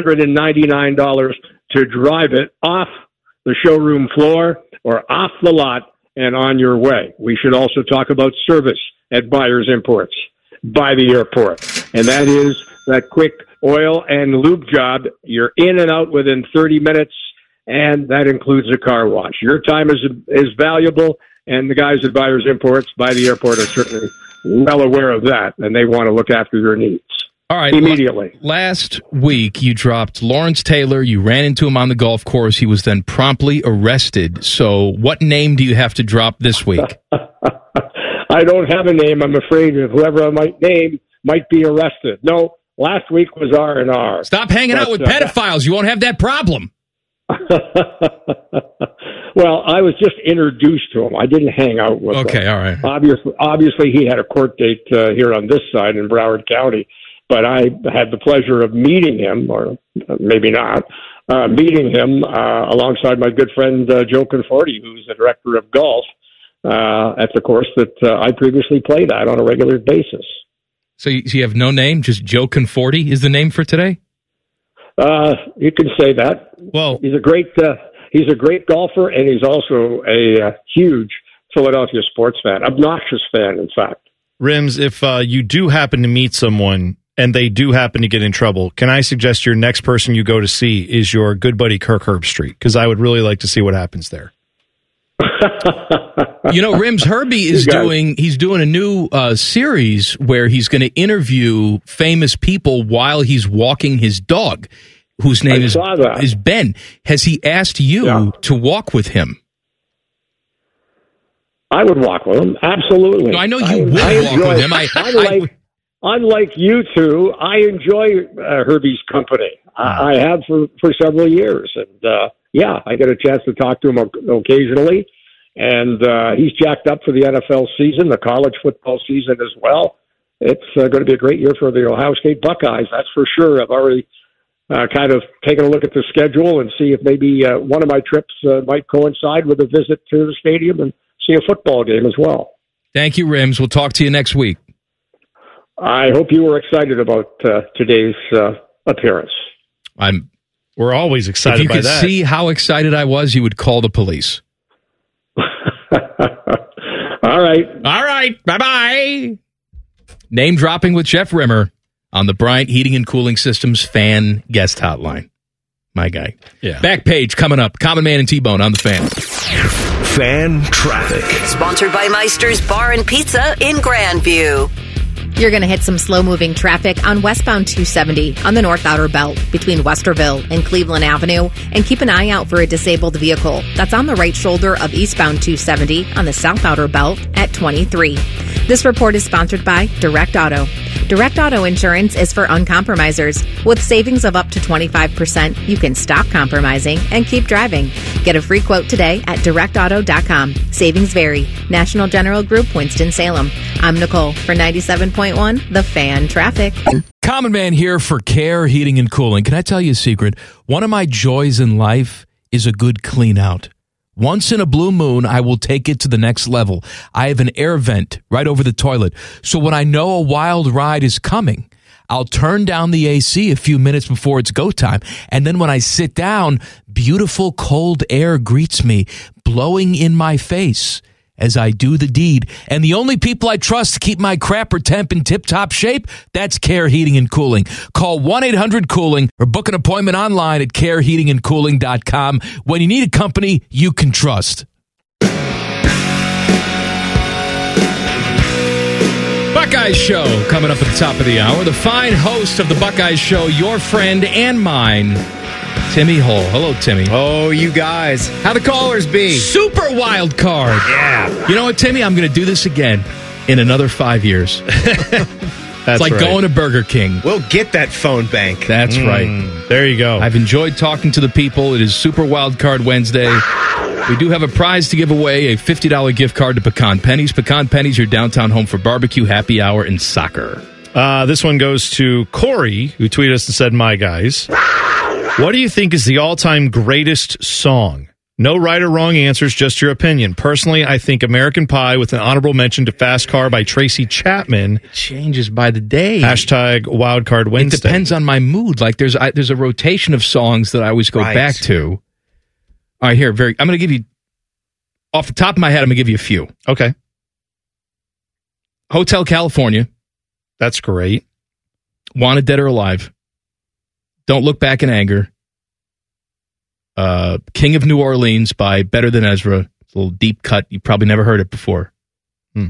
$299 to drive it off the showroom floor or off the lot and on your way. We should also talk about service at Buyers Imports by the Airport, and that is that quick oil and lube job. You're in and out within 30 minutes, and that includes a car wash. Your time is valuable, and the guys at Buyers Imports by the Airport are certainly well aware of that, and they want to look after your needs. All right. Immediately. Last week, you dropped Lawrence Taylor. You ran into him on the golf course. He was then promptly arrested. So what name do you have to drop this week? I don't have a name. I'm afraid of whoever I might name might be arrested. No, last week was R&R. Stop hanging out with pedophiles. You won't have that problem. Well, I was just introduced to him. I didn't hang out with him. Okay, all right. Obviously, he had a court date here on this side in Broward County. But I had the pleasure of meeting him, or maybe not, meeting him alongside my good friend Joe Conforti, who's the director of golf at the course that I previously played at on a regular basis. So you have no name, just Joe Conforti is the name for today? You can say that. Well, he's a great golfer, and he's also a huge Philadelphia sports fan, obnoxious fan, in fact. Rims, if you do happen to meet someone and they do happen to get in trouble, can I suggest your next person you go to see is your good buddy Kirk Herbstreit? Because I would really like to see what happens there. You know, Rims, Herbie is doing a new series where he's going to interview famous people while he's walking his dog, whose name is Ben. Has he asked you to walk with him? I would walk with him, absolutely. No, I know you would walk with him. Unlike you two, I enjoy Herbie's company. I have for several years. And, I get a chance to talk to him occasionally. And he's jacked up for the NFL season, the college football season as well. It's going to be a great year for the Ohio State Buckeyes, that's for sure. I've already kind of taken a look at the schedule and see if maybe one of my trips might coincide with a visit to the stadium and see a football game as well. Thank you, Rims. We'll talk to you next week. I hope you were excited about today's appearance. We're always excited by that. If you could see how excited I was, you would call the police. All right. Bye-bye. Name dropping with Jeff Rimmer on the Bryant Heating and Cooling Systems fan guest hotline. My guy. Yeah. Back page coming up. Common Man and T-Bone on the Fan. Fan traffic. Sponsored by Meister's Bar and Pizza in Grandview. You're going to hit some slow-moving traffic on westbound 270 on the North Outer Belt between Westerville and Cleveland Avenue, and keep an eye out for a disabled vehicle that's on the right shoulder of eastbound 270 on the South Outer Belt at 23. This report is sponsored by Direct Auto. Direct Auto Insurance is for uncompromisers. With savings of up to 25%, you can stop compromising and keep driving. Get a free quote today at directauto.com. Savings vary. National General Group, Winston-Salem. I'm Nicole for 97.1 The Fan Traffic. Common Man here for Care Heating and Cooling. Can I tell you a secret? One of my joys in life is a good clean out. Once in a blue moon, I will take it to the next level. I have an air vent right over the toilet. So when I know a wild ride is coming, I'll turn down the AC a few minutes before it's go time. And then when I sit down, beautiful cold air greets me, blowing in my face as I do the deed. And the only people I trust to keep my crapper temp in tip-top shape, that's Care Heating and Cooling. Call 1-800-COOLING or book an appointment online at careheatingandcooling.com when you need a company you can trust. Buckeyes Show coming up at the top of the hour. The fine host of the Buckeyes Show, your friend and mine, Timmy Hull. Hello, Timmy. Oh, you guys. How the callers be? Super wild card. Yeah. You know what, Timmy? I'm going to do this again in another 5 years. It's like going to Burger King. We'll get that phone bank. That's right. There you go. I've enjoyed talking to the people. It is Super Wild Card Wednesday. We do have a prize to give away, a $50 gift card to Pecan Pennies. Pecan Pennies, your downtown home for barbecue, happy hour, and soccer. This one goes to Corey, who tweeted us and said, "My guys, what do you think is the all-time greatest song? No right or wrong answers, just your opinion. Personally, I think American Pie with an honorable mention to Fast Car by Tracy Chapman. It changes by the day. Hashtag Wildcard Wednesday. It depends on my mood. Like there's a rotation of songs that I always go back to. All right, here, I'm going to give you, off the top of my head, I'm going to give you a few. Okay. Hotel California. That's great. Wanted Dead or Alive. Don't Look Back in Anger. King of New Orleans by Better Than Ezra. It's a little deep cut. You probably never heard it before. You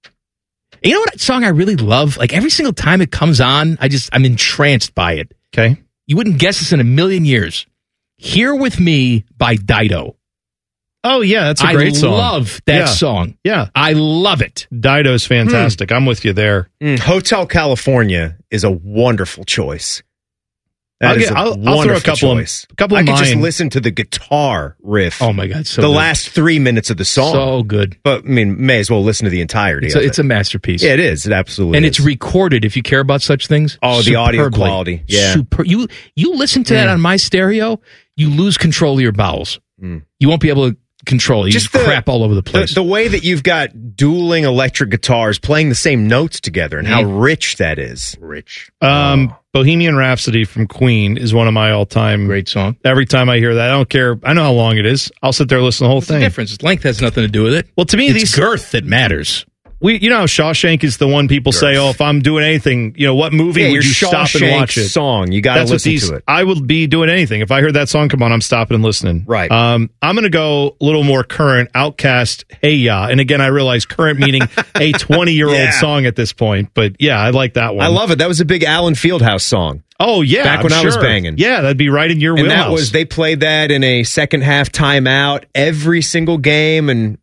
know what song I really love? Like every single time it comes on, I'm entranced by it. Okay. You wouldn't guess this in a million years. Here With Me by Dido. Oh, yeah, that's a great song. I love that song. Yeah. I love it. Dido's fantastic. I'm with you there. Hotel California is a wonderful choice. I'll throw a couple of I could just listen to the guitar riff. Oh my God, so the good. last 3 minutes of the song. So good. But I mean, may as well listen to the entirety. It's a masterpiece. Yeah, it is. It absolutely and is. it's recorded. If you care about such things, oh, the audio quality. Yeah, you listen to that on my stereo, you lose control of your bowels. You won't be able to control it. You just crap all over the place. The way that you've got dueling electric guitars playing the same notes together and how rich that is. Rich. Bohemian Rhapsody from Queen is one of my all-time great song. Every time I hear that, I don't care. I know how long it is. I'll sit there and listen to the whole thing. The difference? Length has nothing to do with it. Well, to me, it's girth that matters. You know how Shawshank is the one people say, oh, if I'm doing anything, what movie would you stop and watch it? Song, you got to listen to it. I would be doing anything. If I heard that song come on, I'm stopping and listening. Right. I'm going to go a little more current, Outkast, Hey Ya. And again, I realize current meaning a 20-year-old song at this point. But yeah, I like that one. I love it. That was a big Alan Fieldhouse song. Oh, yeah. Back when I was banging. Yeah, that'd be right in your wheelhouse. They played that in a second half timeout every single game, and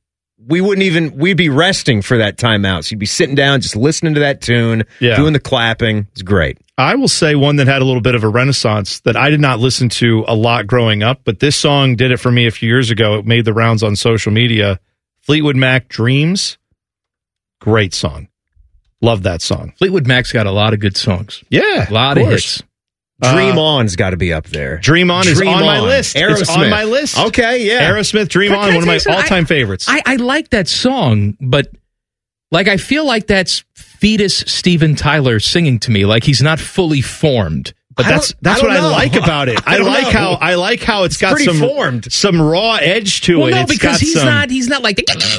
we'd be resting for that timeout. So you'd be sitting down, just listening to that tune, doing the clapping. It's great. I will say one that had a little bit of a renaissance that I did not listen to a lot growing up, but this song did it for me a few years ago. It made the rounds on social media. Fleetwood Mac, Dreams. Great song. Love that song. Fleetwood Mac's got a lot of good songs. Yeah. A lot of hits. Dream On's got to be up there. Dream On is on my list. Aerosmith. It's on my list. Okay, yeah. Aerosmith, Dream On, one of my all-time favorites. I like that song, but I feel like that's fetus Steven Tyler singing to me. Like he's not fully formed. But that's what I like about it. I like how it's got some raw edge to it. No, because he's not like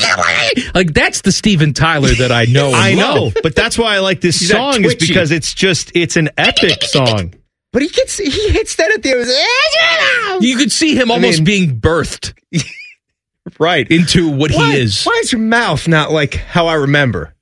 that's the Steven Tyler that I know. I know, but that's why I like this song is because it's an epic song. But he hits that at the end. You could see him almost being birthed right into what he is. Why is your mouth not like how I remember?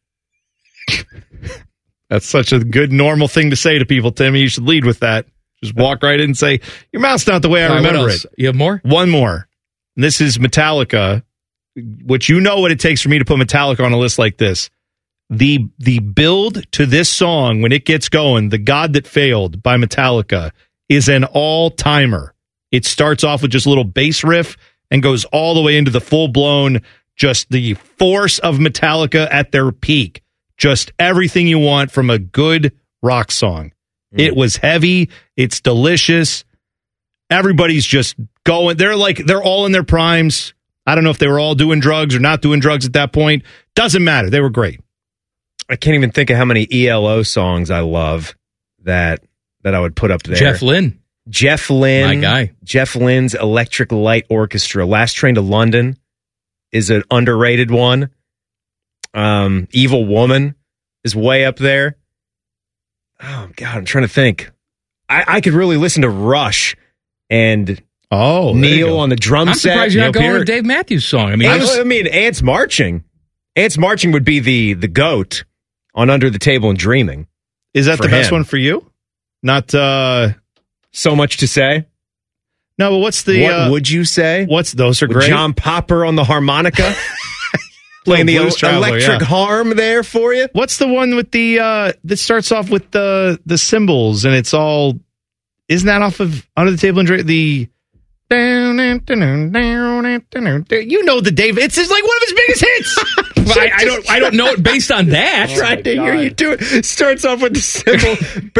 That's such a good normal thing to say to people, Timmy. You should lead with that. Just walk right in and say, your mouth's not the way I remember it. You have more? One more. This is Metallica, which you know what it takes for me to put Metallica on a list like this. The build to this song, when it gets going, The God That Failed by Metallica, is an all-timer. It starts off with just a little bass riff and goes all the way into the full-blown, just the force of Metallica at their peak. Just everything you want from a good rock song. It was heavy. It's delicious. Everybody's just going. They're all in their primes. I don't know if they were all doing drugs or not doing drugs at that point. Doesn't matter. They were great. I can't even think of how many ELO songs I love that I would put up there. Jeff Lynne. My guy. Jeff Lynne's Electric Light Orchestra. Last Train to London is an underrated one. Evil Woman is way up there. Oh, God, I'm trying to think. I could really listen to Rush and Neil on the drum I'm set. I'm surprised you're not going with Dave Matthews' song. I mean, Ants Marching. Ants Marching would be the GOAT on Under the Table and Dreaming. Is that the best one for you? Not So Much to Say? No, but what's the... What Would You Say? Those are With great. John Popper on the harmonica. Playing the electric harm there for you. What's the one with the that starts off with the cymbals and it's all... Isn't that off of Under the Table and Dreaming? The... You know the Dave. It's like one of his biggest hits. I don't know it based on that. Trying to hear you do it. Starts off with the cymbal.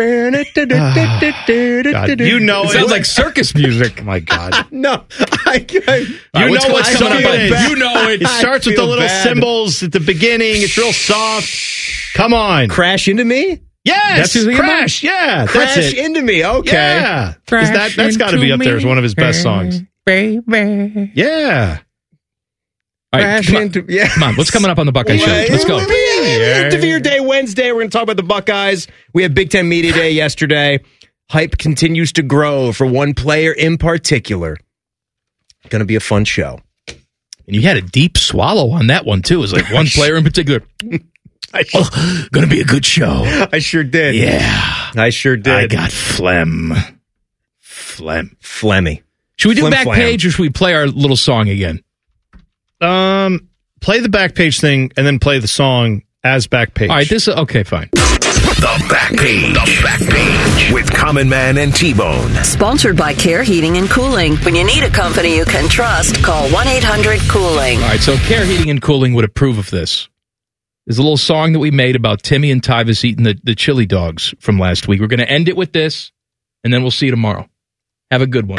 God, you know it sounds like circus music. Oh my God. No, you know what's coming up. You know it. It starts with the little cymbals at the beginning. It's real soft. Come on, Crash Into Me. Yes, Crash. Yeah, Crash that's it. Into Me. Okay, yeah, that's got to be up there as one of his best songs. Baby. Yeah. All right, come on. What's coming up on the Buckeye Show? Let's go. Devere Day Wednesday. We're going to talk about the Buckeyes. We had Big Ten Media Day yesterday. Hype continues to grow for one player in particular. Going to be a fun show. And you had a deep swallow on that one too. It was like one player in particular. Going to be a good show. I sure did. Yeah. I sure did. I got phlegm. Phlegmy. Should we do Backpage or should we play our little song again? Play the Backpage thing and then play the song as Backpage. All right, okay, fine. The Backpage with Common Man and T-Bone. Sponsored by Care Heating and Cooling. When you need a company you can trust, call 1-800-COOLING. All right, so Care Heating and Cooling would approve of this. There's a little song that we made about Timmy and Tyvis eating the chili dogs from last week. We're going to end it with this, and then we'll see you tomorrow. Have a good one.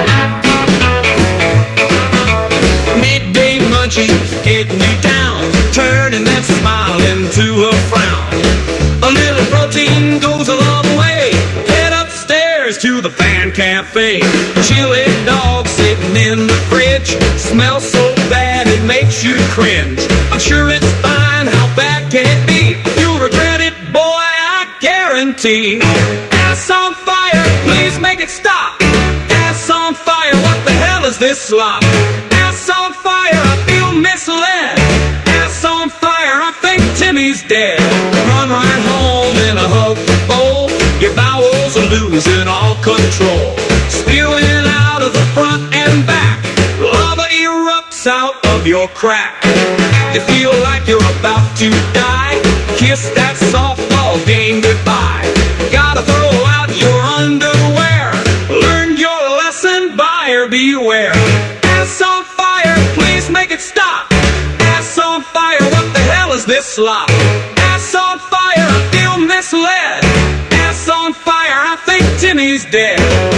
Midday munchies getting you down, turning that smile into a frown. A little protein goes a long way. Head upstairs to the Fan Cafe. Chili dog sitting in the fridge, smells so bad it makes you cringe. I'm sure it's fine, how bad can it be? You'll regret it, boy, I guarantee. Ass on fire, please make it stop. Ass on fire, what the hell is this slop? Ass on fire, I feel misled. Ass on fire, I think Timmy's dead. Run right home in a hug bowl. Your bowels are losing all control. Spewing out of the front and back. Lava erupts out of your crack. You feel like you're about to die. Kiss that softball game goodbye. Gotta throw out your underwear. Learn your lesson, buyer beware. Ass on fire, please make it stop. Ass on fire, what the hell is this slop? Ass on fire, I feel misled. Ass on fire, I think Timmy's dead.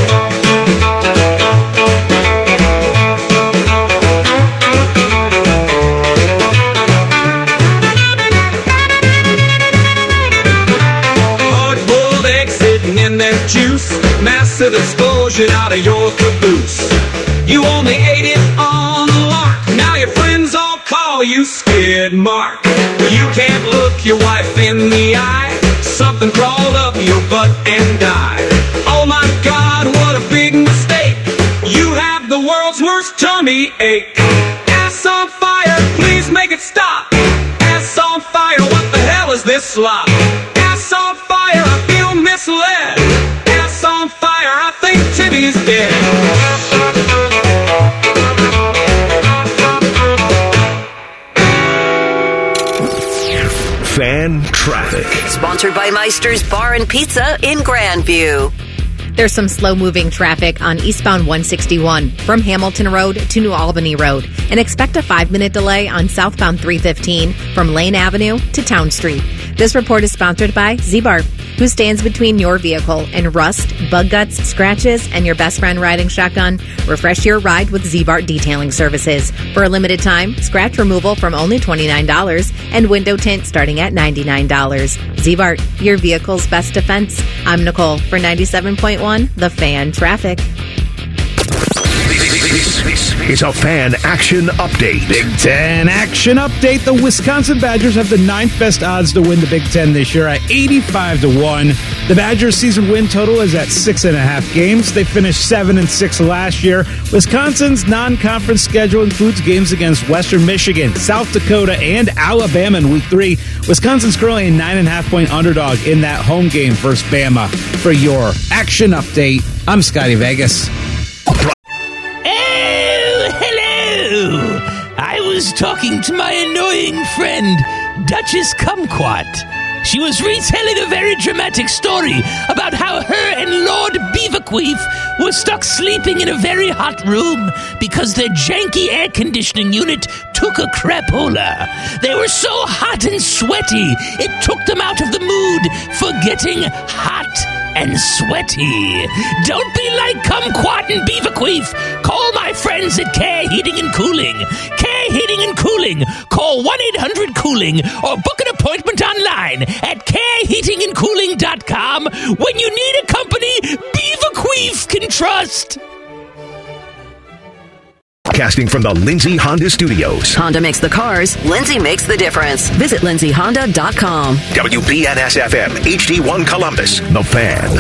Hard-boiled eggs sitting in their juice. Massive explosion out of your caboose. You only ate it on the lark. Now your friends all call you Skid Mark. You can't look your wife in the eye. Something crawled up your butt and died. Oh my God, what a big mistake. You have the world's worst tummy ache. Ass on fire, please make it stop. Ass on fire, what the hell is this slop? Ass on fire, I feel misled. Ass on fire, I think Timmy's dead. Fan sponsored by Meister's Bar and Pizza in Grandview. There's some slow-moving traffic on eastbound 161 from Hamilton Road to New Albany Road, and expect a 5-minute delay on southbound 315 from Lane Avenue to Town Street. This report is sponsored by Z-Bar, who stands between your vehicle and rust, bug guts, scratches, and your best friend riding shotgun. Refresh your ride with Z-Bar Detailing Services. For a limited time, scratch removal from only $29 and window tint starting at $99. Z-Bar, your vehicle's best defense. I'm Nicole for 97.1 The Fan Traffic. This is a Fan Action Update. Big Ten Action Update. The Wisconsin Badgers have the 9th best odds to win the Big Ten this year at 85-1. The Badgers' season win total is at 6.5 games. They finished 7-6 last year. Wisconsin's non-conference schedule includes games against Western Michigan, South Dakota, and Alabama in Week 3. Wisconsin's currently a 9.5-point underdog in that home game versus Bama. For your Action Update, I'm Scotty Vegas. I was talking to my annoying friend, Duchess Kumquat. She was retelling a very dramatic story about how her and Lord Beaverqueef were stuck sleeping in a very hot room because their janky air conditioning unit took a crapola. They were so hot and sweaty, it took them out of the mood for getting hot and sweaty. Don't be like Kumquat and Beaverqueef. Call my friends at Care Heating and Cooling. Care Heating and Cooling. Call 1-800-COOLING or book an appointment online at careheatingandcooling.com when you need a company Beaverqueef can trust. Casting from the Lindsay Honda Studios. Honda makes the cars. Lindsay makes the difference. Visit lindsayhonda.com. WBNS-FM, HD1 Columbus. The Fan.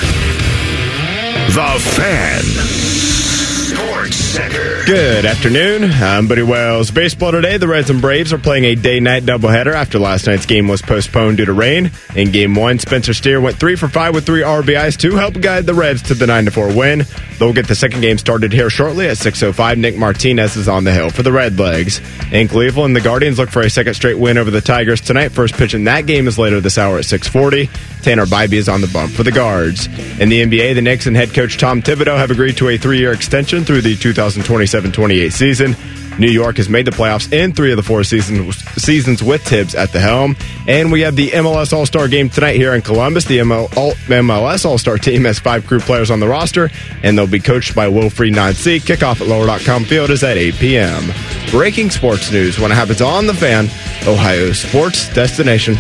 The Fan. Sports Center. Good afternoon. I'm Buddy Wells. Baseball today, the Reds and Braves are playing a day-night doubleheader after last night's game was postponed due to rain. In Game 1, Spencer Steer went 3 for 5 with 3 RBIs to help guide the Reds to the 9-4 win. They'll get the second game started here shortly at 6:05. Nick Martinez is on the hill for the Redlegs. In Cleveland, the Guardians look for a second straight win over the Tigers tonight. First pitch in that game is later this hour at 6:40. Tanner Bybee is on the bump for the Guards. In the NBA, the Knicks and head coach Tom Thibodeau have agreed to a 3-year extension through the 2027-28 season. New York has made the playoffs in 3 of the 4 seasons with Tibbs at the helm. And we have the MLS All-Star game tonight here in Columbus. The MLS All-Star team has 5 crew players on the roster, and they'll be coached by Wilfried Nancy. Kickoff at Lower.com Field is at 8 p.m. Breaking sports news when it happens on The Fan, Ohio's sports destination.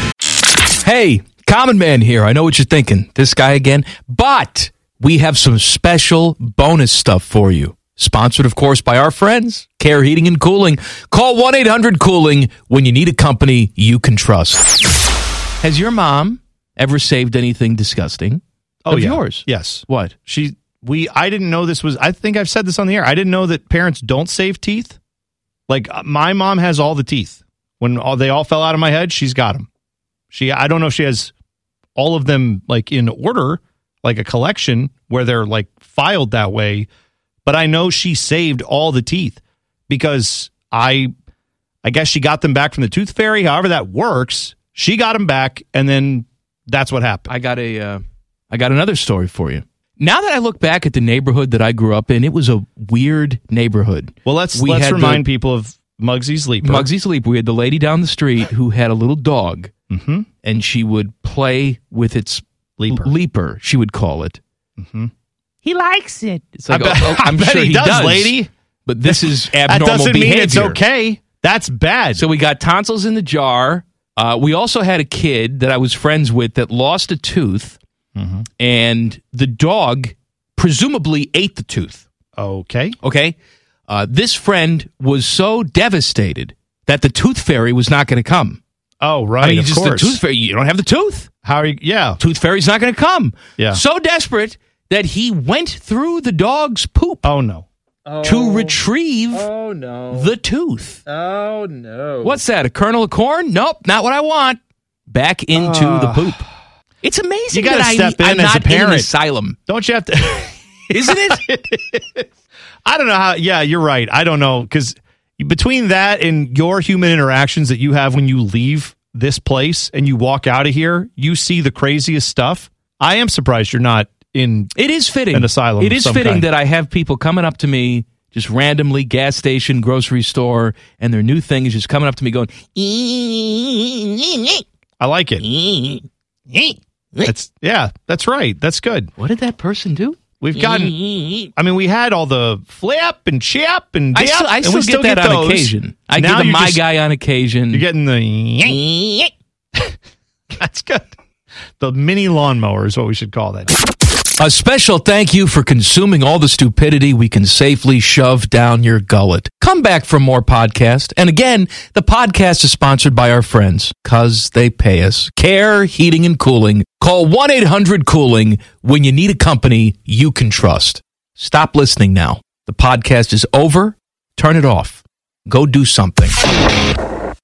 Hey, Common Man here. I know what you're thinking. This guy again. But we have some special bonus stuff for you. Sponsored, of course, by our friends, Care Heating and Cooling. Call 1-800-COOLING when you need a company you can trust. Has your mom ever saved anything disgusting of yours? Yes. What? I didn't know this was, I think I've said this on the air. I didn't know that parents don't save teeth. Like, my mom has all the teeth. When they all fell out of my head, she's got them. I don't know if she has all of them, like, in order, like a collection where they're, like, filed that way. But I know she saved all the teeth because I guess she got them back from the tooth fairy. However that works, she got them back, and then that's what happened. I got another story for you. Now that I look back at the neighborhood that I grew up in, it was a weird neighborhood. Well, let's remind people of Mugsy's Leaper. Mugsy's Leaper. We had the lady down the street who had a little dog, and she would play with its leaper, she would call it. Mm-hmm. He likes it. It's like, I'm sure he does, lady. But this is abnormal that doesn't behavior. mean it's okay. That's bad. So we got tonsils in the jar. We also had a kid that I was friends with that lost a tooth, and the dog presumably ate the tooth. Okay. This friend was so devastated that the tooth fairy was not going to come. Oh, right. I mean, of just course. the tooth fairy. You don't have the tooth. How are you? Yeah. Tooth fairy's not going to come. Yeah. So desperate that he went through the dog's poop. Oh, no. To retrieve the tooth. Oh, no. What's that, a kernel of corn? Nope, not what I want. Back into the poop. It's amazing you gotta that step I'm in as not a parent. in an asylum. Don't you have to? Isn't it? I don't know how. Yeah, you're right. I don't know, because between that and your human interactions that you have when you leave this place and you walk out of here, you see the craziest stuff. I am surprised you're not in. It is fitting. An asylum. It is fitting that I have people coming up to me just randomly, gas station, grocery store, and their new thing is just coming up to me going, I like it. That's right. That's good. What did that person do? We've gotten, I mean, we had all the flip and chip and dip. I still and we get that on occasion. I now get the my guy on occasion. You're getting the That's good. The mini lawnmower is what we should call that. A special thank you for consuming all the stupidity we can safely shove down your gullet. Come back for more podcast. And again, the podcast is sponsored by our friends, because they pay us. Care Heating and Cooling. Call 1-800-COOLING when you need a company you can trust. Stop listening now. The podcast is over. Turn it off. Go do something.